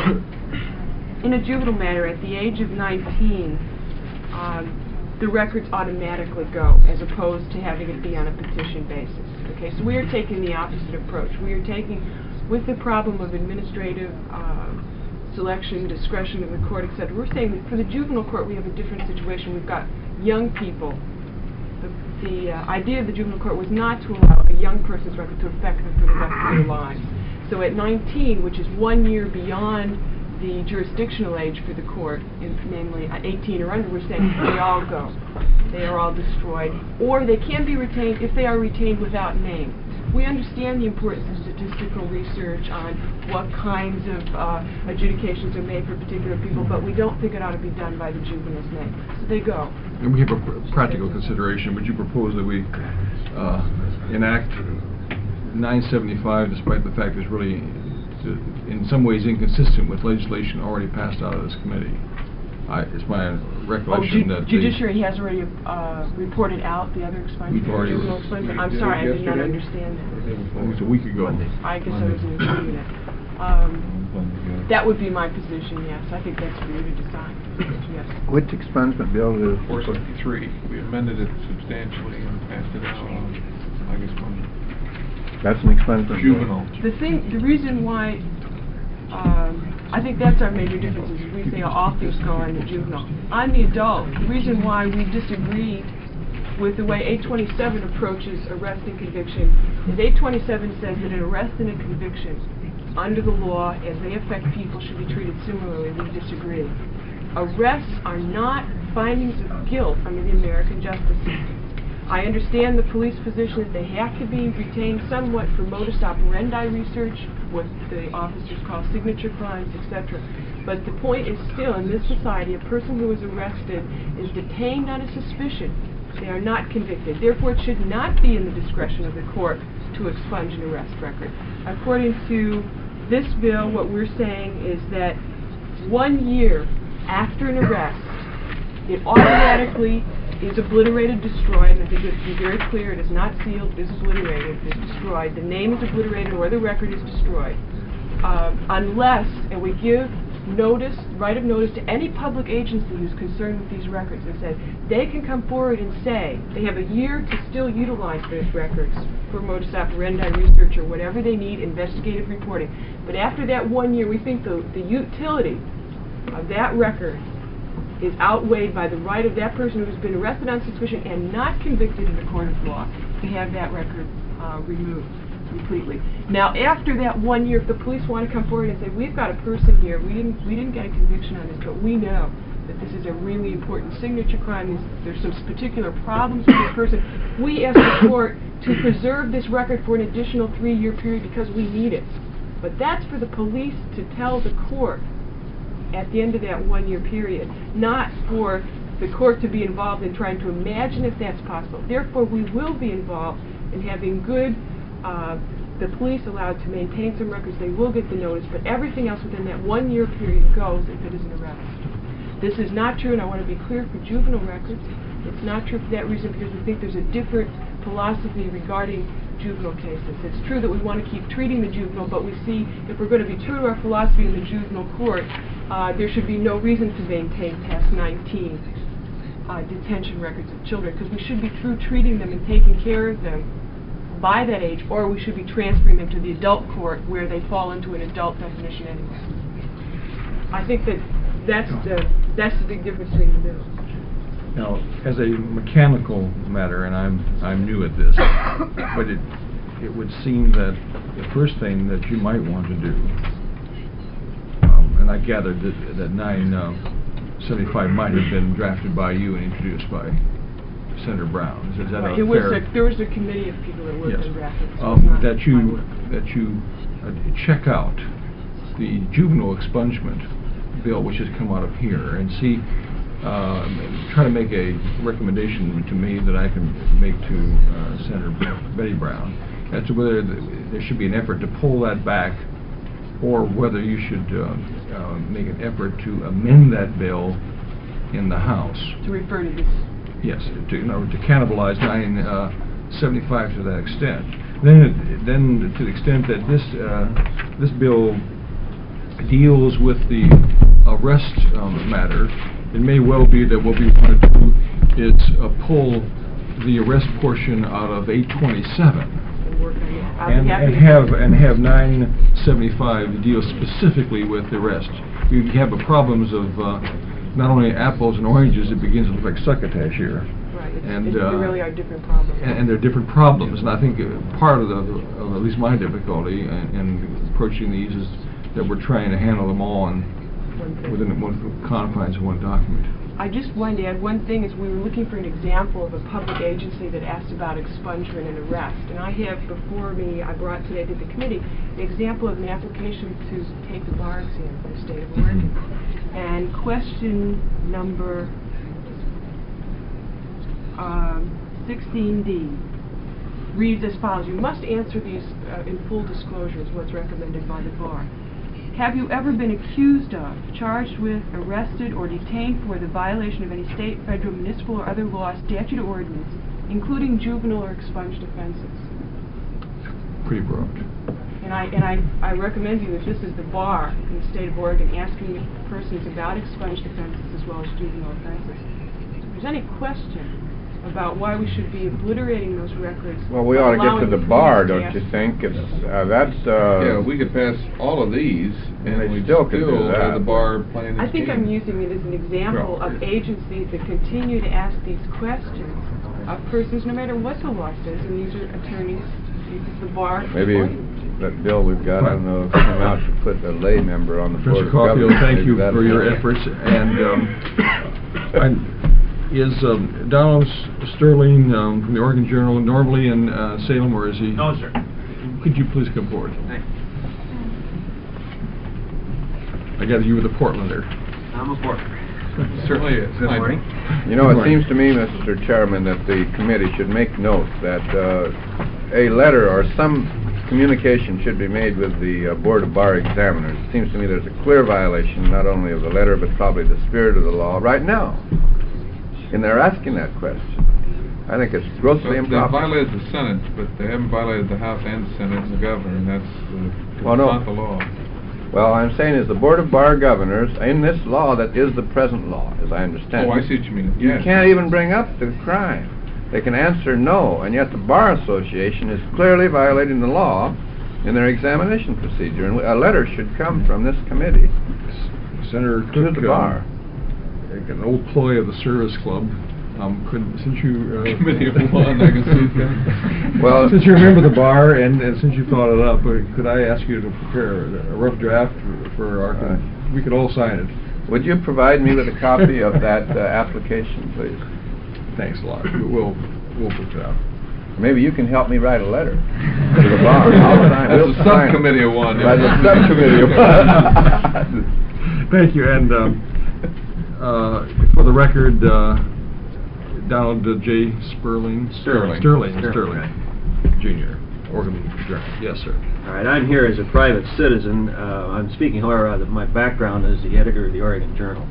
uh, in a juvenile matter, at the age of nineteen, um, the records automatically go, as opposed to having it be on a petition basis. Okay, so we are taking the opposite approach. We are taking, with the problem of administrative uh, selection, discretion of the court, et cetera. We're saying that for the juvenile court we have a different situation. We've got young people. The, the uh, idea of the juvenile court was not to allow a young person's record to affect them for the rest of their lives. So at nineteen, which is one year beyond the jurisdictional age for the court, in, namely at eighteen or under, we're saying they all go. They are all destroyed. Or they can be retained if they are retained without name. We understand the importance of statistical research on what kinds of uh, adjudications are made for particular people, but we don't think it ought to be done by the juvenile's name. So they go. And we have a pr practical consideration. Would you propose that we uh, enact nine seventy-five, despite the fact it's really, to, in some ways, inconsistent with legislation already passed out of this committee? I, it's my recollection oh, that ju Judiciary has already uh, reported out the other expungement. We've already juvenile expungement. I'm sorry, I did not understand that. It was a week ago. I guess I wasn't including it. Um, that would be my position, yes. I think that's for you to decide. Yes. Which expungement bill is it? four seventy-three. We amended it substantially and passed it out on August first. That's an expungement bill. Juvenile. The thing, the reason why um, I think that's our major difference is we say all things go on the juvenile. On the adult, the reason why we disagree with the way eight twenty-seven approaches arrest and conviction is eight twenty-seven says that an arrest and a conviction under the law as they affect people should be treated similarly. We disagree. Arrests are not findings of guilt under the American justice system. I understand the police position that they have to be retained somewhat for modus operandi research, what the officers call signature crimes, et cetera. But the point is still, in this society, a person who is arrested is detained on a suspicion. They are not convicted. Therefore, it should not be in the discretion of the court to expunge an arrest record. According to this bill, what we're saying is that one year after an arrest, it automatically is obliterated, destroyed, and I think we have to be very clear, it is not sealed, it is obliterated, it is destroyed. The name is obliterated or the record is destroyed. Uh, unless, and we give notice, right of notice to any public agency who's concerned with these records and said they can come forward and say they have a year to still utilize those records for modus operandi research or whatever they need, investigative reporting. But after that one year, we think the, the utility of that record is outweighed by the right of that person who's been arrested on suspicion and not convicted in a court of law to have that record uh, removed completely. Now, after that one year, if the police want to come forward and say, we've got a person here, we didn't, we didn't get a conviction on this, but we know that this is a really important signature crime, there's some particular problems with this person, we ask the court to preserve this record for an additional three-year period because we need it. But that's for the police to tell the court at the end of that one-year period, not for the court to be involved in trying to imagine if that's possible. Therefore, we will be involved in having good, uh, the police allowed to maintain some records, they will get the notice, but everything else within that one-year period goes if it is an arrest. This is not true, and I want to be clear, for juvenile records. It's not true for that reason because we think there's a different philosophy regarding juvenile cases. It's true that we want to keep treating the juvenile, but we see if we're going to be true to our philosophy in the juvenile court, uh, there should be no reason to maintain past nineteen uh, detention records of children, because we should be through treating them and taking care of them by that age, or we should be transferring them to the adult court where they fall into an adult definition anyway. I think that that's the, that's the big difference between the bills. Now, as a mechanical matter, and I'm I'm new at this, but it it would seem that the first thing that you might want to do, um, and I gathered that that nine seventy-five might have been drafted by you and introduced by Senator Brown. Is, is that Right. a It was fair? a, there was a committee of people that worked Yes. on drafting. So Um, it's not that my you work. that you uh, check out the juvenile expungement bill, which has come out of here, and see. Uh, try to make a recommendation to me that I can make to uh, Senator Betty Brown as to whether th there should be an effort to pull that back, or whether you should uh, uh, make an effort to amend that bill in the House. To refer to this. Yes, to, in order to cannibalize nine seventy-five to that extent. Then, it, then to the extent that this uh, this bill deals with the arrest um, matter, it may well be that what we want to do is uh, pull the arrest portion out of eight twenty-seven And work on it. I'll be and, happy and to- have and have nine seventy-five deal specifically with the arrest. We have the problems of uh, not only apples and oranges, it begins to look like succotash here. Right. It's, And, it's, uh, they really are different problems. And, and they're different problems, and I think uh, part of the, of at least my difficulty in, in approaching these is that we're trying to handle them all in, within one confines of one document. I just wanted to add one thing, is we were looking for an example of a public agency that asked about expungement and arrest. And I have before me, I brought today to the committee, an example of an application to take the bar exam for the state of Oregon. And question number um, sixteen D reads as follows: you must answer these uh, in full disclosure, is what's recommended by the bar. Have you ever been accused of, charged with, arrested, or detained for the violation of any state, federal, municipal, or other law, statute, or ordinance, including juvenile or expunged offenses? Pretty broad. And I and I, I recommend you that this is the bar in the state of Oregon asking persons about expunged offenses as well as juvenile offenses. If there's any question about why we should be obliterating those records, Well, we ought to get to allowing the police bar, to don't ask- you think? It's, uh, that's, uh... Yeah, we could pass all of these, And and they we still still could do that. have the bar playing its I think I'm game. using it as an example Well, of agencies that continue to ask these questions of persons, no matter what the law says, and these are attorneys, this is the bar. Maybe that bill we've got, I don't know, come out to put a lay member on the Board Professor of Caulfield, Governors. thank Maybe you that'll for your help. efforts. And um, I, is um, Donald Sterling um, from the Oregon Journal normally in uh, Salem, or is he? No, sir. Could you please come forward? Thanks. I gather you were the Portlander. I'm a Portlander. Certainly is. Good I- morning. You know, Good it morning. seems to me, Mister Chairman, that the committee should make note that uh, a letter or some communication should be made with the uh, Board of Bar Examiners. It seems to me there's a clear violation not only of the letter but probably the spirit of the law right now. And they're asking that question. I think it's grossly But They improper. violated the Senate, but they haven't violated the House and the Senate and the governor, and that's, uh, Well, no. not the law. Well, I'm saying is the Board of Bar Governors, in this law that is the present law, as I understand Oh, it. I see what you mean, You yes. can't even bring up the crime. They can answer no, and yet the Bar Association is clearly violating the law in their examination procedure, and a letter should come from this committee Senator to took the bar. uh, an old ploy of the Service Club. Um, could, since you... Uh, Committee of one, I can see it coming. Well, since you remember the bar, and, and since you thought it up, uh, could I ask you to prepare a rough draft for, for our... Uh, we could all sign it. Would you provide me with a copy of that uh, application, please? Thanks a lot. We'll, we'll put it out. Maybe you can help me write a letter to the bar. I'll sign, That's we'll a sign it. subcommittee of one. By the subcommittee of one. Thank you, and um, uh, for the record, uh, Donald uh, J. Sperling. Sterling. Sterling. Sterling. Sterling, Junior, Oregon Journal. Yes, sir. All right, I'm here as a private citizen. Uh, I'm speaking, however, out of my background as the editor of the Oregon Journal.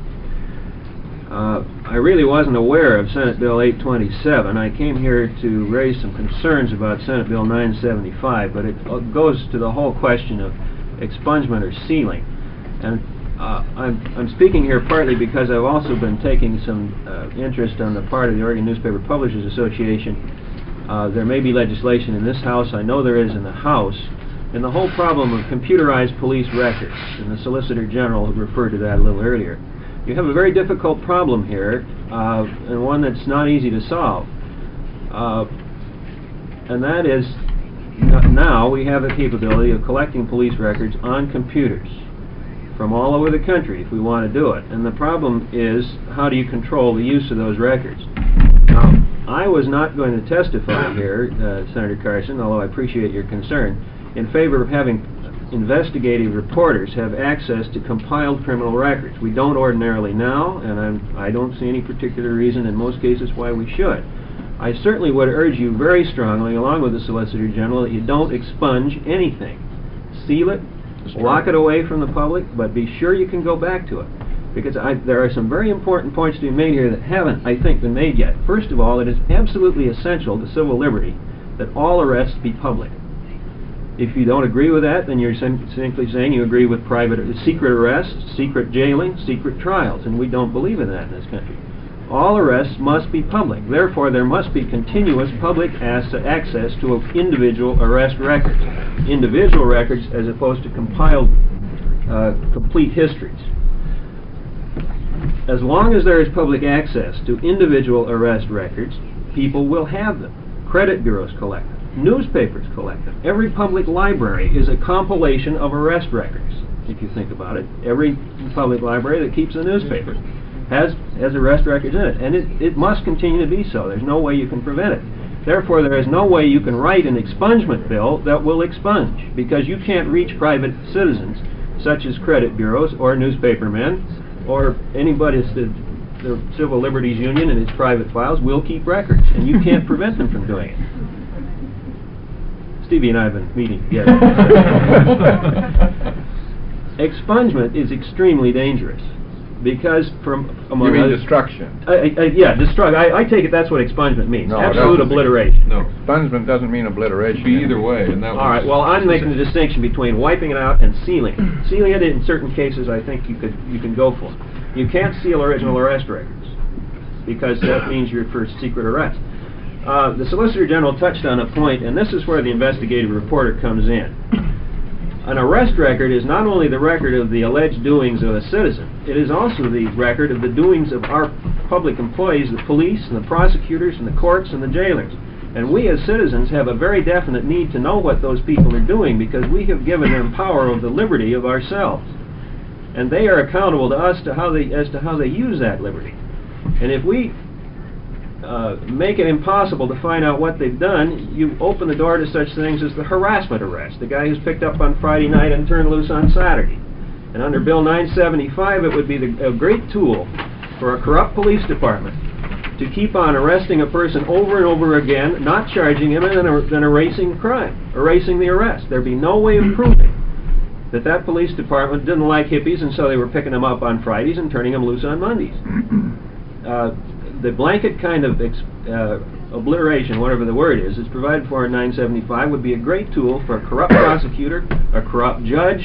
Uh, I really wasn't aware of Senate Bill eight twenty-seven. I came here to raise some concerns about Senate Bill nine seventy-five, but it uh, goes to the whole question of expungement or sealing. And uh, I'm, I'm speaking here partly because I've also been taking some uh, interest on the part of the Oregon Newspaper Publishers Association. Uh, there may be legislation in this House, I know there is in the House, and the whole problem of computerized police records, and the Solicitor General referred to that a little earlier. You have a very difficult problem here, uh, and one that's not easy to solve. Uh, and that is, n now we have the capability of collecting police records on computers from all over the country if we want to do it. And the problem is, how do you control the use of those records? Now, I was not going to testify here, uh, Senator Carson, although I appreciate your concern, in favor of having investigative reporters have access to compiled criminal records. We don't ordinarily now, and I'm, I don't see any particular reason in most cases why we should. I certainly would urge you very strongly, along with the Solicitor General, that you don't expunge anything. Seal it, lock it away from the public, but be sure you can go back to it. Because I, there are some very important points to be made here that haven't, I think, been made yet. First of all, it is absolutely essential to civil liberty that all arrests be public. If you don't agree with that, then you're sim simply saying you agree with private, uh, secret arrests, secret jailing, secret trials, and we don't believe in that in this country. All arrests must be public. Therefore, there must be continuous public access to individual arrest records. Individual records as opposed to compiled uh, complete histories. As long as there is public access to individual arrest records, people will have them. Credit bureaus collect them. Newspapers collect them. Every public library is a compilation of arrest records, if you think about it. Every public library that keeps a newspaper has, has arrest records in it, and it, it must continue to be so. There's no way you can prevent it. Therefore, there is no way you can write an expungement bill that will expunge, because you can't reach private citizens, such as credit bureaus or newspapermen, or anybody, the, the Civil Liberties Union and its private files will keep records, and you can't prevent them from doing it. Stevie and I have been meeting together. Expungement is extremely dangerous because, from among You mean others, destruction? I, I, yeah, destruct. I, I take it that's what expungement means. No, it Absolute doesn't. obliteration. No. Expungement doesn't mean obliteration. Be either way, and that All right. Well, I'm making the distinction between wiping it out and sealing it. Sealing it, in certain cases, I think you could you can go for. You can't seal original arrest records because that means you're for secret arrest. Uh, the Solicitor General touched on a point, and this is where the investigative reporter comes in. An arrest record is not only the record of the alleged doings of a citizen, it is also the record of the doings of our public employees, the police and the prosecutors and the courts and the jailers. And we as citizens have a very definite need to know what those people are doing because we have given them power of the liberty of ourselves. And they are accountable to us to how they, as to how they use that liberty. And if we Uh, make it impossible to find out what they've done, you open the door to such things as the harassment arrest, the guy who's picked up on Friday night and turned loose on Saturday. And under Bill nine seventy-five, it would be the, a great tool for a corrupt police department to keep on arresting a person over and over again, not charging him, and then, er then erasing crime, erasing the arrest. There'd be no way of proving that that police department didn't like hippies, and so they were picking them up on Fridays and turning them loose on Mondays. Uh, The blanket kind of ex uh, obliteration, whatever the word is, is provided for in nine seventy-five would be a great tool for a corrupt prosecutor, a corrupt judge,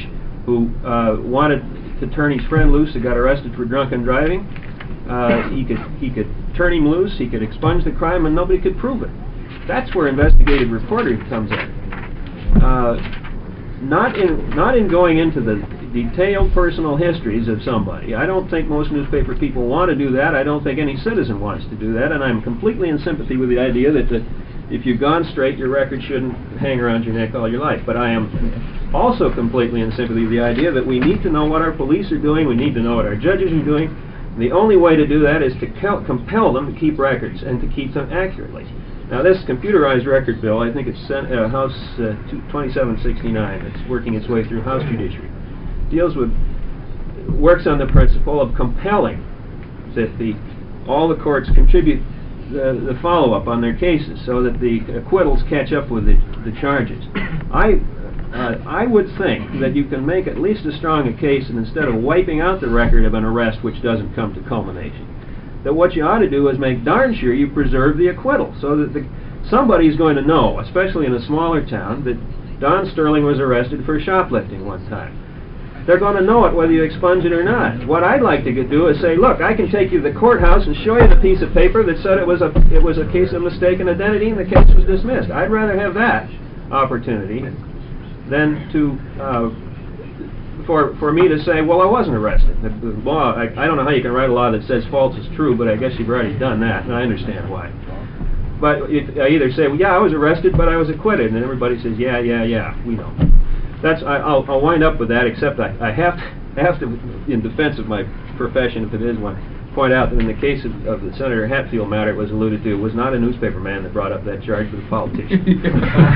who uh, wanted to turn his friend loose, who got arrested for drunken driving. Uh, he could he could turn him loose, he could expunge the crime, and nobody could prove it. That's where investigative reporting comes in. Uh, not in not in going into the detailed personal histories of somebody. I don't think most newspaper people want to do that. I don't think any citizen wants to do that, and I'm completely in sympathy with the idea that the, if you've gone straight, your record shouldn't hang around your neck all your life. But I am also completely in sympathy with the idea that we need to know what our police are doing, we need to know what our judges are doing. The only way to do that is to compel them to keep records and to keep them accurately. Now, this computerized record bill, I think it's Sen uh, House uh, twenty-seven sixty-nine. It's working its way through House Judiciary. Deals with, works on the principle of compelling that the all the courts contribute the, the follow-up on their cases, so that the acquittals catch up with the, the charges. I uh, I would think that you can make at least as strong a case, and instead of wiping out the record of an arrest which doesn't come to culmination, that what you ought to do is make darn sure you preserve the acquittal, so that the, somebody's going to know, especially in a smaller town, that Don Sterling was arrested for shoplifting one time. They're going to know it whether you expunge it or not. What I'd like to do is say, look, I can take you to the courthouse and show you the piece of paper that said it was a it was a case of mistaken identity and the case was dismissed. I'd rather have that opportunity than to uh, for for me to say, well, I wasn't arrested. The, the law, I, I don't know how you can write a law that says false is true, but I guess you've already done that, and I understand why. But it, I either say, well, yeah, I was arrested, but I was acquitted, and everybody says, yeah, yeah, yeah, we know. That's I, I'll, I'll wind up with that. Except I, I have to, I have to, in defense of my profession, if it is one, point out that in the case of, of the Senator Hatfield matter, it was alluded to, it was not a newspaper man that brought up that charge, but a politician. You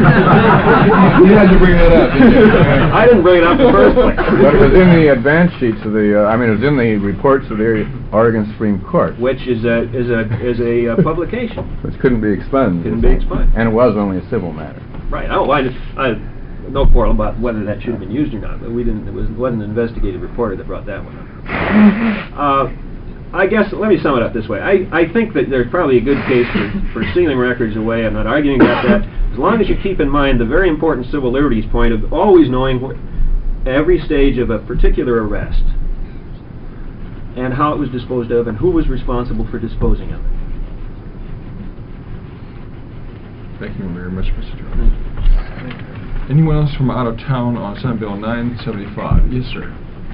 had to bring that up, didn't you? I didn't bring it up in the first place. But it was in the advance sheets of the. Uh, I mean, it was in the reports of the Oregon Supreme Court, which is a is a is a uh, publication. Which couldn't be expunged. Couldn't be expunged. And it was only a civil matter. Right. Oh, I. I no quarrel about whether that should have been used or not, but we didn't. It was wasn't an investigative reporter that brought that one up. Uh, I guess let me sum it up this way. I I think that there's probably a good case for for sealing records away. I'm not arguing about that. As long as you keep in mind the very important civil liberties point of always knowing wh every stage of a particular arrest and how it was disposed of and who was responsible for disposing of it. Thank you very much, Mister Chairman. Anyone else from out of town on Senate Bill nine seventy-five? Yes, sir.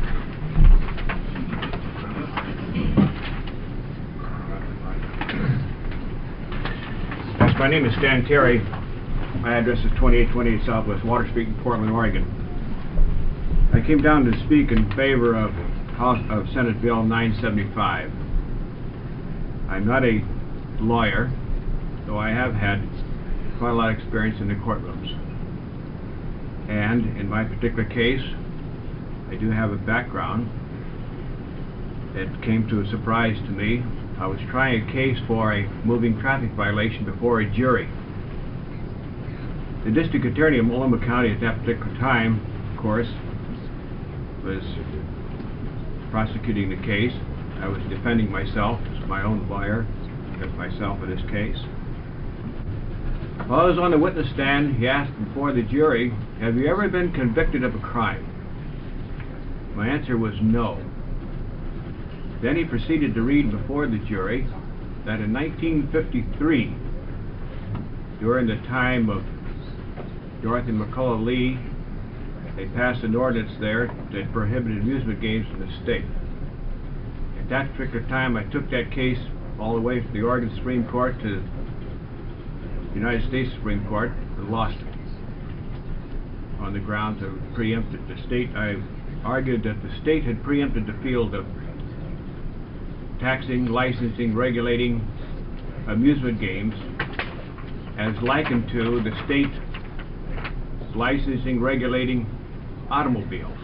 Yes, my name is Stan Terry. My address is twenty-eight twenty-eight Southwest Water Street in Portland, Oregon. I came down to speak in favor of House of Senate Bill nine seventy-five. I'm not a lawyer, though I have had quite a lot of experience in the courtrooms. And in my particular case, I do have a background that came to a surprise to me. I was trying a case for a moving traffic violation before a jury. The district attorney of Multnomah County at that particular time, of course, was prosecuting the case. I was defending myself as my own lawyer, against myself in this case. While I was on the witness stand, he asked before the jury, have you ever been convicted of a crime? My answer was no. Then he proceeded to read before the jury that in nineteen fifty-three, during the time of Dorothy McCullough Lee, they passed an ordinance there that prohibited amusement games in the state. At that particular time, I took that case all the way from the Oregon Supreme Court to the United States Supreme Court and lost it on the grounds of preempted. The state, I argued that the state had preempted the field of taxing, licensing, regulating amusement games as likened to the state licensing, regulating automobiles.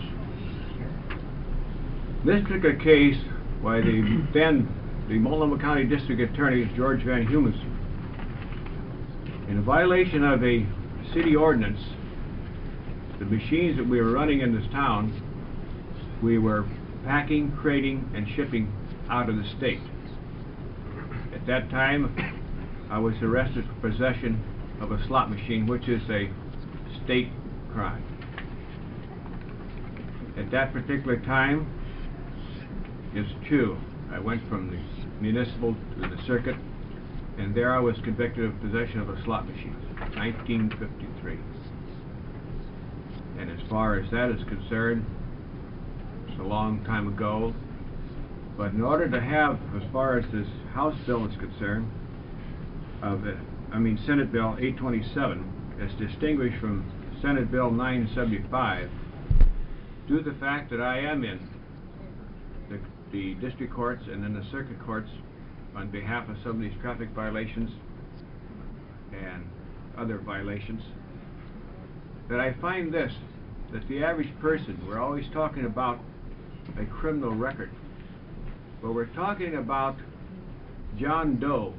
In this particular case, why the then the Multnomah County District Attorney, George Van Humenson, in a violation of a city ordinance, the machines that we were running in this town, we were packing, crating, and shipping out of the state. At that time, I was arrested for possession of a slot machine, which is a state crime. At that particular time, it's true. I went from the municipal to the circuit, and there I was convicted of possession of a slot machine, nineteen fifty-three. And as far as that is concerned, it's a long time ago. But in order to have, as far as this House bill is concerned, of it, I mean Senate Bill eight twenty-seven, as distinguished from Senate Bill nine seventy-five, due to the fact that I am in the, the district courts and in the circuit courts on behalf of some of these traffic violations and other violations, that I find this, that the average person, we're always talking about a criminal record, but we're talking about John Doe.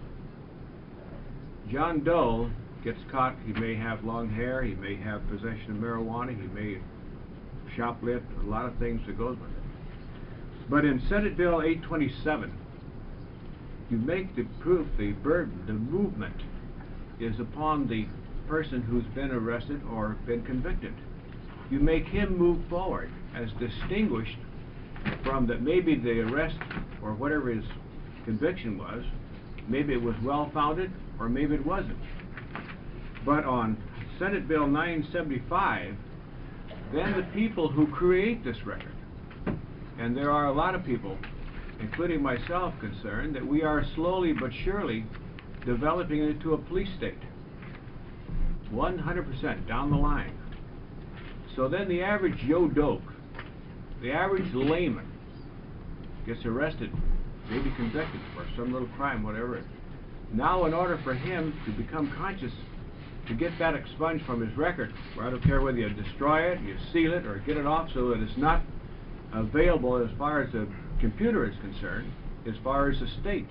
John Doe gets caught, he may have long hair, he may have possession of marijuana, he may shoplift, a lot of things that goes with it. But in Senate Bill eight twenty-seven, you make the proof, the burden, the movement is upon the person who's been arrested or been convicted. You make him move forward as distinguished from that maybe the arrest or whatever his conviction was, maybe it was well-founded or maybe it wasn't. But on Senate Bill nine seventy-five, then the people who create this record, and there are a lot of people, including myself, concerned that we are slowly but surely developing it into a police state, one hundred percent down the line. So then the average Joe Dope, the average layman, gets arrested, maybe convicted for some little crime, whatever it is. Now in order for him to become conscious, to get that expunged from his record, where I don't care whether you destroy it, you seal it, or get it off so that it's not available as far as the computer is concerned, as far as the state.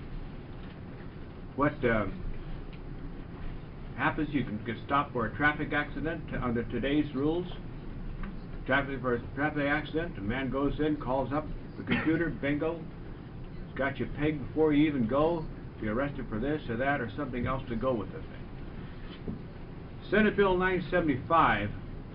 What uh, happens, you can get stopped for a traffic accident under today's rules. Traffic for a traffic accident, a man goes in, calls up the computer, bingo, it's got you pegged before you even go, be arrested for this or that or something else to go with the thing. Senate Bill nine seventy-five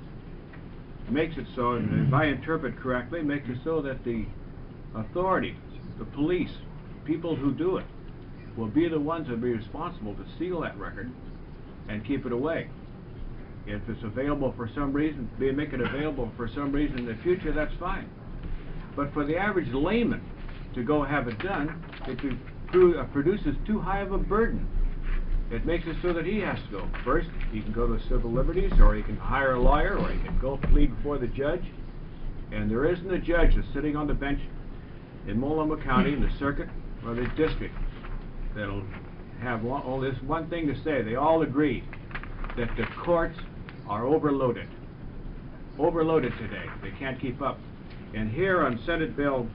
makes it so, and if I interpret correctly, makes it so that the authority, the police, people who do it, will be the ones that will be responsible to seal that record and keep it away. If it's available for some reason, they make it available for some reason in the future, that's fine. But for the average layman to go have it done, it pro uh, produces too high of a burden. It makes it so that he has to go. First, he can go to civil liberties, or he can hire a lawyer, or he can go plead before the judge. And there isn't a judge that's sitting on the bench in Multnomah County, in the circuit, or the district, that'll have one, only this one thing to say. They all agree that the courts are overloaded. Overloaded today. They can't keep up. And here on Senate Bill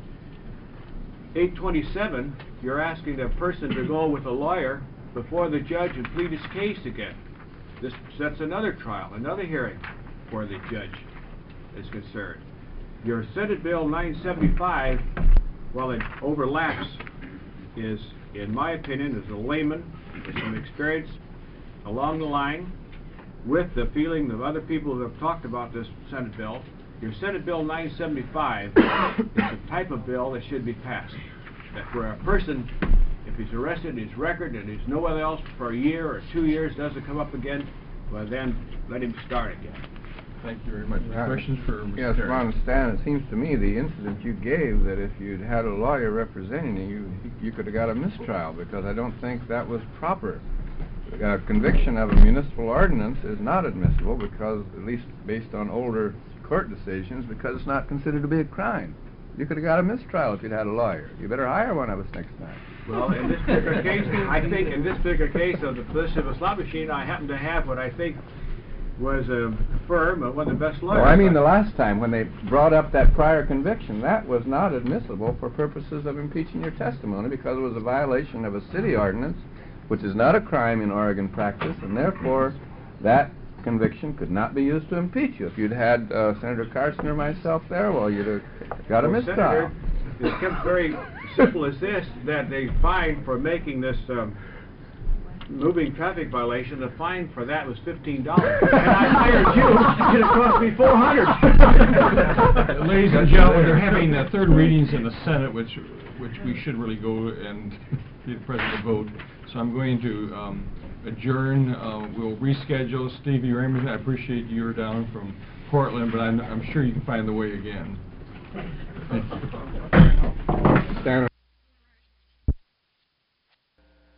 eight twenty-seven, you're asking the person to go with a lawyer before the judge and plead his case again. This sets another trial, another hearing where the judge is concerned. Your Senate Bill nine seventy-five, while it overlaps, is, in my opinion, as a layman with some experience along the line, with the feeling of other people who have talked about this Senate bill, your Senate Bill nine seventy-five is the type of bill that should be passed. That where a person, if he's arrested, his record, and he's nowhere else for a year or two years, doesn't come up again, well then, let him start again. Thank you very much. Uh, Questions for Mister Yes, Terry? Ron Stan, it seems to me the incident you gave, that if you'd had a lawyer representing you, you could have got a mistrial, because I don't think that was proper. A conviction of a municipal ordinance is not admissible, because, at least based on older court decisions, because it's not considered to be a crime. You could have got a mistrial if you'd had a lawyer. You better hire one of us next time. Well, in this particular case, I think in this particular case of the possession of a slot machine, I happen to have what I think was a firm of one of the best lawyers. Well, I mean the last time when they brought up that prior conviction, that was not admissible for purposes of impeaching your testimony, because it was a violation of a city ordinance, which is not a crime in Oregon practice, and therefore that conviction could not be used to impeach you. If you'd had uh, Senator Carson or myself there, well, you'd have got a Well, mistrial. Senator, it's kept very simple as this, that they fine for making this um, moving traffic violation, the fine for that was fifteen dollars. And I hired you, it'd have cost me four hundred. Ladies and gentlemen, they're having uh, third readings in the Senate, which which we should really go and be the president vote. So I'm going to um, adjourn. Uh, we'll reschedule. Stevie Raymond, I appreciate you're down from Portland, but I'm, I'm sure you can find the way again. Stand